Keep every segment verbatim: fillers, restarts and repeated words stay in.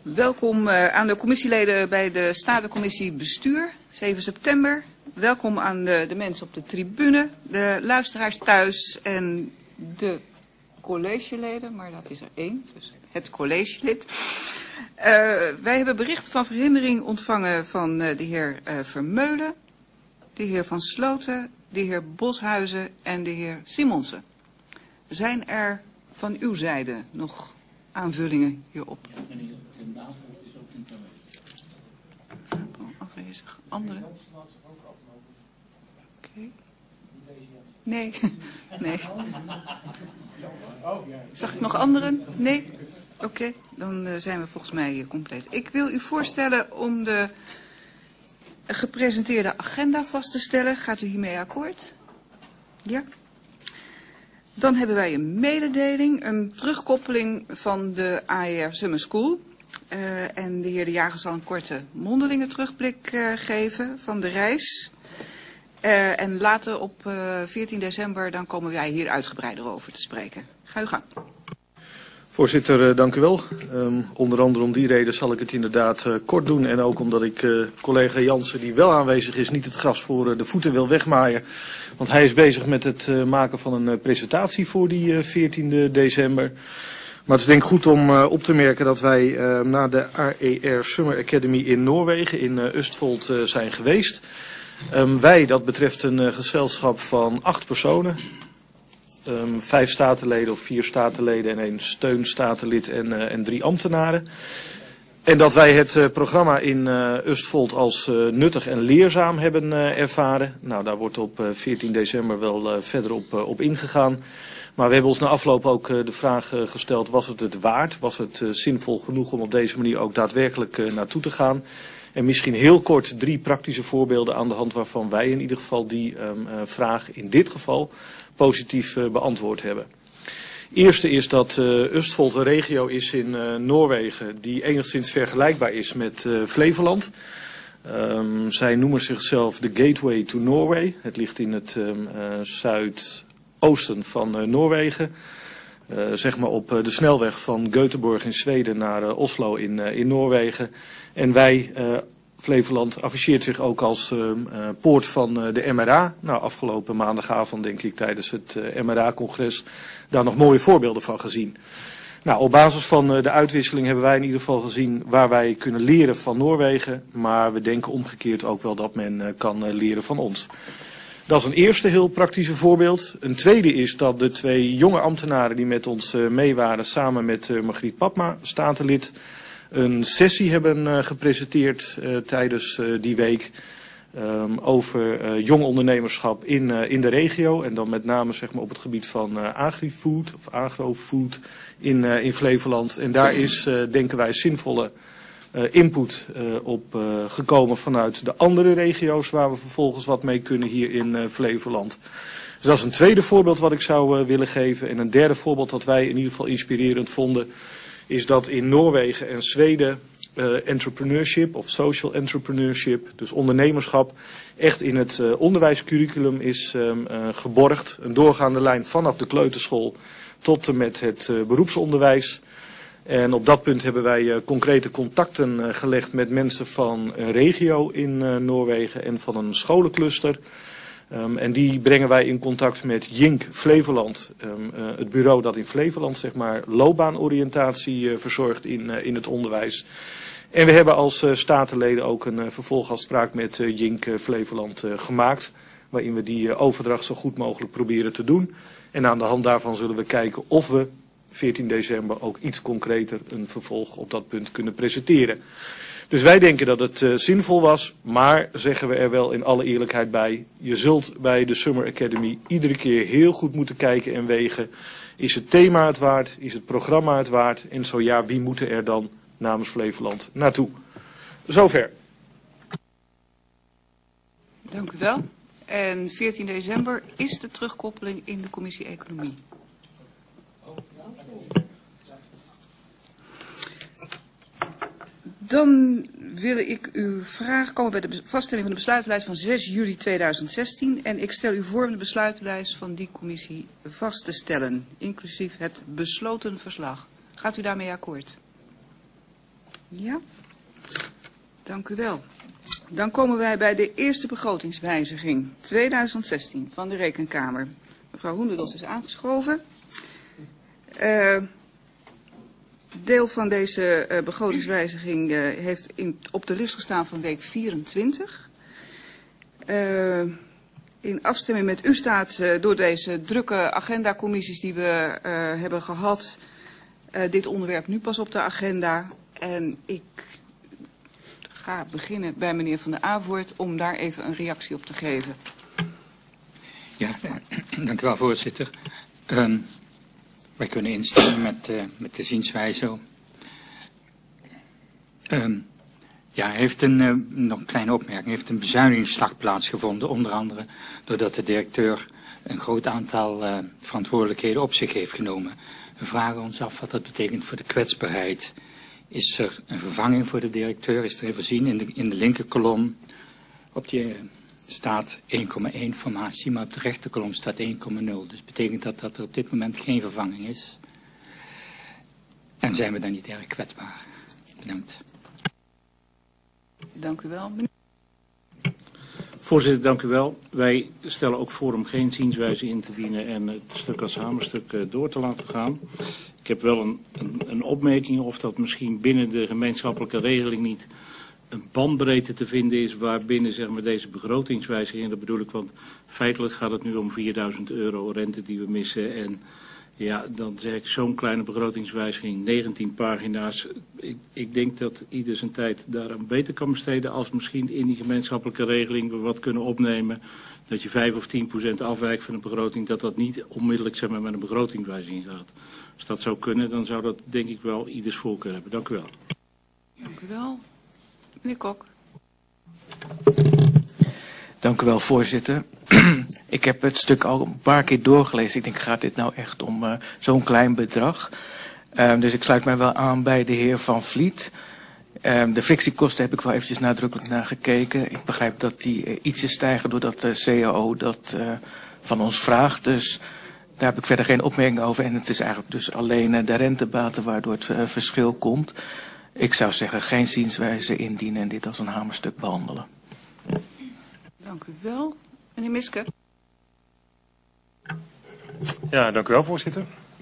Welkom uh, aan de commissieleden bij de Statencommissie Bestuur, zeven september. Welkom aan de, de mensen op de tribune, de luisteraars thuis en de collegeleden, maar dat is er één, dus het collegelid. Uh, wij hebben berichten van verhindering ontvangen van uh, de heer uh, Vermeulen, de heer Van Sloten, de heer Boshuizen en de heer Simonsen. Zijn er van uw zijde nog aanvullingen hierop? Afwezig. Anderen? Oké. Okay. Nee. Nee. Zag ik nog anderen? Nee? Oké, okay. Dan uh, zijn we volgens mij uh, compleet. Ik wil u voorstellen om de gepresenteerde agenda vast te stellen. Gaat u hiermee akkoord? Ja? Dan hebben wij een mededeling, een terugkoppeling van de A E R Summer School. Uh, en de heer De Jager zal een korte mondelinge terugblik uh, geven van de reis. Uh, en later op uh, veertien december, dan komen wij hier uitgebreider over te spreken. Ga uw gang. Voorzitter, dank u wel. Um, onder andere om die reden zal ik het inderdaad uh, kort doen. En ook omdat ik uh, collega Jansen, die wel aanwezig is, niet het gras voor uh, de voeten wil wegmaaien. Want hij is bezig met het uh, maken van een uh, presentatie voor die uh, veertiende december. Maar het is denk ik goed om uh, op te merken dat wij uh, naar de A E R Summer Academy in Noorwegen, in uh, Østfold, uh, zijn geweest. Um, wij, dat betreft een uh, gezelschap van acht personen. Um, vijf statenleden of vier statenleden en één steunstatenlid en, uh, en drie ambtenaren. En dat wij het uh, programma in uh, Østfold als uh, nuttig en leerzaam hebben uh, ervaren. Nou, daar wordt op uh, veertien december wel uh, verder op, uh, op ingegaan. Maar we hebben ons na afloop ook uh, de vraag uh, gesteld, was het het waard? Was het uh, zinvol genoeg om op deze manier ook daadwerkelijk uh, naartoe te gaan? En misschien heel kort drie praktische voorbeelden aan de hand waarvan wij in ieder geval die um, uh, vraag in dit geval positief uh, beantwoord hebben. Eerste is dat uh, Østfold een regio is in uh, Noorwegen die enigszins vergelijkbaar is met uh, Flevoland. Um, zij noemen zichzelf de Gateway to Norway. Het ligt in het um, uh, zuidoosten van uh, Noorwegen. Uh, zeg maar op uh, de snelweg van Göteborg in Zweden naar uh, Oslo in, uh, in Noorwegen. En wij, uh, Flevoland, afficheert zich ook als uh, uh, poort van uh, de M R A. Nou, afgelopen maandagavond denk ik tijdens het uh, M R A-congres daar nog mooie voorbeelden van gezien. Nou, op basis van uh, de uitwisseling hebben wij in ieder geval gezien waar wij kunnen leren van Noorwegen. Maar we denken omgekeerd ook wel dat men uh, kan uh, leren van ons. Dat is een eerste heel praktische voorbeeld. Een tweede is dat de twee jonge ambtenaren die met ons uh, mee waren, samen met uh, Margriet Papma, statenlid, een sessie hebben uh, gepresenteerd uh, tijdens uh, die week um, over uh, jong ondernemerschap in, uh, in de regio. En dan met name zeg maar, op het gebied van uh, agri-food of agrofood in, uh, in Flevoland. En daar is, uh, denken wij, zinvolle uh, input uh, op uh, gekomen vanuit de andere regio's waar we vervolgens wat mee kunnen hier in uh, Flevoland. Dus dat is een tweede voorbeeld wat ik zou uh, willen geven. En een derde voorbeeld dat wij in ieder geval inspirerend vonden, is dat in Noorwegen en Zweden uh, entrepreneurship of social entrepreneurship, dus ondernemerschap, echt in het uh, onderwijscurriculum is um, uh, geborgd. Een doorgaande lijn vanaf de kleuterschool tot en met het uh, beroepsonderwijs. En op dat punt hebben wij uh, concrete contacten uh, gelegd met mensen van een regio in uh, Noorwegen en van een scholencluster. Um, en die brengen wij in contact met Jink Flevoland, um, uh, het bureau dat in Flevoland zeg maar loopbaanoriëntatie uh, verzorgt in, uh, in het onderwijs. En we hebben als uh, statenleden ook een uh, vervolgafspraak met uh, Jink uh, Flevoland uh, gemaakt, waarin we die uh, overdracht zo goed mogelijk proberen te doen. En aan de hand daarvan zullen we kijken of we veertien december ook iets concreter een vervolg op dat punt kunnen presenteren. Dus wij denken dat het uh, zinvol was, maar zeggen we er wel in alle eerlijkheid bij, je zult bij de Summer Academy iedere keer heel goed moeten kijken en wegen, is het thema het waard, is het programma het waard en zo ja, wie moeten er dan namens Flevoland naartoe? Zover. Dank u wel. En veertien december is de terugkoppeling in de commissie Economie. Dan wil ik u vragen, komen bij de vaststelling van de besluitenlijst van zes juli tweeduizend zestien. En ik stel u voor om de besluitenlijst van die commissie vast te stellen, inclusief het besloten verslag. Gaat u daarmee akkoord? Ja, dank u wel. Dan komen wij bij de eerste begrotingswijziging tweeduizend zestien van de Rekenkamer. Mevrouw Hoenderdos is aangeschoven. Uh, deel van deze uh, begrotingswijziging uh, heeft in, op de list gestaan van week vierentwintig. Uh, in afstemming met u staat uh, door deze drukke agendacommissies die we uh, hebben gehad, uh, dit onderwerp nu pas op de agenda. En ik ga beginnen bij meneer Van der Avoort om daar even een reactie op te geven. Ja, dank u wel, voorzitter. Um, wij kunnen instemmen met, uh, met de zienswijze. Um, ja, heeft een, uh, nog een kleine opmerking, heeft een bezuinigingsslag plaatsgevonden, onder andere doordat de directeur een groot aantal uh, verantwoordelijkheden op zich heeft genomen. We vragen ons af wat dat betekent voor de kwetsbaarheid. Is er een vervanging voor de directeur? Is er even voorzien in de, in de linkerkolom? Op die uh, staat één komma één formatie, maar op de rechterkolom staat één komma nul. Dus betekent dat dat er op dit moment geen vervanging is? En zijn we dan niet erg kwetsbaar? Bedankt. Dank u wel. Voorzitter, dank u wel. Wij stellen ook voor om geen zienswijze in te dienen en het stuk als hamerstuk uh, door te laten gaan. Ik heb wel een, een, een opmerking of dat misschien binnen de gemeenschappelijke regeling niet een bandbreedte te vinden is waarbinnen zeg maar, deze begrotingswijziging, dat bedoel ik, want feitelijk gaat het nu om vierduizend euro rente die we missen en ja, dan zeg ik zo'n kleine begrotingswijziging, negentien pagina's. Ik, ik denk dat ieder zijn tijd daaraan beter kan besteden als misschien in die gemeenschappelijke regeling we wat kunnen opnemen. Dat je vijf of tien procent afwijkt van een begroting, dat dat niet onmiddellijk zeg maar, met een begrotingswijziging gaat. Als dat zou kunnen, dan zou dat denk ik wel ieders voorkeur hebben. Dank u wel. Dank u wel. Meneer Kok. Dank u wel, voorzitter. Ik heb het stuk al een paar keer doorgelezen. Ik denk, gaat dit nou echt om uh, zo'n klein bedrag? Um, dus ik sluit mij wel aan bij de heer Van Vliet. Um, de frictiekosten heb ik wel eventjes nadrukkelijk naar gekeken. Ik begrijp dat die uh, ietsje stijgen doordat de C A O dat uh, van ons vraagt. Dus daar heb ik verder geen opmerking over. En het is eigenlijk dus alleen uh, de rentebaten waardoor het uh, verschil komt. Ik zou zeggen, geen zienswijze indienen en dit als een hamerstuk behandelen. Dank u wel. Meneer Miske. Ja, dank u wel, voorzitter.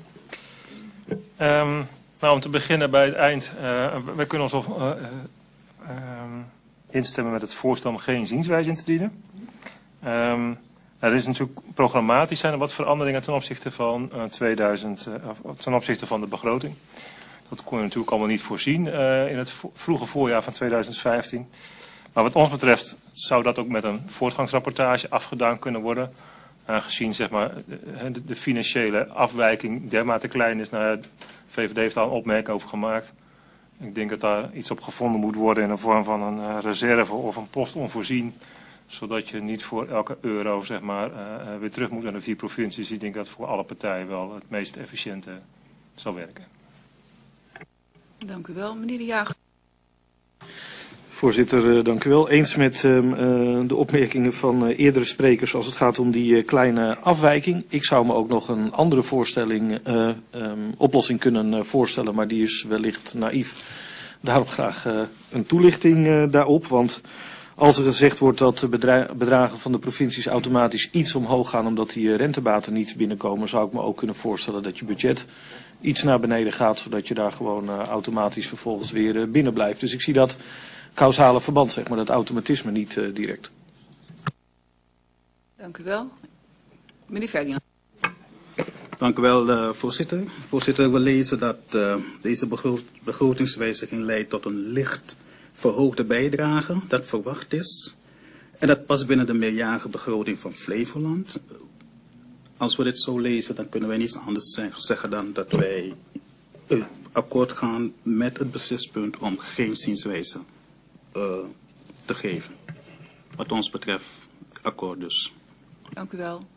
Um, nou, om te beginnen bij het eind. Uh, wij kunnen ons al uh, uh, um, instemmen met het voorstel om geen zienswijze in te dienen. Um, nou, er is natuurlijk programmatisch zijn er wat veranderingen ten opzichte van uh, tweeduizend, uh, ten opzichte van de begroting. Dat kon je natuurlijk allemaal niet voorzien uh, in het vroege voorjaar van tweeduizend vijftien. Maar wat ons betreft zou dat ook met een voortgangsrapportage afgedaan kunnen worden. Aangezien zeg maar, de, de financiële afwijking dermate klein is. Nou, de V V D heeft daar een opmerking over gemaakt. Ik denk dat daar iets op gevonden moet worden in de vorm van een uh, reserve of een post onvoorzien. Zodat je niet voor elke euro zeg maar, uh, weer terug moet naar de vier provincies. Ik denk dat voor alle partijen wel het meest efficiënte zal werken. Dank u wel. Meneer De Jager. Voorzitter, dank u wel. Eens met uh, de opmerkingen van uh, eerdere sprekers als het gaat om die uh, kleine afwijking. Ik zou me ook nog een andere voorstelling, uh, um, oplossing kunnen uh, voorstellen, maar die is wellicht naïef. Daarom graag uh, een toelichting uh, daarop, want als er gezegd wordt dat de bedra bedragen van de provincies automatisch iets omhoog gaan omdat die uh, rentebaten niet binnenkomen, zou ik me ook kunnen voorstellen dat je budget iets naar beneden gaat, zodat je daar gewoon uh, automatisch vervolgens weer uh, binnen blijft. Dus ik zie dat causale verband, zeg maar, dat automatisme niet uh, direct. Dank u wel. Meneer Ferdinand. Dank u wel, uh, voorzitter. Voorzitter, we lezen dat uh, deze begro begrotingswijziging leidt tot een licht verhoogde bijdrage dat verwacht is. En dat past binnen de meerjarige begroting van Flevoland. Als we dit zo lezen, dan kunnen wij niets anders zeggen dan dat wij uh, akkoord gaan met het beslispunt om geen zienswijze uh, te geven. Wat ons betreft, akkoord dus. Dank u wel.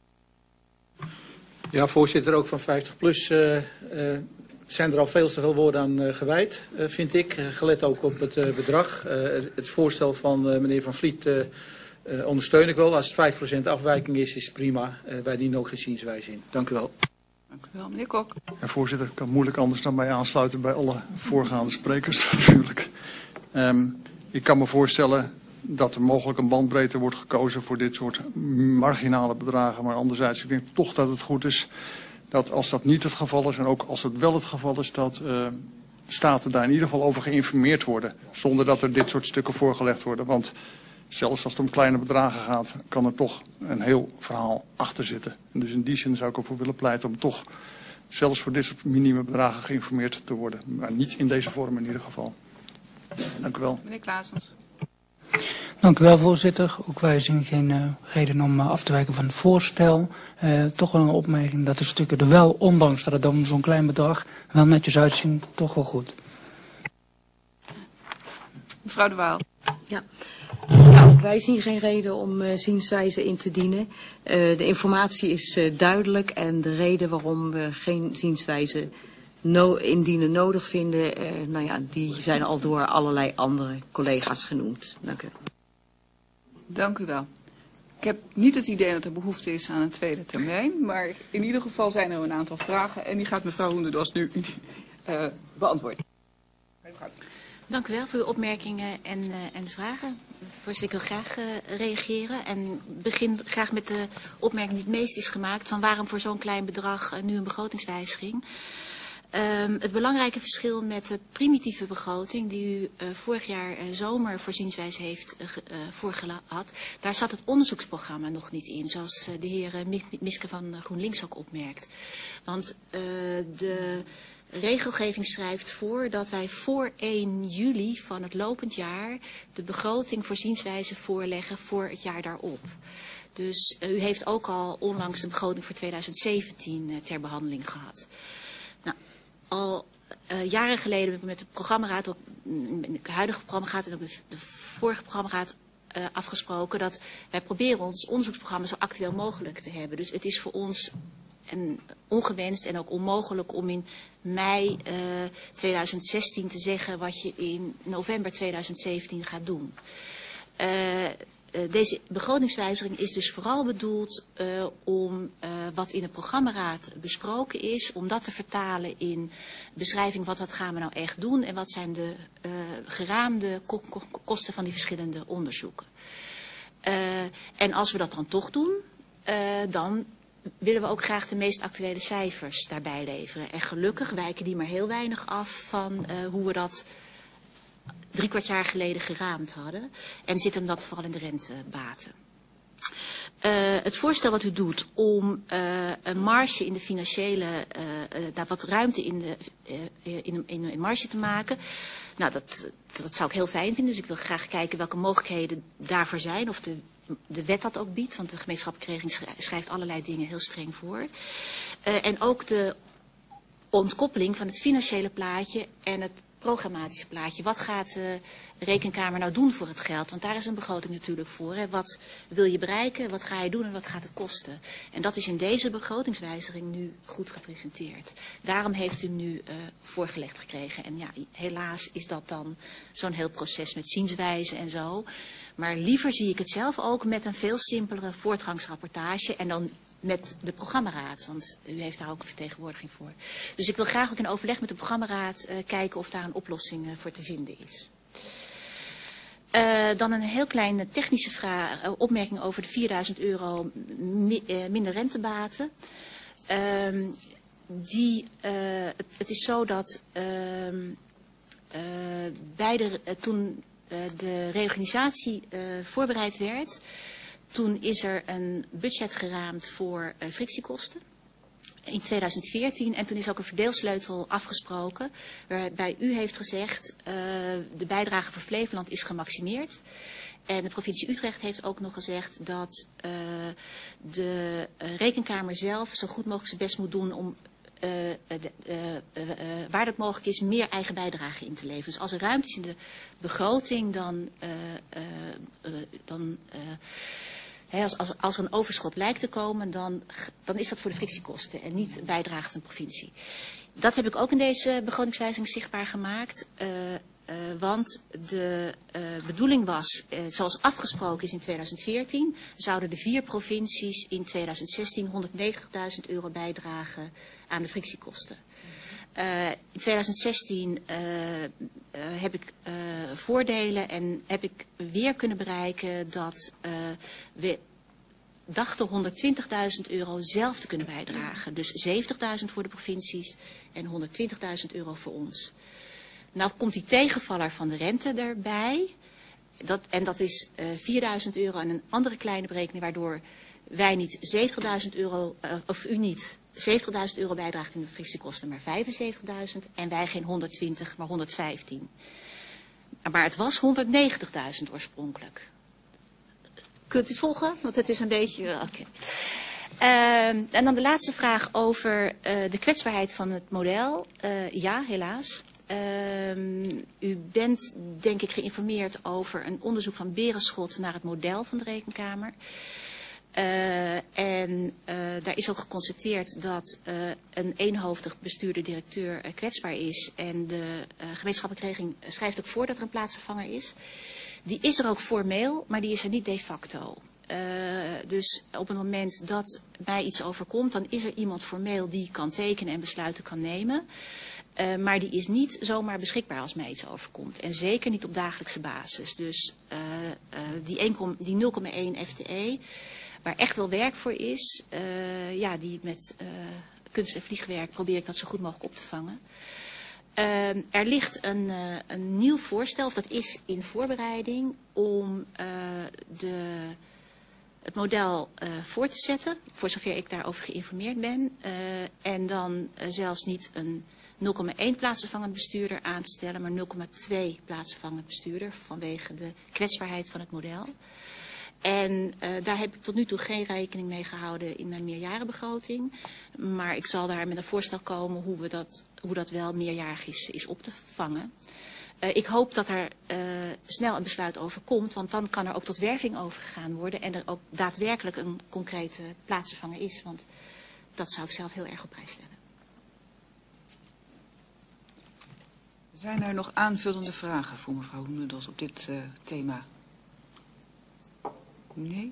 Ja, voorzitter, ook van vijftig plus uh, uh, zijn er al veel te veel woorden aan uh, gewijd, uh, vind ik. Uh, gelet ook op het uh, bedrag. Uh, het voorstel van uh, meneer Van Vliet uh, uh, ondersteun ik wel. Als het vijf procent afwijking is, is het prima. Uh, wij dienen ook geen zienswijze in. Dank u wel. Dank u wel, meneer Kok. Ja, voorzitter, ik kan moeilijk anders dan mij aansluiten bij alle voorgaande sprekers natuurlijk. Um, ik kan me voorstellen dat er mogelijk een bandbreedte wordt gekozen voor dit soort marginale bedragen. Maar anderzijds, ik denk toch dat het goed is dat als dat niet het geval is en ook als het wel het geval is, dat uh, staten daar in ieder geval over geïnformeerd worden. Zonder dat er dit soort stukken voorgelegd worden. Want zelfs als het om kleine bedragen gaat, kan er toch een heel verhaal achter zitten. En dus in die zin zou ik ervoor willen pleiten om toch zelfs voor dit soort minimumbedragen geïnformeerd te worden. Maar niet in deze vorm in ieder geval. Dank u wel. Meneer Klaasens. Dank u wel, voorzitter. Ook wij zien geen uh, reden om uh, af te wijken van het voorstel. Uh, toch wel een opmerking dat de stukken er wel, ondanks dat het om zo'n klein bedrag wel netjes uitzien, toch wel goed. Mevrouw de Waal. Ja. Ja, ook wij zien geen reden om uh, zienswijze in te dienen. Uh, de informatie is uh, duidelijk en de reden waarom we geen zienswijze no indienen nodig vinden, uh, nou ja, die zijn al door allerlei andere collega's genoemd. Dank u. Dank u wel. Ik heb niet het idee dat er behoefte is aan een tweede termijn, maar in ieder geval zijn er een aantal vragen en die gaat mevrouw Hoenderdos nu uh, beantwoorden. Dank u wel voor uw opmerkingen en, uh, en de vragen. Voorzitter, ik wil graag uh, reageren en begin graag met de opmerking die het meest is gemaakt van waarom voor zo'n klein bedrag uh, nu een begrotingswijziging. Um, het belangrijke verschil met de primitieve begroting die u uh, vorig jaar uh, zomer voor zienswijze heeft uh, uh, voorgehad, daar zat het onderzoeksprogramma nog niet in, zoals uh, de heer uh, Miske van uh, GroenLinks ook opmerkt. Want uh, de regelgeving schrijft voor dat wij voor één juli van het lopend jaar de begroting voor zienswijze voorleggen voor het jaar daarop. Dus uh, u heeft ook al onlangs een begroting voor tweeduizend zeventien uh, ter behandeling gehad. Nou, al uh, jaren geleden heb ik met de programmaraad, ook de huidige programmaraad en ook de vorige programmaraad uh, afgesproken dat wij proberen ons onderzoeksprogramma zo actueel mogelijk te hebben. Dus het is voor ons en ongewenst en ook onmogelijk om in mei uh, tweeduizend zestien te zeggen wat je in november tweeduizend zeventien gaat doen. Uh, uh, deze begrotingswijziging is dus vooral bedoeld uh, om uh, wat in de programmaraad besproken is, om dat te vertalen in beschrijving wat, wat gaan we nou echt doen en wat zijn de uh, geraamde ko ko kosten van die verschillende onderzoeken. Uh, en als we dat dan toch doen, uh, dan willen we ook graag de meest actuele cijfers daarbij leveren. En gelukkig wijken die maar heel weinig af van uh, hoe we dat drie kwart jaar geleden geraamd hadden. En zit hem dat vooral in de rentebaten. Uh, het voorstel wat u doet om uh, een marge in de financiële, uh, uh, daar wat ruimte in de uh, in, in, in marge te maken. Nou, dat, dat zou ik heel fijn vinden. Dus ik wil graag kijken welke mogelijkheden daarvoor zijn. Of de de wet dat ook biedt, want de gemeenschappelijke regeling schrijft allerlei dingen heel streng voor. Uh, en ook de ontkoppeling van het financiële plaatje en het programmatische plaatje. Wat gaat de Rekenkamer nou doen voor het geld? Want daar is een begroting natuurlijk voor. Hè? Wat wil je bereiken, wat ga je doen en wat gaat het kosten? En dat is in deze begrotingswijziging nu goed gepresenteerd. Daarom heeft u nu uh, voorgelegd gekregen. En ja, helaas is dat dan zo'n heel proces met zienswijze en zo. Maar liever zie ik het zelf ook met een veel simpelere voortgangsrapportage en dan met de programmaraad, want u heeft daar ook een vertegenwoordiging voor. Dus ik wil graag ook in overleg met de programmaraad uh, kijken of daar een oplossing uh, voor te vinden is. Uh, dan een heel kleine technische vraag, uh, opmerking over de vierduizend euro mi uh, minder rentebaten. Uh, die, uh, het, het is zo dat uh, uh, bij de, uh, toen uh, de reorganisatie uh, voorbereid werd, toen is er een budget geraamd voor uh, frictiekosten in tweeduizend veertien en toen is ook een verdeelsleutel afgesproken waarbij u heeft gezegd uh, de bijdrage voor Flevoland is gemaximeerd. En de provincie Utrecht heeft ook nog gezegd dat uh, de uh, Rekenkamer zelf zo goed mogelijk zijn best moet doen om Uh, de, uh, uh, uh, waar dat mogelijk is, meer eigen bijdrage in te leveren. Dus als er ruimte is in de begroting, dan, uh, uh, uh, dan uh, he, als, als, als er een overschot lijkt te komen, dan, dan is dat voor de frictiekosten en niet bijdrage van de provincie. Dat heb ik ook in deze begrotingswijziging zichtbaar gemaakt. Uh, uh, want de uh, bedoeling was, uh, zoals afgesproken is in tweeduizend veertien, zouden de vier provincies in tweeduizend zestien honderdnegentigduizend euro bijdragen aan de frictiekosten. Uh, in tweeduizend zestien uh, uh, heb ik uh, voordelen en heb ik weer kunnen bereiken dat uh, we dachten honderdtwintigduizend euro zelf te kunnen bijdragen. Dus zeventigduizend voor de provincies en honderdtwintigduizend euro voor ons. Nou komt die tegenvaller van de rente erbij. Dat, en dat is uh, vierduizend euro en een andere kleine berekening waardoor wij niet zeventigduizend euro, uh, of u niet zeventigduizend euro bijdraagt in de frictiekosten, maar vijfenzeventigduizend en wij geen honderdtwintig, maar honderdvijftien. Maar het was honderdnegentigduizend oorspronkelijk. Kunt u het volgen? Want het is een beetje... Uh, Oké. Okay. Uh, en dan de laatste vraag over uh, de kwetsbaarheid van het model. Uh, ja, helaas. Uh, u bent, denk ik, geïnformeerd over een onderzoek van Berenschot naar het model van de Rekenkamer. Uh, en uh, daar is ook geconstateerd dat uh, een eenhoofdig bestuurder-directeur uh, kwetsbaar is. En de uh, gemeenschappelijke regeling schrijft ook voor dat er een plaatsvervanger is. Die is er ook formeel, maar die is er niet de facto. Uh, dus op het moment dat mij iets overkomt, dan is er iemand formeel die kan tekenen en besluiten kan nemen. Uh, maar die is niet zomaar beschikbaar als mij iets overkomt. En zeker niet op dagelijkse basis. Dus uh, uh, die, die nul komma één F T E, waar echt wel werk voor is, uh, ja, die met uh, kunst- en vliegwerk probeer ik dat zo goed mogelijk op te vangen. Uh, er ligt een, uh, een nieuw voorstel, of dat is in voorbereiding, om uh, de, het model uh, voor te zetten, voor zover ik daarover geïnformeerd ben. Uh, en dan uh, zelfs niet een nul komma één plaatsvervangend bestuurder aan te stellen, maar nul komma twee plaatsvervangend bestuurder vanwege de kwetsbaarheid van het model. En uh, daar heb ik tot nu toe geen rekening mee gehouden in mijn meerjarenbegroting. Maar ik zal daar met een voorstel komen hoe, we dat, hoe dat wel meerjarig is, is op te vangen. Uh, ik hoop dat er uh, snel een besluit over komt, want dan kan er ook tot werving overgegaan worden. En er ook daadwerkelijk een concrete plaatsvervanger is, want dat zou ik zelf heel erg op prijs stellen. Zijn er nog aanvullende vragen voor mevrouw Hoenendels op dit uh, thema? Nee?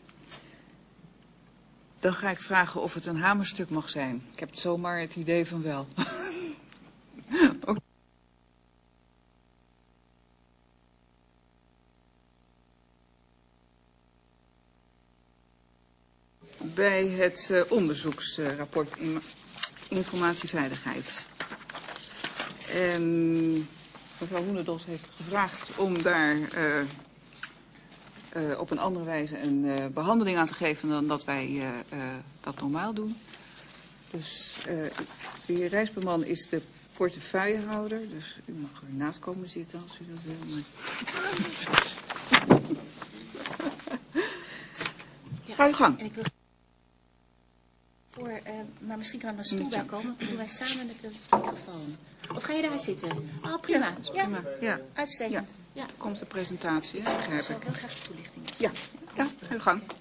Dan ga ik vragen of het een hamerstuk mag zijn. Ik heb zomaar het idee van wel. Okay. Bij het uh, onderzoeksrapport in informatieveiligheid. En mevrouw Hoenendels heeft gevraagd om daar uh, uh, op een andere wijze een uh, behandeling aan te geven dan dat wij uh, uh, dat normaal doen. Dus uh, de heer Rijsperman is de portefeuillehouder, dus u mag er naast komen zitten als u dat wil. Maar... Ga je gang. En ik wil... Voor, uh, maar misschien kan er een stoel bij komen. Dan doen wij samen met de microfoon. Of ga je daar zitten? Oh, prima. Ja, ja. prima. Ja. Uitstekend. Ja. Ja. Er komt de presentatie, hè, begrijp ik. Zou ik heel graag de toelichting. Ja, ja, ga je gang.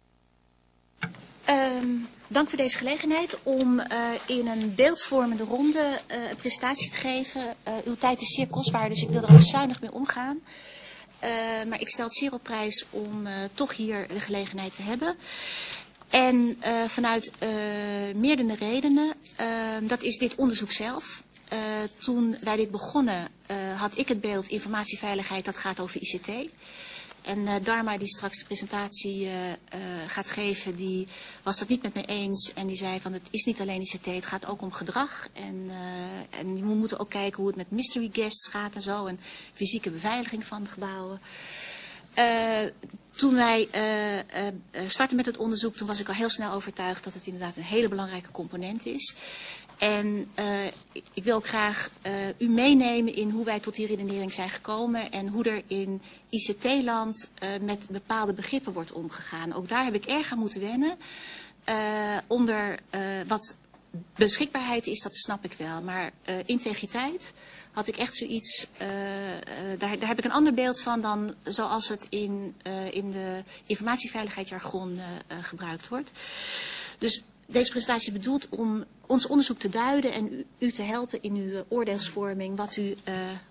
Um, dank voor deze gelegenheid om uh, in een beeldvormende ronde uh, een presentatie te geven. Uh, uw tijd is zeer kostbaar, dus ik wil er ook zuinig mee omgaan. Uh, maar ik stel het zeer op prijs om uh, toch hier de gelegenheid te hebben. En uh, vanuit uh, meerdere redenen, uh, dat is dit onderzoek zelf. Uh, toen wij dit begonnen uh, had ik het beeld informatieveiligheid, dat gaat over I C T. En uh, Dharma, die straks de presentatie uh, uh, gaat geven, die was dat niet met me eens. En die zei van het is niet alleen I C T, het gaat ook om gedrag. En, uh, en we moeten ook kijken hoe het met mystery guests gaat en zo. En fysieke beveiliging van de gebouwen. Uh, toen wij uh, uh, startten met het onderzoek, toen was ik al heel snel overtuigd dat het inderdaad een hele belangrijke component is. En uh, ik wil ook graag uh, u meenemen in hoe wij tot die redenering zijn gekomen en hoe er in I C T-land uh, met bepaalde begrippen wordt omgegaan. Ook daar heb ik erg aan moeten wennen. Uh, onder uh, wat beschikbaarheid is, dat snap ik wel. Maar uh, integriteit had ik echt zoiets, uh, uh, daar, daar heb ik een ander beeld van dan zoals het in, uh, in de informatieveiligheidsjargon uh, uh, gebruikt wordt. Dus deze presentatie is bedoeld om ons onderzoek te duiden en u, u te helpen in uw oordeelsvorming wat u uh,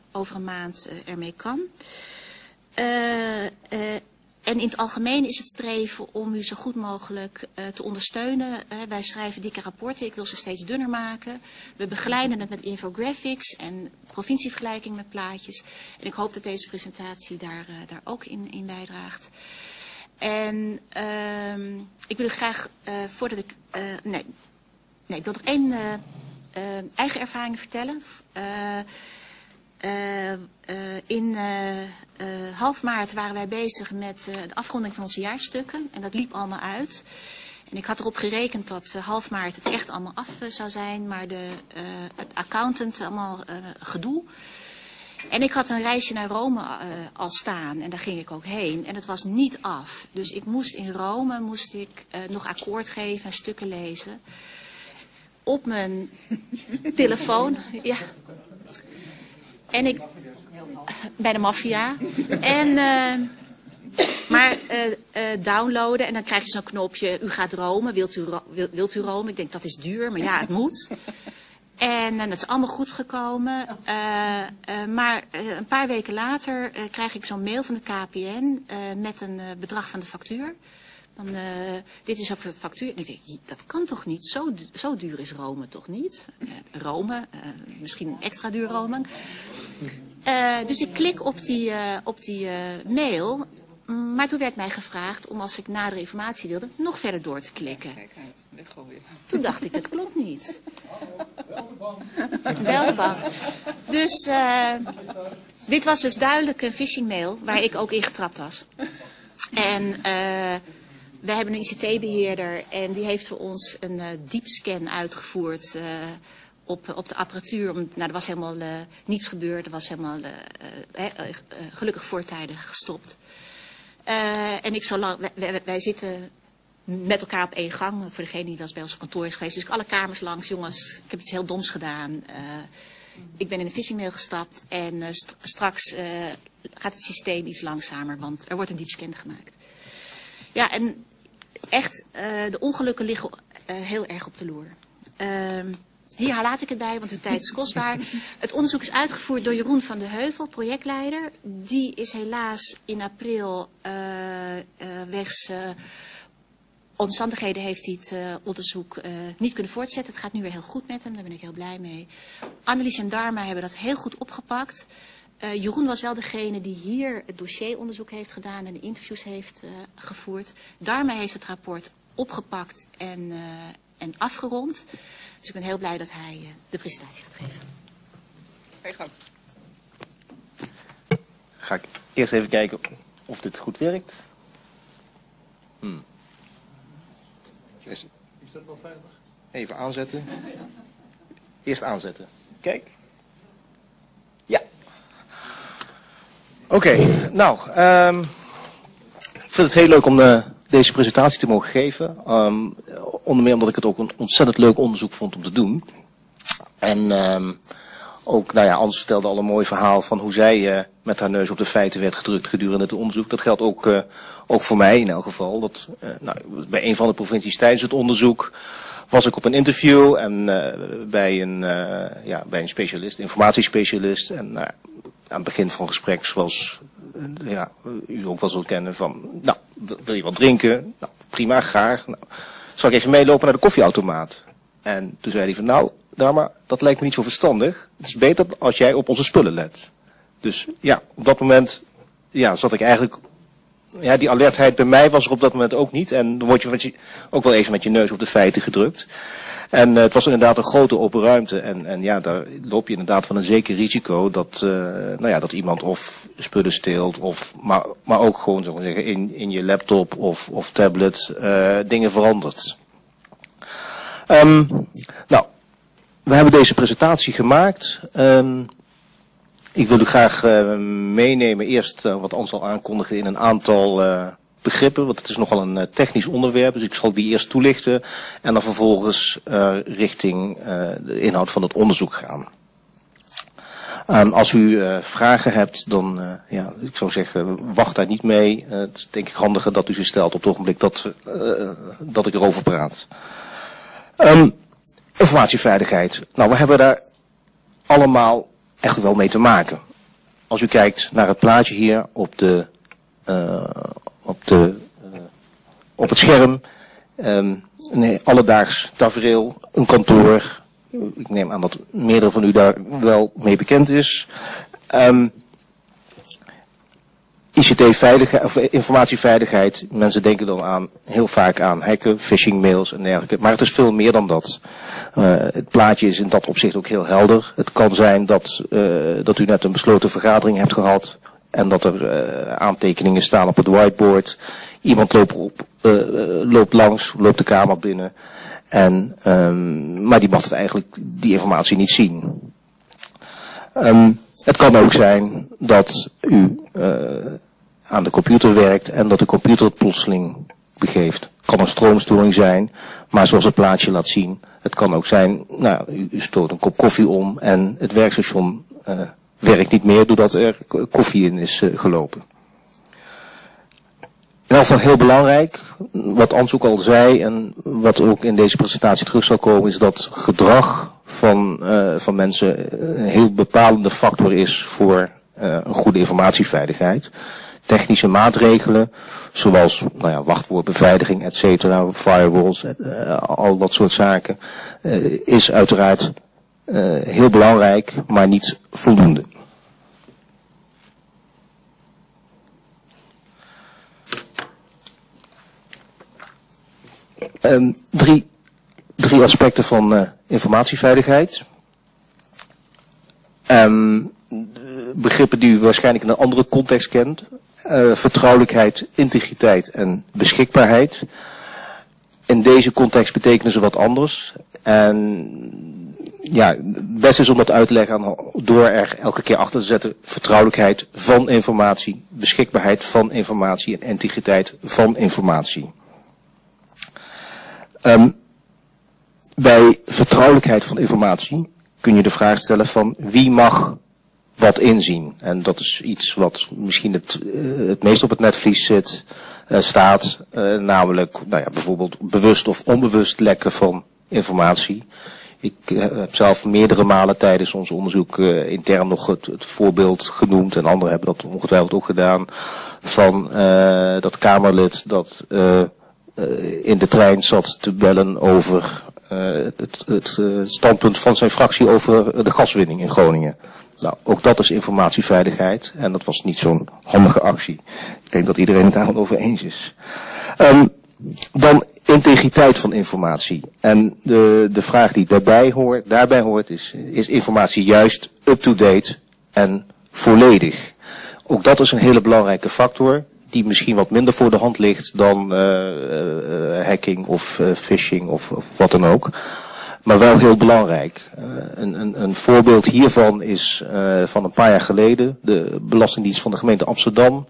over een maand uh, ermee kan. Uh, uh, En in het algemeen is het streven om u zo goed mogelijk uh, te ondersteunen. Uh, wij schrijven dikke rapporten, ik wil ze steeds dunner maken. We begeleiden het met infographics en provincievergelijking met plaatjes. En ik hoop dat deze presentatie daar, uh, daar ook in, in bijdraagt. En uh, ik wil u graag, uh, voordat ik... Uh, nee, nee, ik wil nog één uh, uh, eigen ervaring vertellen. Uh, Uh, uh, in uh, uh, half maart waren wij bezig met uh, de afronding van onze jaarstukken. En dat liep allemaal uit. En ik had erop gerekend dat uh, half maart het echt allemaal af uh, zou zijn. Maar de uh, het accountant, allemaal uh, gedoe. En ik had een reisje naar Rome uh, al staan. En daar ging ik ook heen. En het was niet af. Dus ik moest in Rome moest ik, uh, nog akkoord geven en stukken lezen. Op mijn telefoon. Ja. En ik, bij de maffia. En, uh, maar uh, uh, downloaden en dan krijg je zo'n knopje, u gaat Rome, wilt u, wil, wilt u Rome? Ik denk dat is duur, maar ja, het moet. En, en dat is allemaal goed gekomen. Uh, uh, maar uh, een paar weken later uh, krijg ik zo'n mail van de K P N uh, met een uh, bedrag van de factuur. Dan, uh, dit is een factuur. En ik denk, dat kan toch niet? Zo, zo duur is Rome toch niet? Uh, Rome, uh, misschien extra duur Rome. Uh, dus ik klik op die, uh, op die uh, mail. Maar toen werd mij gevraagd om, als ik nadere informatie wilde, nog verder door te klikken. Toen dacht ik, het klopt niet. Wel de bank. Dus uh, dit was dus duidelijk een phishing mail waar ik ook in getrapt was. En uh, we hebben een I C T-beheerder en die heeft voor ons een uh, diepscan uitgevoerd uh, op, op de apparatuur. Nou, er was helemaal uh, niets gebeurd, er was helemaal uh, uh, uh, uh, gelukkig voortijdig gestopt. Uh, en ik zo lang, wij, wij, wij zitten met elkaar op één gang, voor degene die wel eens bij ons op kantoor is geweest. Dus ik alle kamers langs, jongens, ik heb iets heel doms gedaan. Uh, ik ben in een phishingmail gestapt en uh, st straks uh, gaat het systeem iets langzamer, want er wordt een diepscan gemaakt. Ja, en echt, uh, de ongelukken liggen uh, heel erg op de loer. Uh, hier laat ik het bij, want uw tijd is kostbaar. Het onderzoek is uitgevoerd door Jeroen van de Heuvel, projectleider. Die is helaas in april uh, uh, wegens uh, omstandigheden heeft hij het uh, onderzoek uh, niet kunnen voortzetten. Het gaat nu weer heel goed met hem, daar ben ik heel blij mee. Annelies en Dharma hebben dat heel goed opgepakt. Uh, Jeroen was wel degene die hier het dossieronderzoek heeft gedaan en de interviews heeft uh, gevoerd. Dharma heeft het rapport opgepakt en, uh, en afgerond. Dus ik ben heel blij dat hij uh, de presentatie gaat geven. Ga je gang. Ga ik eerst even kijken of dit goed werkt. Hmm. Is dat wel veilig? Even aanzetten. Eerst aanzetten. Kijk. Ja. Oké, okay, nou, um, ik vind het heel leuk om uh, deze presentatie te mogen geven. Um, onder meer omdat ik het ook een ontzettend leuk onderzoek vond om te doen. En um, ook, nou ja, Ans vertelde al een mooi verhaal van hoe zij uh, met haar neus op de feiten werd gedrukt gedurende het onderzoek. Dat geldt ook, uh, ook voor mij in elk geval. Dat, uh, nou, bij een van de provincies tijdens het onderzoek was ik op een interview en uh, bij, een, uh, ja, bij een specialist, informatiespecialist. En uh, aan het begin van het gesprek, zoals uh, ja, u ook wel zult kennen, van, nou, wil je wat drinken? Nou, prima, graag. Nou, zal ik even meelopen naar de koffieautomaat? En toen zei hij van, nou, Dharma, dat lijkt me niet zo verstandig. Het is beter als jij op onze spullen let. Dus ja, op dat moment ja, zat ik eigenlijk... Ja, die alertheid bij mij was er op dat moment ook niet. En dan word je, je ook wel even met je neus op de feiten gedrukt. En uh, het was inderdaad een grote open ruimte. En, en ja, daar loop je inderdaad van een zeker risico dat, uh, nou ja, dat iemand of spullen steelt, of, maar, maar ook gewoon zo zeggen, in, in je laptop of, of tablet uh, dingen verandert. Um, nou, we hebben deze presentatie gemaakt. Um, ik wil u graag uh, meenemen, eerst uh, wat Ans al aankondigde, in een aantal uh, begrippen. Want het is nogal een uh, technisch onderwerp, dus ik zal die eerst toelichten. En dan vervolgens uh, richting uh, de inhoud van het onderzoek gaan. Um, als u uh, vragen hebt, dan, uh, ja, ik zou zeggen, wacht daar niet mee. Uh, het is denk ik handiger dat u ze stelt op het ogenblik dat, uh, dat ik erover praat. Um, informatieveiligheid. Nou, we hebben daar allemaal echt wel mee te maken. als u kijkt naar het plaatje hier op, de, uh, op, de, uh, op het scherm, um, een alledaags tafereel, een kantoor. Ik neem aan dat meerdere van u daar wel mee bekend is. Um, I C T-veiligheid, of informatieveiligheid, mensen denken dan aan, heel vaak aan hacken, phishing mails en dergelijke. Maar het is veel meer dan dat. Uh, het plaatje is in dat opzicht ook heel helder. Het kan zijn dat, uh, dat u net een besloten vergadering hebt gehad en dat er uh, aantekeningen staan op het whiteboard. Iemand loopt, op, uh, loopt langs, loopt de kamer binnen. En, um, maar die mag het eigenlijk, die informatie niet zien. Um, het kan ook zijn dat u uh, aan de computer werkt en dat de computer het plotseling begeeft. Het kan een stroomstoring zijn, maar zoals het plaatje laat zien, het kan ook zijn, nou, u, u stoot een kop koffie om en het werkstation uh, werkt niet meer doordat er koffie in is uh, gelopen. In elk geval heel belangrijk, wat Ans ook al zei en wat ook in deze presentatie terug zal komen, is dat gedrag van, uh, van mensen een heel bepalende factor is voor uh, een goede informatieveiligheid. Technische maatregelen, zoals nou ja, wachtwoordbeveiliging, et cetera, firewalls, uh, al dat soort zaken, uh, is uiteraard uh, heel belangrijk, maar niet voldoende. Um, drie, drie aspecten van uh, informatieveiligheid. Um, begrippen die u waarschijnlijk in een andere context kent. Uh, vertrouwelijkheid, integriteit en beschikbaarheid. In deze context betekenen ze wat anders. En ja, het beste is om dat uit te leggen aan, door er elke keer achter te zetten. Vertrouwelijkheid van informatie, beschikbaarheid van informatie en integriteit van informatie. Um, bij vertrouwelijkheid van informatie kun je de vraag stellen van wie mag wat inzien. En dat is iets wat misschien het, uh, het meest op het netvlies zit, uh, staat. Uh, namelijk nou ja, bijvoorbeeld bewust of onbewust lekken van informatie. Ik uh, heb zelf meerdere malen tijdens ons onderzoek uh, intern nog het, het voorbeeld genoemd. En anderen hebben dat ongetwijfeld ook gedaan. Van uh, dat Kamerlid dat uh, uh, in de trein zat te bellen over uh, het, het uh, standpunt van zijn fractie over de gaswinning in Groningen. Nou, ook dat is informatieveiligheid en dat was niet zo'n handige actie. Ik denk dat iedereen het daar over eens is. Um, dan integriteit van informatie. En de, de vraag die daarbij hoort, daarbij hoort is, is informatie juist up-to-date en volledig? Ook dat is een hele belangrijke factor die misschien wat minder voor de hand ligt dan uh, uh, hacking of uh, phishing of, of wat dan ook. Maar wel heel belangrijk. Uh, een, een, een voorbeeld hiervan is uh, van een paar jaar geleden de Belastingdienst van de gemeente Amsterdam.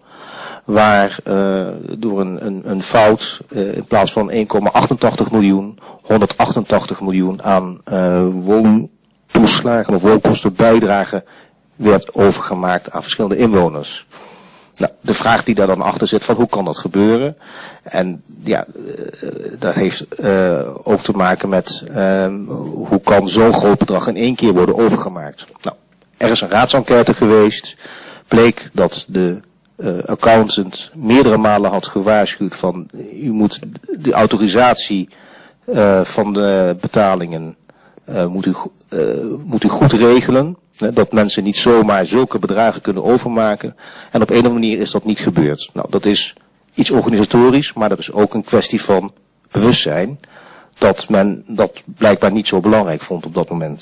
Waar uh, door een, een, een fout uh, in plaats van één komma achtentachtig miljoen, honderdachtentachtig miljoen aan uh, woontoeslagen of woonkostenbijdragen werd overgemaakt aan verschillende inwoners. Nou, de vraag die daar dan achter zit van hoe kan dat gebeuren? En ja, uh, dat heeft uh, ook te maken met uh, hoe kan zo'n groot bedrag in één keer worden overgemaakt? Nou, er is een raadsenquête geweest. Bleek dat de uh, accountant meerdere malen had gewaarschuwd van u moet de autorisatie uh, van de betalingen uh, moet, u, uh, moet u goed regelen. Dat mensen niet zomaar zulke bedragen kunnen overmaken. En op een of andere manier is dat niet gebeurd. Nou, dat is iets organisatorisch, maar dat is ook een kwestie van bewustzijn. Dat men dat blijkbaar niet zo belangrijk vond op dat moment.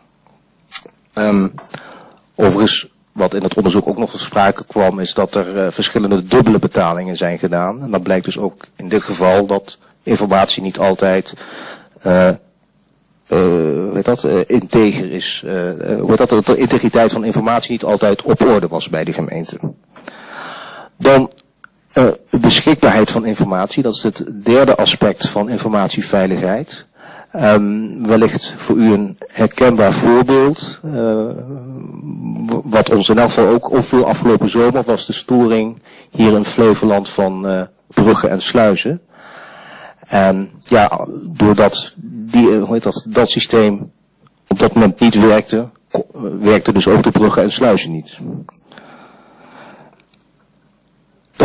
Um, overigens, wat in het onderzoek ook nog tot sprake kwam, is dat er uh, verschillende dubbele betalingen zijn gedaan. En dat blijkt dus ook in dit geval dat informatie niet altijd Uh, Uh, weet dat, uh, integer is, uh, uh, dat de integriteit van informatie niet altijd op orde was bij de gemeente. Dan uh, beschikbaarheid van informatie, dat is het derde aspect van informatieveiligheid. Um, wellicht voor u een herkenbaar voorbeeld, uh, wat ons in elk geval ook opviel afgelopen zomer, was de storing hier in Flevoland van uh, bruggen en sluizen. En ja, doordat die, hoe heet dat, dat systeem op dat moment niet werkte, werkte dus ook de bruggen en sluizen niet.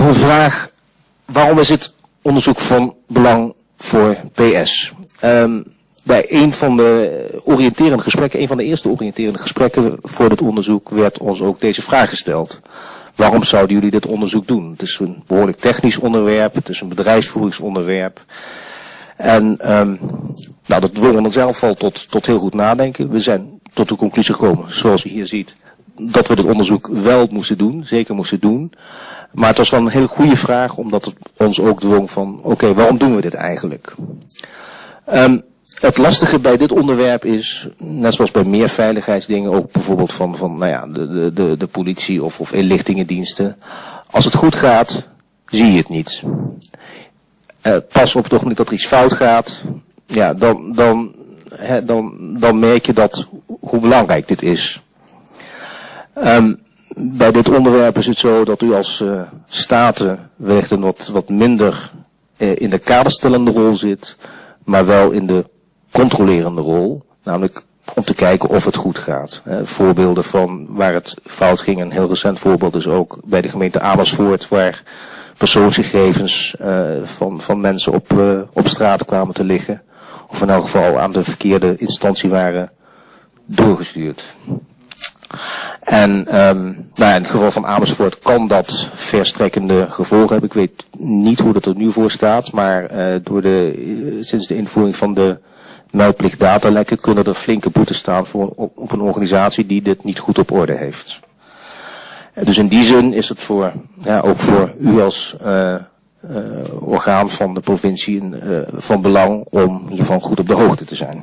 een vraag. Waarom is het onderzoek van belang voor P S? Um, bij een van de oriënterende gesprekken, een van de eerste oriënterende gesprekken voor dit onderzoek, werd ons ook deze vraag gesteld. Waarom zouden jullie dit onderzoek doen? Het is een behoorlijk technisch onderwerp, het is een bedrijfsvoeringsonderwerp. En um, nou, dat dwong ons zelf al tot, tot heel goed nadenken. We zijn tot de conclusie gekomen, zoals u hier ziet, dat we dit onderzoek wel moesten doen, zeker moesten doen. Maar het was wel een hele goede vraag, omdat het ons ook dwong van, oké, okay, waarom doen we dit eigenlijk? Um, het lastige bij dit onderwerp is, net zoals bij meer veiligheidsdingen, ook bijvoorbeeld van, van nou ja, de, de, de politie of, of inlichtingendiensten. Als het goed gaat, zie je het niet. Uh, pas op het ogenblik dat er iets fout gaat, ja, dan, dan, hè, dan, dan merk je dat, hoe belangrijk dit is. Um, bij dit onderwerp is het zo dat u als uh, staten wellicht een wat, wat minder uh, in de kaderstellende rol zit, maar wel in de controlerende rol. Namelijk om te kijken of het goed gaat. Uh, voorbeelden van waar het fout ging, een heel recent voorbeeld is ook bij de gemeente Amersfoort, waar persoonsgegevens uh, van, van mensen op, uh, op straat kwamen te liggen. Of in elk geval aan de verkeerde instantie waren doorgestuurd. En um, nou ja, in het geval van Amersfoort kan dat verstrekkende gevolgen hebben. Ik weet niet hoe dat er nu voor staat, maar uh, door de, uh, sinds de invoering van de meldplicht datalekken kunnen er flinke boetes staan voor, op, op een organisatie die dit niet goed op orde heeft. Dus in die zin is het voor, ja, ook voor u als uh, uh, orgaan van de provincie uh, van belang om hiervan goed op de hoogte te zijn.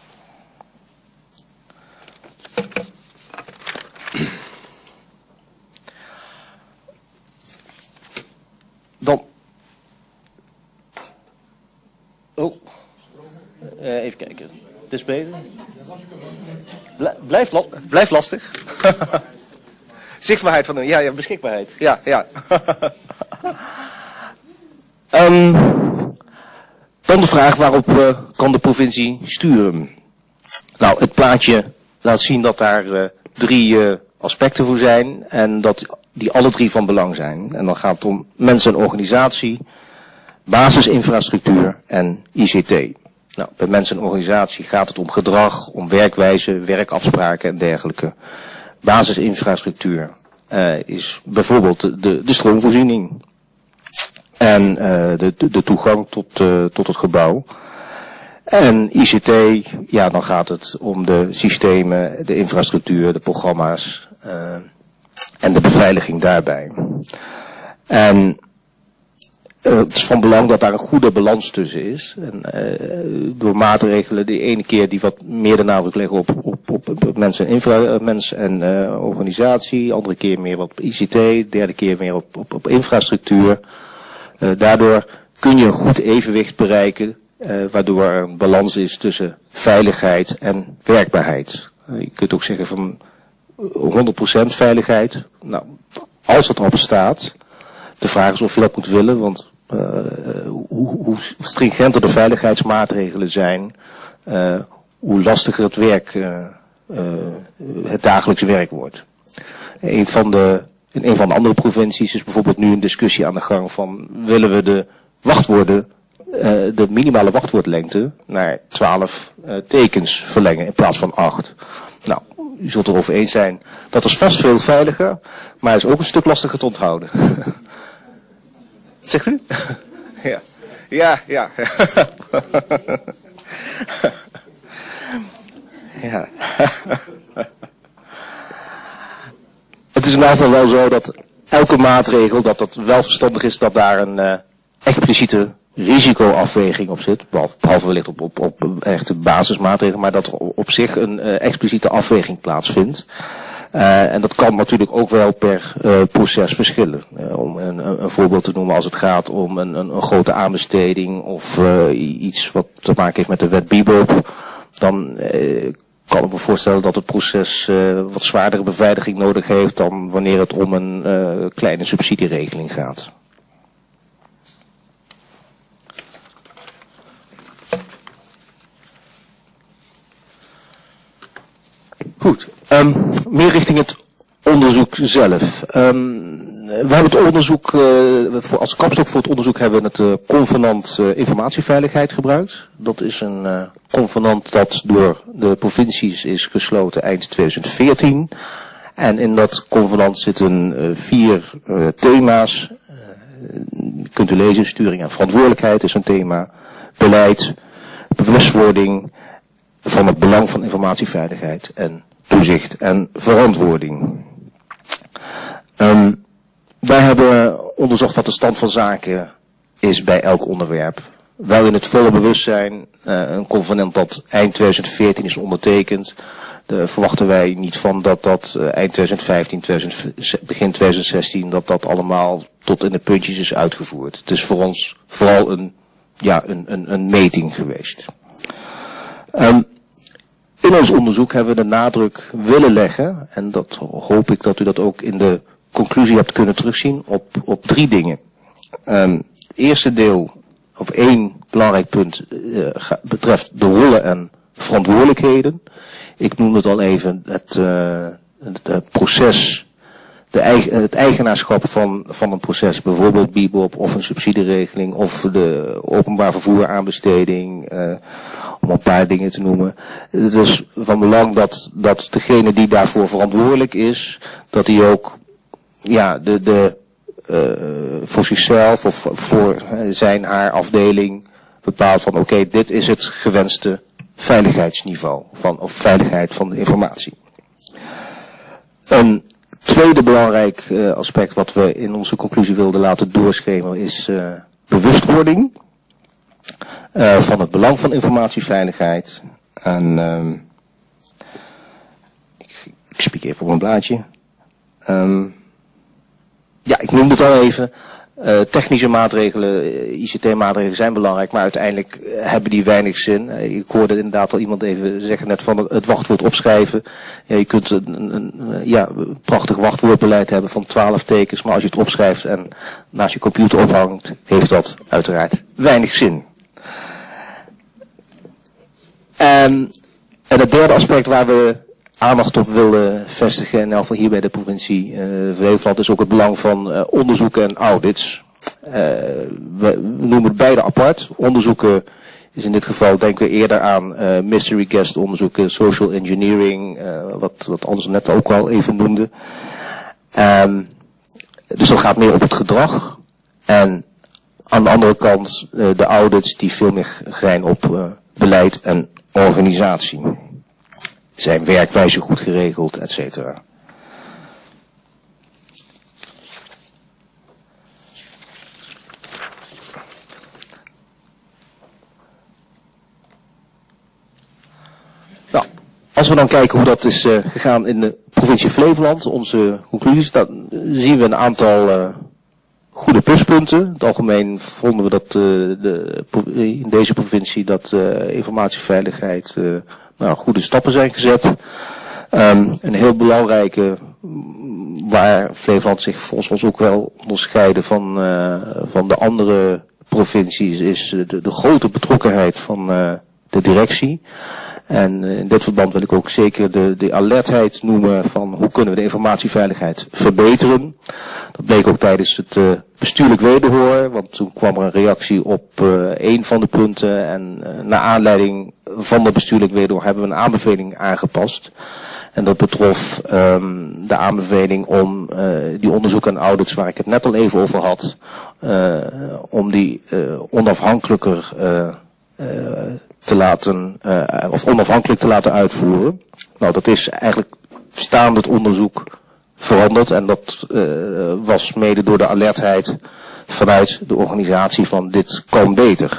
Dan. Oh. Uh, even kijken. Het is beter. Blijft la blijf lastig. Zichtbaarheid van de, ja, ja, beschikbaarheid. Ja, ja. um, dan de vraag waarop uh, kan de provincie sturen? Nou, het plaatje laat zien dat daar uh, drie uh, aspecten voor zijn en dat die alle drie van belang zijn. En dan gaat het om mensen en organisatie, basisinfrastructuur en I C T. Nou, bij mensen en organisatie gaat het om gedrag, om werkwijze, werkafspraken en dergelijke. Basisinfrastructuur uh, is bijvoorbeeld de, de, de stroomvoorziening en uh, de, de, de toegang tot, uh, tot het gebouw. En I C T, ja, dan gaat het om de systemen, de infrastructuur, de programma's uh, en de beveiliging daarbij. En uh, het is van belang dat daar een goede balans tussen is. En, uh, door maatregelen, de ene keer die wat meer de nadruk leggen op, op, op, op mensen en, infra, mens en uh, organisatie, andere keer meer op I C T, derde keer meer op, op, op infrastructuur. Uh, daardoor kun je een goed evenwicht bereiken, uh, waardoor er een balans is tussen veiligheid en werkbaarheid. Uh, je kunt ook zeggen van honderd procent veiligheid. Nou, als het erop staat, de vraag is of je dat moet willen, want uh, hoe, hoe stringenter de veiligheidsmaatregelen zijn, uh, hoe lastiger het werk, uh, uh, het dagelijks werk wordt. Een van de, in een van de andere provincies is bijvoorbeeld nu een discussie aan de gang van, willen we de wachtwoorden, uh, de minimale wachtwoordlengte naar twaalf uh, tekens verlengen in plaats van acht. Nou, u zult erover eens zijn, dat is vast veel veiliger, maar is ook een stuk lastiger te onthouden. Wat zegt u? Ja, ja, ja. Ja. Het is in ieder geval wel zo dat elke maatregel, dat het wel verstandig is dat daar een uh, expliciete risicoafweging op zit, behalve, behalve wellicht op, op, op echte basismaatregelen, maar dat er op zich een uh, expliciete afweging plaatsvindt. Uh, en dat kan natuurlijk ook wel per uh, proces verschillen. Uh, om een, een voorbeeld te noemen als het gaat om een, een, een grote aanbesteding of uh, iets wat te maken heeft met de wet Bibop, dan uh, kan ik me voorstellen dat het proces uh, wat zwaardere beveiliging nodig heeft dan wanneer het om een uh, kleine subsidieregeling gaat. Goed, um, meer richting het onderzoek zelf. Um, uh, we hebben het onderzoek, uh, voor, als kapstok voor het onderzoek hebben we het uh, convenant uh, informatieveiligheid gebruikt. Dat is een uh, convenant dat door de provincies is gesloten eind tweeduizend veertien. En in dat convenant zitten uh, vier uh, thema's. Uh, kunt u lezen, sturing en verantwoordelijkheid is een thema. Beleid, bewustwording van het belang van informatieveiligheid en toezicht en verantwoording. Um, wij hebben onderzocht wat de stand van zaken is bij elk onderwerp. Wel in het volle bewustzijn, uh, een convenant dat eind tweeduizend veertien is ondertekend. De, verwachten wij niet van dat dat uh, eind tweeduizend vijftien, tweeduizend, begin tweeduizend zestien, dat dat allemaal tot in de puntjes is uitgevoerd. Het is voor ons vooral een, ja, een, een, een meting geweest. Um, in ons onderzoek hebben we de nadruk willen leggen, en dat hoop ik dat u dat ook in de conclusie hebt kunnen terugzien, op, op drie dingen. Um, het eerste deel, op één belangrijk punt, uh, betreft de rollen en verantwoordelijkheden. Ik noem het al even het, uh, het, het proces, de eigen, het eigenaarschap van, van een proces, bijvoorbeeld B I B O P of een subsidieregeling of de openbaar vervoer aanbesteding, uh, om een paar dingen te noemen. Het is van belang dat, dat degene die daarvoor verantwoordelijk is, dat hij ook ja, de, de, uh, voor zichzelf of voor zijn haar afdeling bepaalt van oké, okay, dit is het gewenste veiligheidsniveau van, of veiligheid van de informatie. Een tweede belangrijk uh, aspect wat we in onze conclusie wilden laten doorschemeren is uh, bewustwording uh, van het belang van informatieveiligheid. En uh, ik, ik spiek even op een blaadje. Um, ja, ik noemde het al even. Uh, technische maatregelen, I C T-maatregelen zijn belangrijk, maar uiteindelijk uh, hebben die weinig zin. Uh, ik hoorde inderdaad al iemand even zeggen net van het wachtwoord opschrijven. Ja, je kunt een, een, een ja, prachtig wachtwoordbeleid hebben van twaalf tekens, maar als je het opschrijft en naast je computer ophangt, heeft dat uiteraard weinig zin. En, en het derde aspect waar we aandacht op willen vestigen, in elk geval hier bij de provincie uh, Flevoland, is ook het belang van uh, onderzoeken en audits. Uh, we, we noemen het beide apart. Onderzoeken is in dit geval, denken we eerder aan uh, mystery guest onderzoeken, social engineering, uh, wat, wat Anders net ook al even noemde. Um, dus dat gaat meer op het gedrag. En aan de andere kant uh, de audits die veel meer gaan op uh, beleid en organisatie. Zijn werkwijze goed geregeld, et cetera. Nou, als we dan kijken hoe dat is uh, gegaan in de provincie Flevoland, onze conclusies, dan zien we een aantal uh, goede pluspunten. In het algemeen vonden we dat uh, de, in deze provincie dat uh, informatieveiligheid uh, nou, goede stappen zijn gezet. Um, een heel belangrijke, waar Flevoland zich volgens ons ook wel onderscheiden van, uh, van de andere provincies, is de, de grote betrokkenheid van uh, de directie. En in dit verband wil ik ook zeker de, de alertheid noemen van hoe kunnen we de informatieveiligheid verbeteren. Dat bleek ook tijdens het uh, bestuurlijk wederhoor, want toen kwam er een reactie op uh, een van de punten en uh, naar aanleiding van dat bestuurlijk wederhoor hebben we een aanbeveling aangepast. En dat betrof um, de aanbeveling om uh, die onderzoeken en audits waar ik het net al even over had, uh, om die uh, onafhankelijker uh, uh, te laten, uh, of onafhankelijk te laten uitvoeren. Nou, dat is eigenlijk staande het onderzoek veranderd en dat uh, was mede door de alertheid vanuit de organisatie van dit kan beter.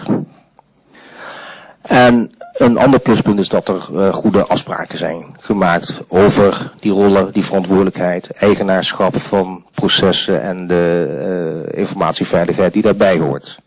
En een ander pluspunt is dat er uh, goede afspraken zijn gemaakt over die rollen, die verantwoordelijkheid, eigenaarschap van processen en de uh, informatieveiligheid die daarbij hoort.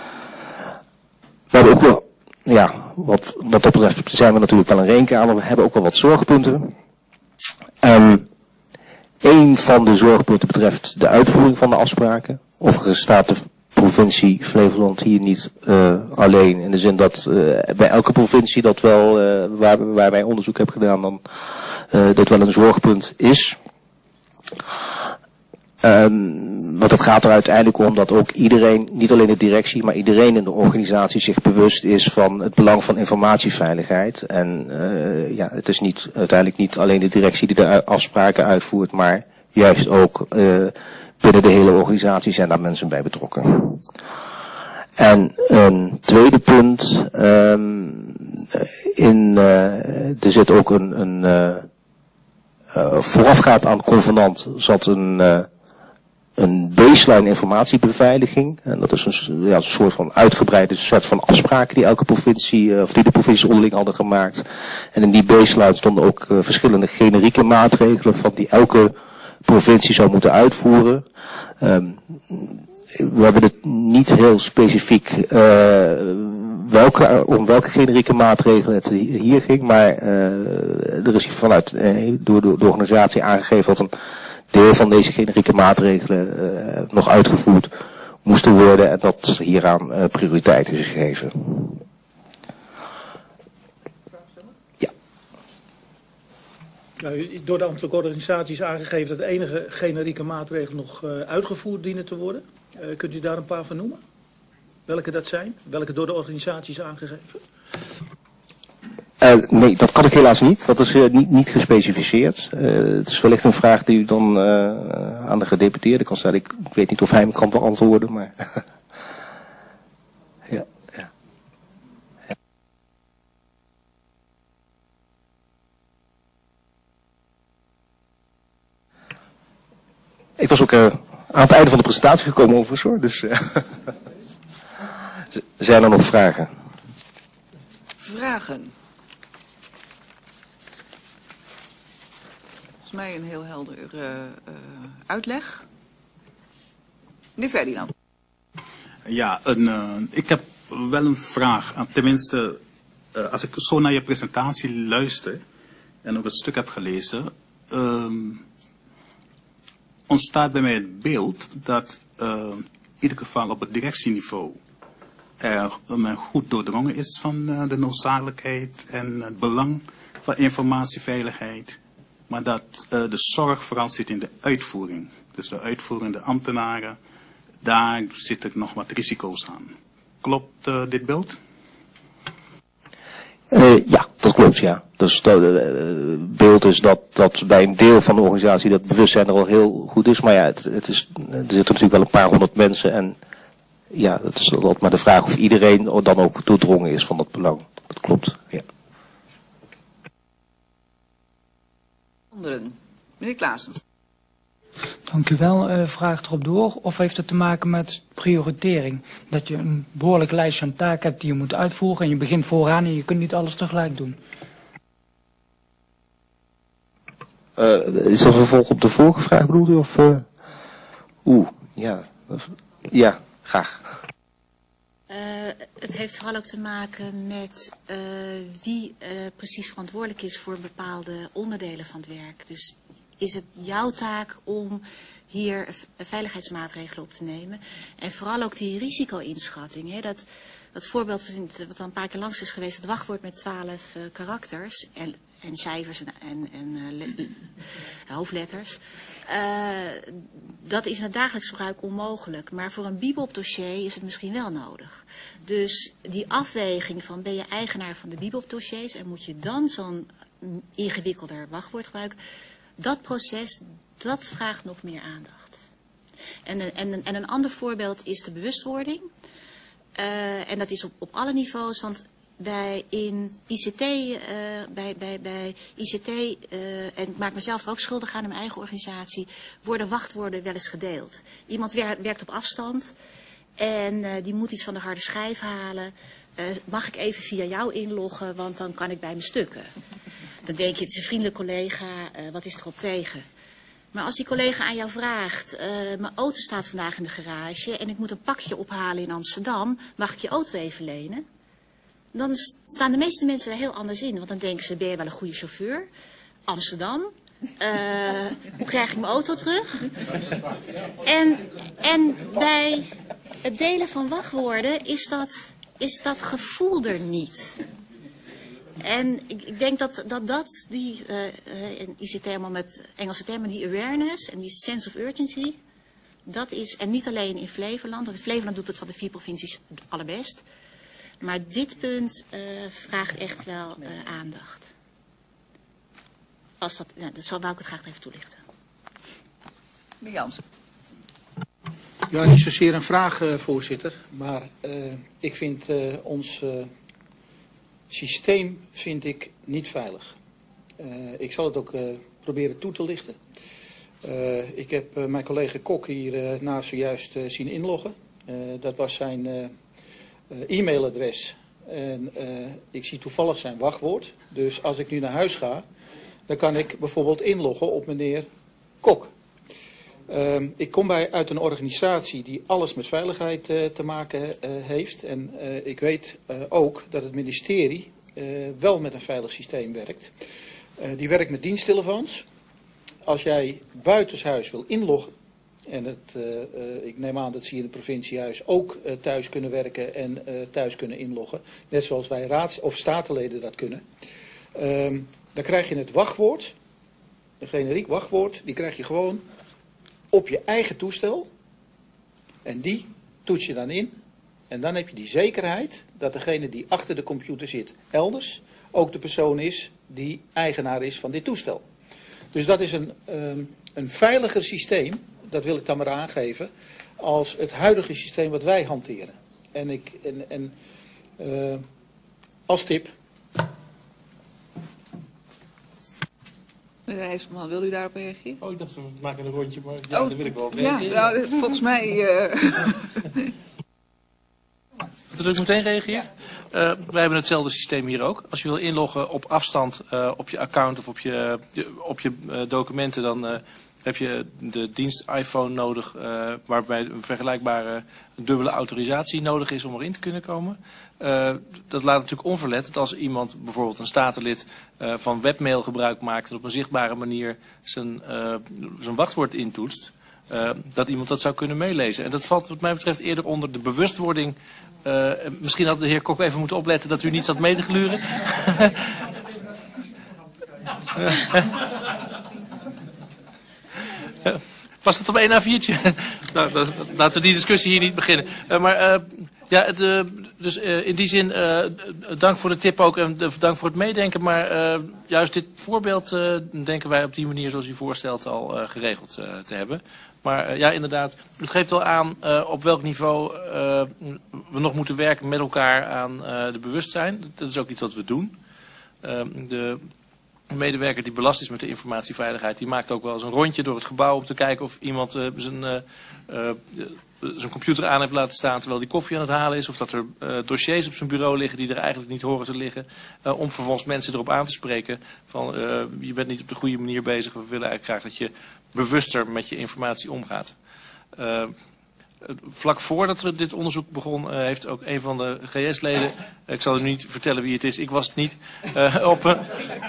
We hebben ook wel, ja, wat, wat dat betreft zijn we natuurlijk wel een rekenkamer, we hebben ook wel wat zorgpunten. Um, een van de zorgpunten betreft de uitvoering van de afspraken. Overigens staat de provincie Flevoland hier niet uh, alleen, in de zin dat uh, bij elke provincie dat wel, uh, waar, waar wij onderzoek hebben gedaan, dan uh, dat wel een zorgpunt is. Um, want het gaat er uiteindelijk om dat ook iedereen, niet alleen de directie, maar iedereen in de organisatie zich bewust is van het belang van informatieveiligheid. En uh, ja, het is niet, uiteindelijk niet alleen de directie die de afspraken uitvoert, maar juist ook uh, binnen de hele organisatie zijn daar mensen bij betrokken. En een tweede punt, um, in, uh, er zit ook een, een uh, uh, voorafgaand aan het convenant zat een, uh, een baseline informatiebeveiliging. En dat is een, ja, een soort van uitgebreide set van afspraken die elke provincie, uh, of die de provincies onderling hadden gemaakt. En in die baseline stonden ook uh, verschillende generieke maatregelen van die elke provincie zou moeten uitvoeren. Um, We hebben het niet heel specifiek uh, welke, om welke generieke maatregelen het hier ging, maar uh, er is vanuit uh, door, door de organisatie aangegeven dat een deel van deze generieke maatregelen uh, nog uitgevoerd moesten worden en dat hieraan uh, prioriteit is gegeven. Ja. Nou, door de ambtelijke organisatie is aangegeven dat de enige generieke maatregelen nog uh, uitgevoerd dienen te worden. Uh, kunt u daar een paar van noemen? Welke dat zijn? Welke door de organisatie is aangegeven? Uh, nee, dat kan ik helaas niet. Dat is uh, niet, niet gespecificeerd. Uh, het is wellicht een vraag die u dan uh, aan de gedeputeerde kan stellen. Ik, ik weet niet of hij hem kan beantwoorden, maar... ja, ja. ja. Ik was ook... Uh, aan het einde van de presentatie gekomen overigens hoor. Dus uh, zijn er nog vragen? Vragen? Volgens mij een heel helder uh, uh, uitleg. Meneer Ferdinand. Ja, een, uh, ik heb wel een vraag. Tenminste, uh, als ik zo naar je presentatie luister en ook het stuk heb gelezen... Uh, ontstaat bij mij het beeld dat uh, in ieder geval op het directieniveau er uh, goed doordrongen is van uh, de noodzakelijkheid en het belang van informatieveiligheid, maar dat uh, de zorg vooral zit in de uitvoering. Dus de uitvoerende ambtenaren, daar zitten nog wat risico's aan. Klopt uh, dit beeld? Uh, ja, dat klopt, ja. Dus het uh, beeld is dat, dat bij een deel van de organisatie dat bewustzijn er al heel goed is. Maar ja, het, het is, er zitten natuurlijk wel een paar honderd mensen. En ja, het is altijd maar de vraag of iedereen dan ook doordrongen is van dat belang. Dat klopt, ja. Anderen. Meneer Klaassen. Dank u wel. Uh, vraag erop door. Of heeft het te maken met prioritering? Dat je een behoorlijk lijstje aan taken hebt die je moet uitvoeren en je begint vooraan en je kunt niet alles tegelijk doen. Uh, is dat een vervolg op de vorige vraag bedoelt u? Of, uh... Oeh, ja. Ja, graag. Uh, het heeft vooral ook te maken met uh, wie uh, precies verantwoordelijk is voor bepaalde onderdelen van het werk. Dus is het jouw taak om hier veiligheidsmaatregelen op te nemen. En vooral ook die risico-inschatting. Hè? Dat, dat voorbeeld wat al een paar keer langs is geweest, het wachtwoord met twaalf uh, karakters en, en cijfers en, en, en uh, hoofdletters. Uh, dat is in het dagelijks gebruik onmogelijk. Maar voor een bibop-dossier is het misschien wel nodig. Dus die afweging van ben je eigenaar van de bibop-dossiers en moet je dan zo'n ingewikkelder wachtwoord gebruiken. Dat proces, dat vraagt nog meer aandacht. En, en, en een ander voorbeeld is de bewustwording. Uh, en dat is op, op alle niveaus, want bij in I C T, uh, bij, bij, bij I C T, uh, en ik maak mezelf er ook schuldig aan in mijn eigen organisatie, worden wachtwoorden wel eens gedeeld. Iemand wer, werkt op afstand en uh, die moet iets van de harde schijf halen. Uh, mag ik even via jou inloggen, want dan kan ik bij mijn stukken. Dan denk je, het is een vriendelijk collega, uh, wat is er op tegen? Maar als die collega aan jou vraagt, uh, mijn auto staat vandaag in de garage en ik moet een pakje ophalen in Amsterdam, mag ik je auto even lenen? Dan staan de meeste mensen er heel anders in, want dan denken ze, ben je wel een goede chauffeur? Amsterdam, uh, hoe krijg ik mijn auto terug? En, en bij het delen van wachtwoorden is dat, is dat gevoel er niet. En ik, ik denk dat dat, dat die, uh, in I C T allemaal met Engelse termen, die awareness en die sense of urgency, Dat is, en niet alleen in Flevoland, want in Flevoland doet het van de vier provincies het allerbest. Maar dit punt uh, vraagt echt wel uh, aandacht. Als dat, nou, dat zal, wou ik het graag even toelichten. Meneer Jansen. Ja, niet zozeer een vraag, uh, voorzitter. Maar uh, ik vind uh, ons uh, systeem vind ik niet veilig. Uh, ik zal het ook uh, proberen toe te lichten. Uh, ik heb uh, mijn collega Kok hier uh, naast zojuist uh, zien inloggen. Uh, dat was zijn uh, uh, e-mailadres. En uh, ik zie toevallig zijn wachtwoord. Dus als ik nu naar huis ga, dan kan ik bijvoorbeeld inloggen op meneer Kok. Uh, ik kom bij, uit een organisatie die alles met veiligheid uh, te maken uh, heeft. En uh, ik weet uh, ook dat het ministerie uh, wel met een veilig systeem werkt. Uh, die werkt met diensttelefoons. Als jij buitenshuis wil inloggen, en het, uh, uh, ik neem aan dat ze hier in het provinciehuis ook uh, thuis kunnen werken en uh, thuis kunnen inloggen. Net zoals wij raads- of statenleden dat kunnen. Uh, dan krijg je het wachtwoord, een generiek wachtwoord, die krijg je gewoon op je eigen toestel. En die toets je dan in. En dan heb je die zekerheid dat degene die achter de computer zit elders ook de persoon is die eigenaar is van dit toestel. Dus dat is een, um, een veiliger systeem, dat wil ik dan maar aangeven, als het huidige systeem wat wij hanteren. En, ik, en, en uh, als tip. Meneer IJsselman, wil u daarop reageren? Oh, ik dacht, we maken een rondje, maar ja, oh, daar wil ik wel op ja, reageren. nou, volgens mij... Uh... Zal ik meteen reageren? Uh, wij hebben hetzelfde systeem hier ook. Als je wil inloggen op afstand uh, op je account of op je, op je uh, documenten, dan uh, heb je de dienst iPhone nodig, uh, waarbij een vergelijkbare dubbele autorisatie nodig is om erin te kunnen komen. Uh, dat laat natuurlijk onverlet dat als iemand bijvoorbeeld een statenlid uh, van webmail gebruik maakt en op een zichtbare manier zijn, uh, zijn wachtwoord intoetst, uh, dat iemand dat zou kunnen meelezen. En dat valt wat mij betreft eerder onder de bewustwording. Uh, misschien had de heer Kok even moeten opletten dat u niet zat mee te gluren. Was het op één A viertje? Nou, dat, laten we die discussie hier niet beginnen. Uh, maar uh, ja, het, uh, dus uh, in die zin, uh, dank voor de tip ook en uh, dank voor het meedenken. Maar uh, juist dit voorbeeld uh, denken wij op die manier zoals u voorstelt al uh, geregeld uh, te hebben. Maar uh, ja, inderdaad, het geeft wel aan uh, op welk niveau uh, we nog moeten werken met elkaar aan uh, de bewustzijn. Dat is ook iets wat we doen. Uh, de medewerker die belast is met de informatieveiligheid, die maakt ook wel eens een rondje door het gebouw om te kijken of iemand uh, zijn, uh, uh, zijn computer aan heeft laten staan terwijl die koffie aan het halen is. Of dat er uh, dossiers op zijn bureau liggen die er eigenlijk niet horen te liggen. Uh, om vervolgens mensen erop aan te spreken van uh, je bent niet op de goede manier bezig. We willen eigenlijk graag dat je bewuster met je informatie omgaat. Uh, vlak voordat we dit onderzoek begon, uh, heeft ook een van de G S-leden, uh, ik zal u niet vertellen wie het is, ik was het niet, uh, op, een,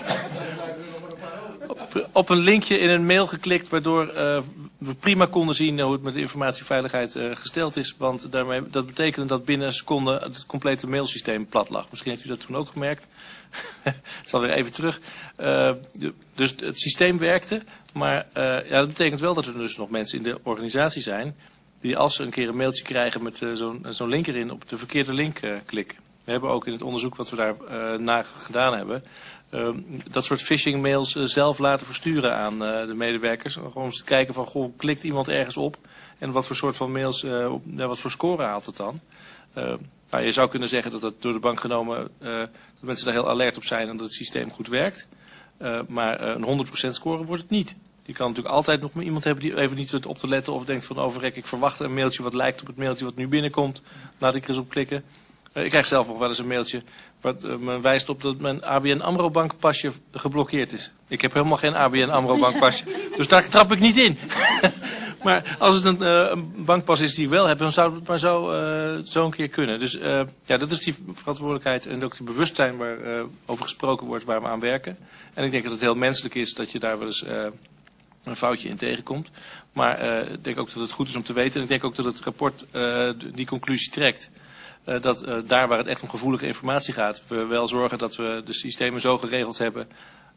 op, op een linkje in een mail geklikt, waardoor uh, we prima konden zien hoe het met de informatieveiligheid uh, gesteld is. Want daarmee, dat betekende dat binnen een seconde het complete mailsysteem plat lag. Misschien heeft u dat toen ook gemerkt. Het is alweer even terug. Uh, dus het systeem werkte. Maar uh, ja, dat betekent wel dat er dus nog mensen in de organisatie zijn die als ze een keer een mailtje krijgen met uh, zo'n zo'n link erin op de verkeerde link uh, klikken. We hebben ook in het onderzoek wat we daar uh, na gedaan hebben, uh, dat soort phishing mails uh, zelf laten versturen aan uh, de medewerkers. Gewoon eens te kijken van, goh, klikt iemand ergens op en wat voor soort van mails, uh, op, ja, wat voor score haalt het dan? Uh, nou, je zou kunnen zeggen dat dat door de bank genomen, uh, dat mensen daar heel alert op zijn en dat het systeem goed werkt. Uh, maar uh, een honderd procent score wordt het niet. Je kan natuurlijk altijd nog iemand hebben die even niet zit op te letten of denkt van, oh verrek, ik verwacht een mailtje wat lijkt op het mailtje wat nu binnenkomt. Laat ik er eens op klikken. Uh, ik krijg zelf nog wel eens een mailtje wat uh, me wijst op dat mijn A B N AMRO bankpasje geblokkeerd is. Ik heb helemaal geen A B N AMRO bankpasje, dus daar trap ik niet in. Maar als het een, uh, een bankpas is die ik wel heb, dan zou het maar zo, uh, zo een keer kunnen. Dus uh, ja, dat is die verantwoordelijkheid en ook die bewustzijn waar uh, over gesproken wordt, waar we aan werken. En ik denk dat het heel menselijk is dat je daar wel eens uh, een foutje in tegenkomt. Maar uh, ik denk ook dat het goed is om te weten. En ik denk ook dat het rapport uh, die conclusie trekt. Uh, dat uh, daar waar het echt om gevoelige informatie gaat, we wel zorgen dat we de systemen zo geregeld hebben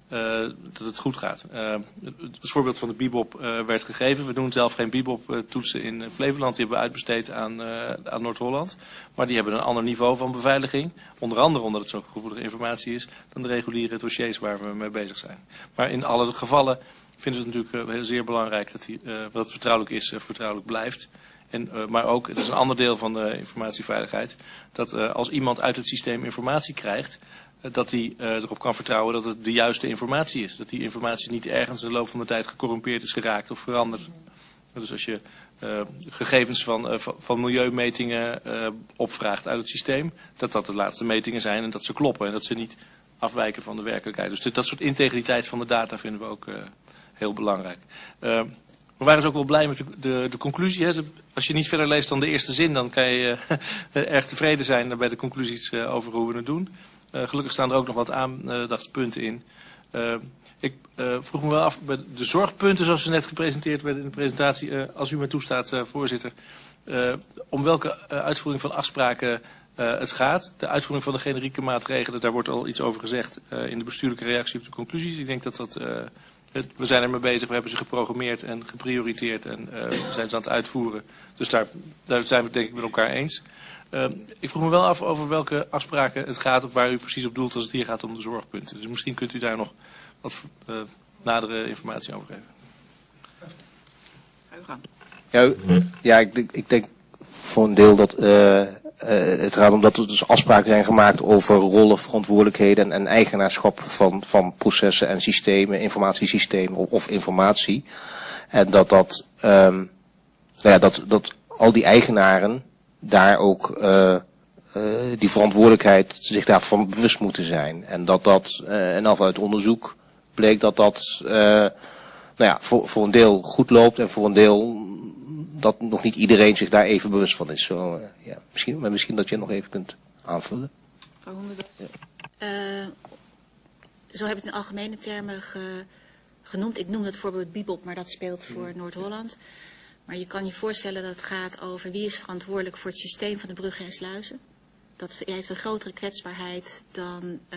uh, dat het goed gaat. Uh, het voorbeeld van de Bibop uh, werd gegeven. We doen zelf geen Bibop-toetsen in Flevoland. Die hebben we uitbesteed aan, uh, aan Noord-Holland. Maar die hebben een ander niveau van beveiliging. Onder andere omdat het zo gevoelige informatie is dan de reguliere dossiers waar we mee bezig zijn. Maar in alle gevallen vinden we het natuurlijk uh, zeer belangrijk dat die, uh, wat vertrouwelijk is, uh, vertrouwelijk blijft. En, uh, maar ook, het is een ander deel van de informatieveiligheid, dat uh, als iemand uit het systeem informatie krijgt, uh, dat hij uh, erop kan vertrouwen dat het de juiste informatie is. Dat die informatie niet ergens in de loop van de tijd gecorrumpeerd is geraakt of veranderd. Dus als je uh, gegevens van, uh, van milieumetingen uh, opvraagt uit het systeem, dat dat de laatste metingen zijn en dat ze kloppen en dat ze niet afwijken van de werkelijkheid. Dus dit, dat soort integriteit van de data vinden we ook uh, heel belangrijk. Uh, We waren dus ook wel blij met de, de, de conclusie. Hè. Als je niet verder leest dan de eerste zin, dan kan je uh, erg tevreden zijn bij de conclusies uh, over hoe we het doen. Uh, gelukkig staan er ook nog wat aandachtspunten in. Uh, ik uh, vroeg me wel af, bij de zorgpunten zoals ze net gepresenteerd werden in de presentatie, uh, als u me toestaat, uh, voorzitter, uh, om welke uh, uitvoering van afspraken uh, het gaat. De uitvoering van de generieke maatregelen, daar wordt al iets over gezegd uh, in de bestuurlijke reactie op de conclusies. Ik denk dat dat... Uh, We zijn ermee bezig, we hebben ze geprogrammeerd en geprioriteerd en uh, we zijn ze aan het uitvoeren. Dus daar, daar zijn we het denk ik met elkaar eens. Uh, ik vroeg me wel af over welke afspraken het gaat of waar u precies op doelt als het hier gaat om de zorgpunten. Dus misschien kunt u daar nog wat uh, nadere informatie over geven. Ja, ja ik, ik denk voor een deel dat uh, uh, het gaat om dat er dus afspraken zijn gemaakt over rollen, verantwoordelijkheden en, en eigenaarschap van, van processen en systemen, informatiesystemen of, of informatie. En dat dat, um, nou ja, dat, dat al die eigenaren daar ook uh, uh, die verantwoordelijkheid zich daarvan bewust moeten zijn. En dat dat, uh, en af uit onderzoek bleek dat dat uh, nou ja, voor, voor een deel goed loopt en voor een deel dat nog niet iedereen zich daar even bewust van is. Zo, uh, ja, misschien, maar misschien dat je nog even kunt aanvullen. Ja. Uh, zo heb ik het in algemene termen ge, genoemd. Ik noem het voorbeeld Bibop, maar dat speelt voor Noord-Holland. Maar je kan je voorstellen dat het gaat over wie is verantwoordelijk voor het systeem van de bruggen en sluizen. Dat heeft een grotere kwetsbaarheid dan uh,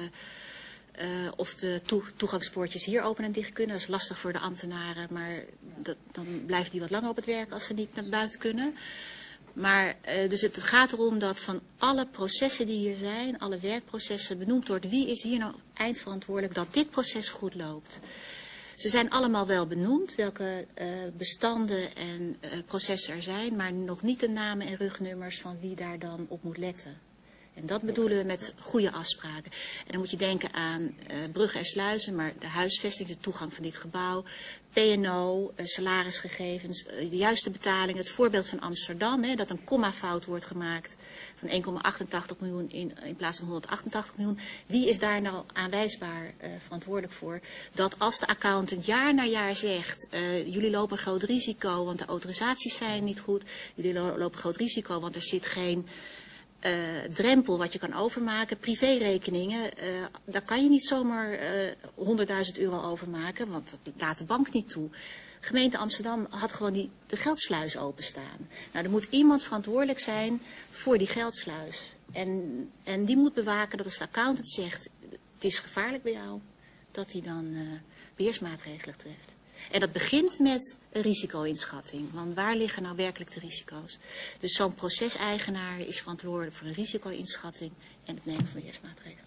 uh, of de toe, toegangspoortjes hier open en dicht kunnen. Dat is lastig voor de ambtenaren, maar dat, dan blijven die wat langer op het werk als ze niet naar buiten kunnen. Maar uh, dus het gaat erom dat van alle processen die hier zijn, alle werkprocessen benoemd wordt, wie is hier nou eindverantwoordelijk dat dit proces goed loopt. Ze zijn allemaal wel benoemd, welke uh, bestanden en uh, processen er zijn, maar nog niet de namen en rugnummers van wie daar dan op moet letten. En dat bedoelen we met goede afspraken. En dan moet je denken aan uh, bruggen en sluizen, maar de huisvesting, de toegang van dit gebouw, P en O, uh, salarisgegevens, uh, de juiste betaling. Het voorbeeld van Amsterdam, hè, dat een kommafout wordt gemaakt van één komma achtentachtig miljoen in, in plaats van honderdachtentachtig miljoen. Wie is daar nou aanwijsbaar uh, verantwoordelijk voor? Dat als de accountant jaar na jaar zegt, uh, jullie lopen een groot risico, want de autorisaties zijn niet goed. Jullie lo- lopen een groot risico, want er zit geen Uh, drempel wat je kan overmaken, privérekeningen, uh, daar kan je niet zomaar uh, honderdduizend euro overmaken, want dat laat de bank niet toe. Gemeente Amsterdam had gewoon die, de geldsluis openstaan. Nou, er moet iemand verantwoordelijk zijn voor die geldsluis. En, en die moet bewaken dat als de accountant zegt, het is gevaarlijk bij jou, dat hij dan uh, beheersmaatregelen treft. En dat begint met een risico-inschatting. Want waar liggen nou werkelijk de risico's? Dus zo'n proceseigenaar is verantwoordelijk voor een risico-inschatting en het nemen van beheersmaatregelen.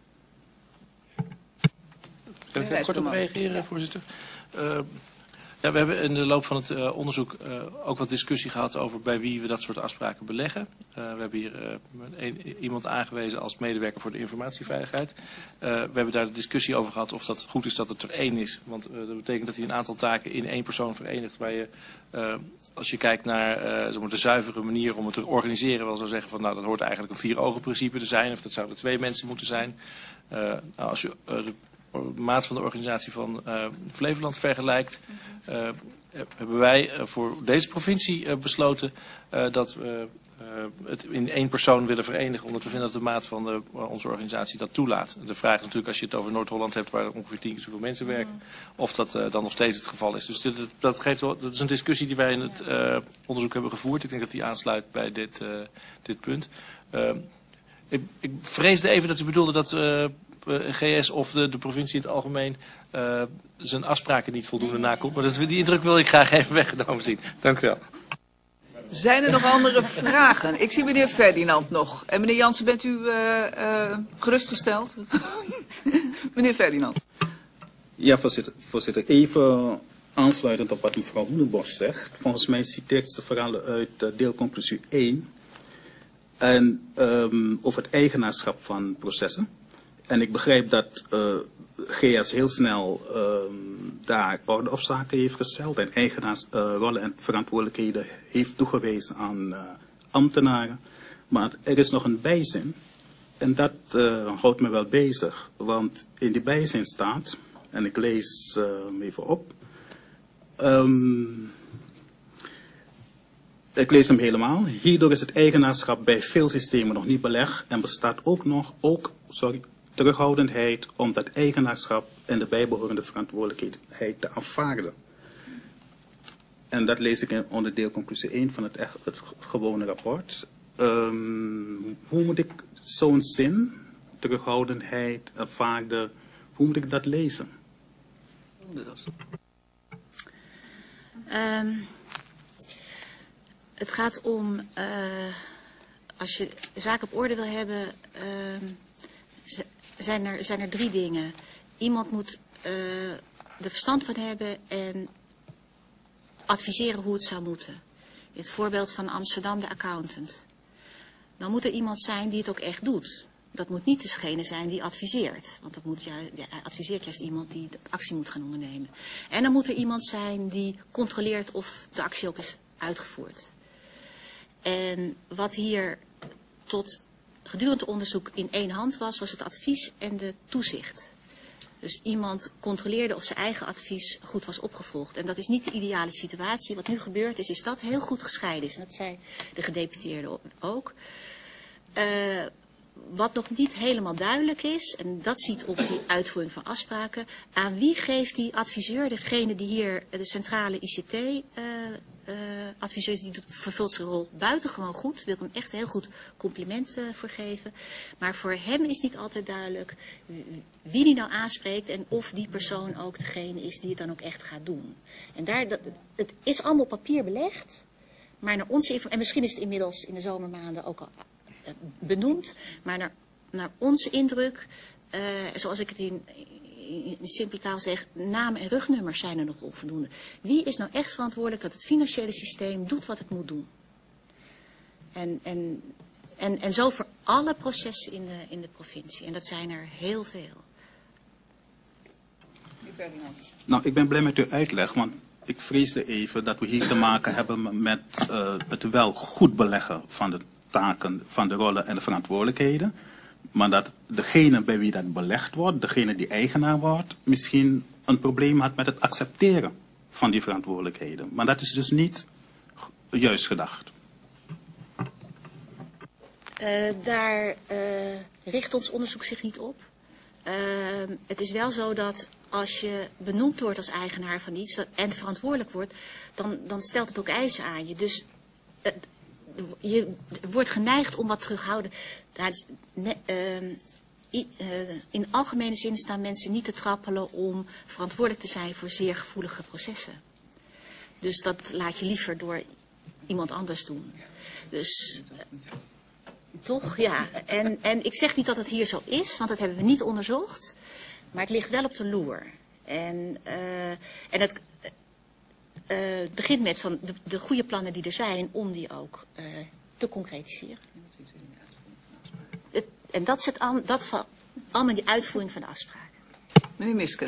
Kan ik daar kort op reageren, voorzitter? Uh, ja, we hebben in de loop van het uh, onderzoek uh, ook wat discussie gehad over bij wie we dat soort afspraken beleggen. Uh, we hebben hier uh, een, iemand aangewezen als medewerker voor de informatieveiligheid. Uh, we hebben daar de discussie over gehad of dat goed is dat het er één is. Want uh, dat betekent dat hij een aantal taken in één persoon verenigt. Waar je, uh, als je kijkt naar uh, zeg maar de zuivere manier om het te organiseren, wel zou zeggen van nou dat hoort eigenlijk een vier-ogen-principe te zijn. Of dat zouden twee mensen moeten zijn. Uh, nou, als je uh, de maat van de organisatie van uh, Flevoland vergelijkt, uh, hebben wij uh, voor deze provincie uh, besloten uh, dat we uh, het in één persoon willen verenigen, omdat we vinden dat de maat van de, uh, onze organisatie dat toelaat. De vraag is natuurlijk als je het over Noord-Holland hebt waar ongeveer tien keer zoveel mensen werken, of dat uh, dan nog steeds het geval is. Dus dit, dat, geeft wel, dat is een discussie die wij in het uh, onderzoek hebben gevoerd. Ik denk dat die aansluit bij dit, uh, dit punt. Uh, ik, ik vreesde even dat u bedoelde dat uh, uh, G S of de, de provincie in het algemeen uh, zijn afspraken niet voldoende nakomt. Maar dat, die indruk wil ik graag even weggenomen zien. Dank u wel. Zijn er nog andere vragen? Ik zie meneer Ferdinand nog. En meneer Jansen, bent u uh, uh, gerustgesteld? Meneer Ferdinand. Ja, voorzitter. voorzitter. Even aansluitend op wat mevrouw Hoelenbos zegt. Volgens mij citeert ze vooral uit uh, deelconclusie één. En um, over het eigenaarschap van processen. En ik begrijp dat uh, G S heel snel um, daar orde op zaken heeft gesteld. En eigenaarsrollen uh, en verantwoordelijkheden heeft toegewezen aan uh, ambtenaren. Maar er is nog een bijzin. En dat uh, houdt me wel bezig. Want in die bijzin staat, en ik lees uh, hem even op. Um, ik lees hem helemaal. Hierdoor is het eigenaarschap bij veel systemen nog niet belegd. En bestaat ook nog, ook, sorry, terughoudendheid om dat eigenaarschap en de bijbehorende verantwoordelijkheid te aanvaarden. En dat lees ik in onderdeel conclusie één van het, echt, het gewone rapport. Um, hoe moet ik zo'n zin, terughoudendheid, aanvaarden, hoe moet ik dat lezen? Um, het gaat om, uh, als je zaken op orde wil hebben, uh, zijn, er, zijn er drie dingen. Iemand moet uh, er verstand van hebben en adviseren hoe het zou moeten. In het voorbeeld van Amsterdam, de accountant. Dan moet er iemand zijn die het ook echt doet. Dat moet niet degene zijn die adviseert. Want dat moet juist, ja, adviseert juist iemand die de actie moet gaan ondernemen. En dan moet er iemand zijn die controleert of de actie ook is uitgevoerd. En wat hier tot gedurende onderzoek in één hand was, was het advies en de toezicht. Dus iemand controleerde of zijn eigen advies goed was opgevolgd. En dat is niet de ideale situatie. Wat nu gebeurd is, is dat heel goed gescheiden is. En dat zei de gedeputeerde ook. Uh, wat nog niet helemaal duidelijk is, en dat ziet op die uitvoering van afspraken, aan wie geeft die adviseur, degene die hier de centrale I C T uh, uh, adviseur, die vervult zijn rol buitengewoon goed, wil ik hem echt heel goed compliment uh, voor geven. Maar voor hem is niet altijd duidelijk wie die nou aanspreekt en of die persoon ook degene is die het dan ook echt gaat doen. En daar, dat, het is allemaal op papier belegd, maar naar onze informatie, en misschien is het inmiddels in de zomermaanden ook al benoemd, maar naar, naar onze indruk, uh, zoals ik het in, in, in simpele taal zeg, namen en rugnummers zijn er nog onvoldoende. Wie is nou echt verantwoordelijk dat het financiële systeem doet wat het moet doen? En, en, en, en zo voor alle processen in de, in de provincie. En dat zijn er heel veel. Nou, ik ben blij met uw uitleg, want ik vreesde even dat we hier te maken hebben met uh, het wel goed beleggen van de taken, van de rollen en de verantwoordelijkheden. Maar dat degene bij wie dat belegd wordt, degene die eigenaar wordt, misschien een probleem had met het accepteren van die verantwoordelijkheden. Maar dat is dus niet juist gedacht. Uh, daar uh, richt ons onderzoek zich niet op. Uh, het is wel zo dat als je benoemd wordt als eigenaar van iets en verantwoordelijk wordt, dan, dan stelt het ook eisen aan je. Dus uh, je wordt geneigd om wat terughouden. In algemene zin staan mensen niet te trappelen om verantwoordelijk te zijn voor zeer gevoelige processen. Dus dat laat je liever door iemand anders doen. Dus toch, ja. En, en ik zeg niet dat het hier zo is, want dat hebben we niet onderzocht. Maar het ligt wel op de loer. En, uh, en het... Uh, het begint met van de, de goede plannen die er zijn om die ook uh, te concretiseren. Het, en dat zit al, dat valt allemaal in die uitvoering van de afspraken. Meneer Miske.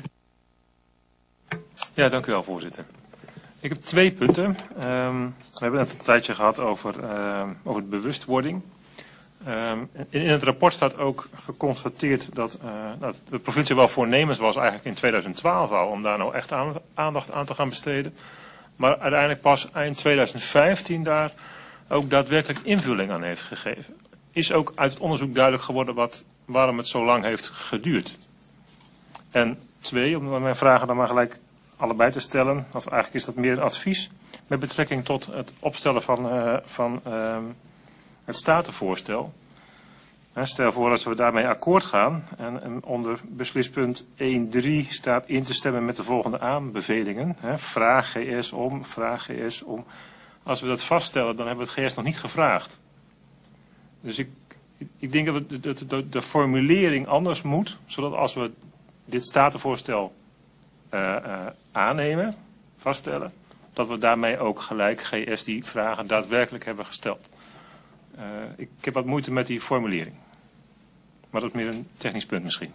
Ja, dank u wel, voorzitter. Ik heb twee punten. Um, we hebben net een tijdje gehad over, uh, over de bewustwording. Um, in, in het rapport staat ook geconstateerd dat, uh, dat de provincie wel voornemens was eigenlijk in tweeduizend twaalf al om daar nou echt aandacht aan te gaan besteden. Maar uiteindelijk pas eind tweeduizend vijftien daar ook daadwerkelijk invulling aan heeft gegeven. Is ook uit het onderzoek duidelijk geworden wat, waarom het zo lang heeft geduurd. En twee, om mijn vragen dan maar gelijk allebei te stellen, of eigenlijk is dat meer een advies, met betrekking tot het opstellen van, uh, van uh, het statenvoorstel. Stel voor als we daarmee akkoord gaan en, en onder beslispunt één punt drie staat in te stemmen met de volgende aanbevelingen. Hè, vraag G S om, vraag G S om. Als we dat vaststellen, dan hebben we het G S nog niet gevraagd. Dus ik, ik denk dat de, de, de, de formulering anders moet, zodat als we dit statenvoorstel uh, uh, aannemen, vaststellen, dat we daarmee ook gelijk G S die vragen daadwerkelijk hebben gesteld. Uh, ik heb wat moeite met die formulering. Maar dat is meer een technisch punt misschien.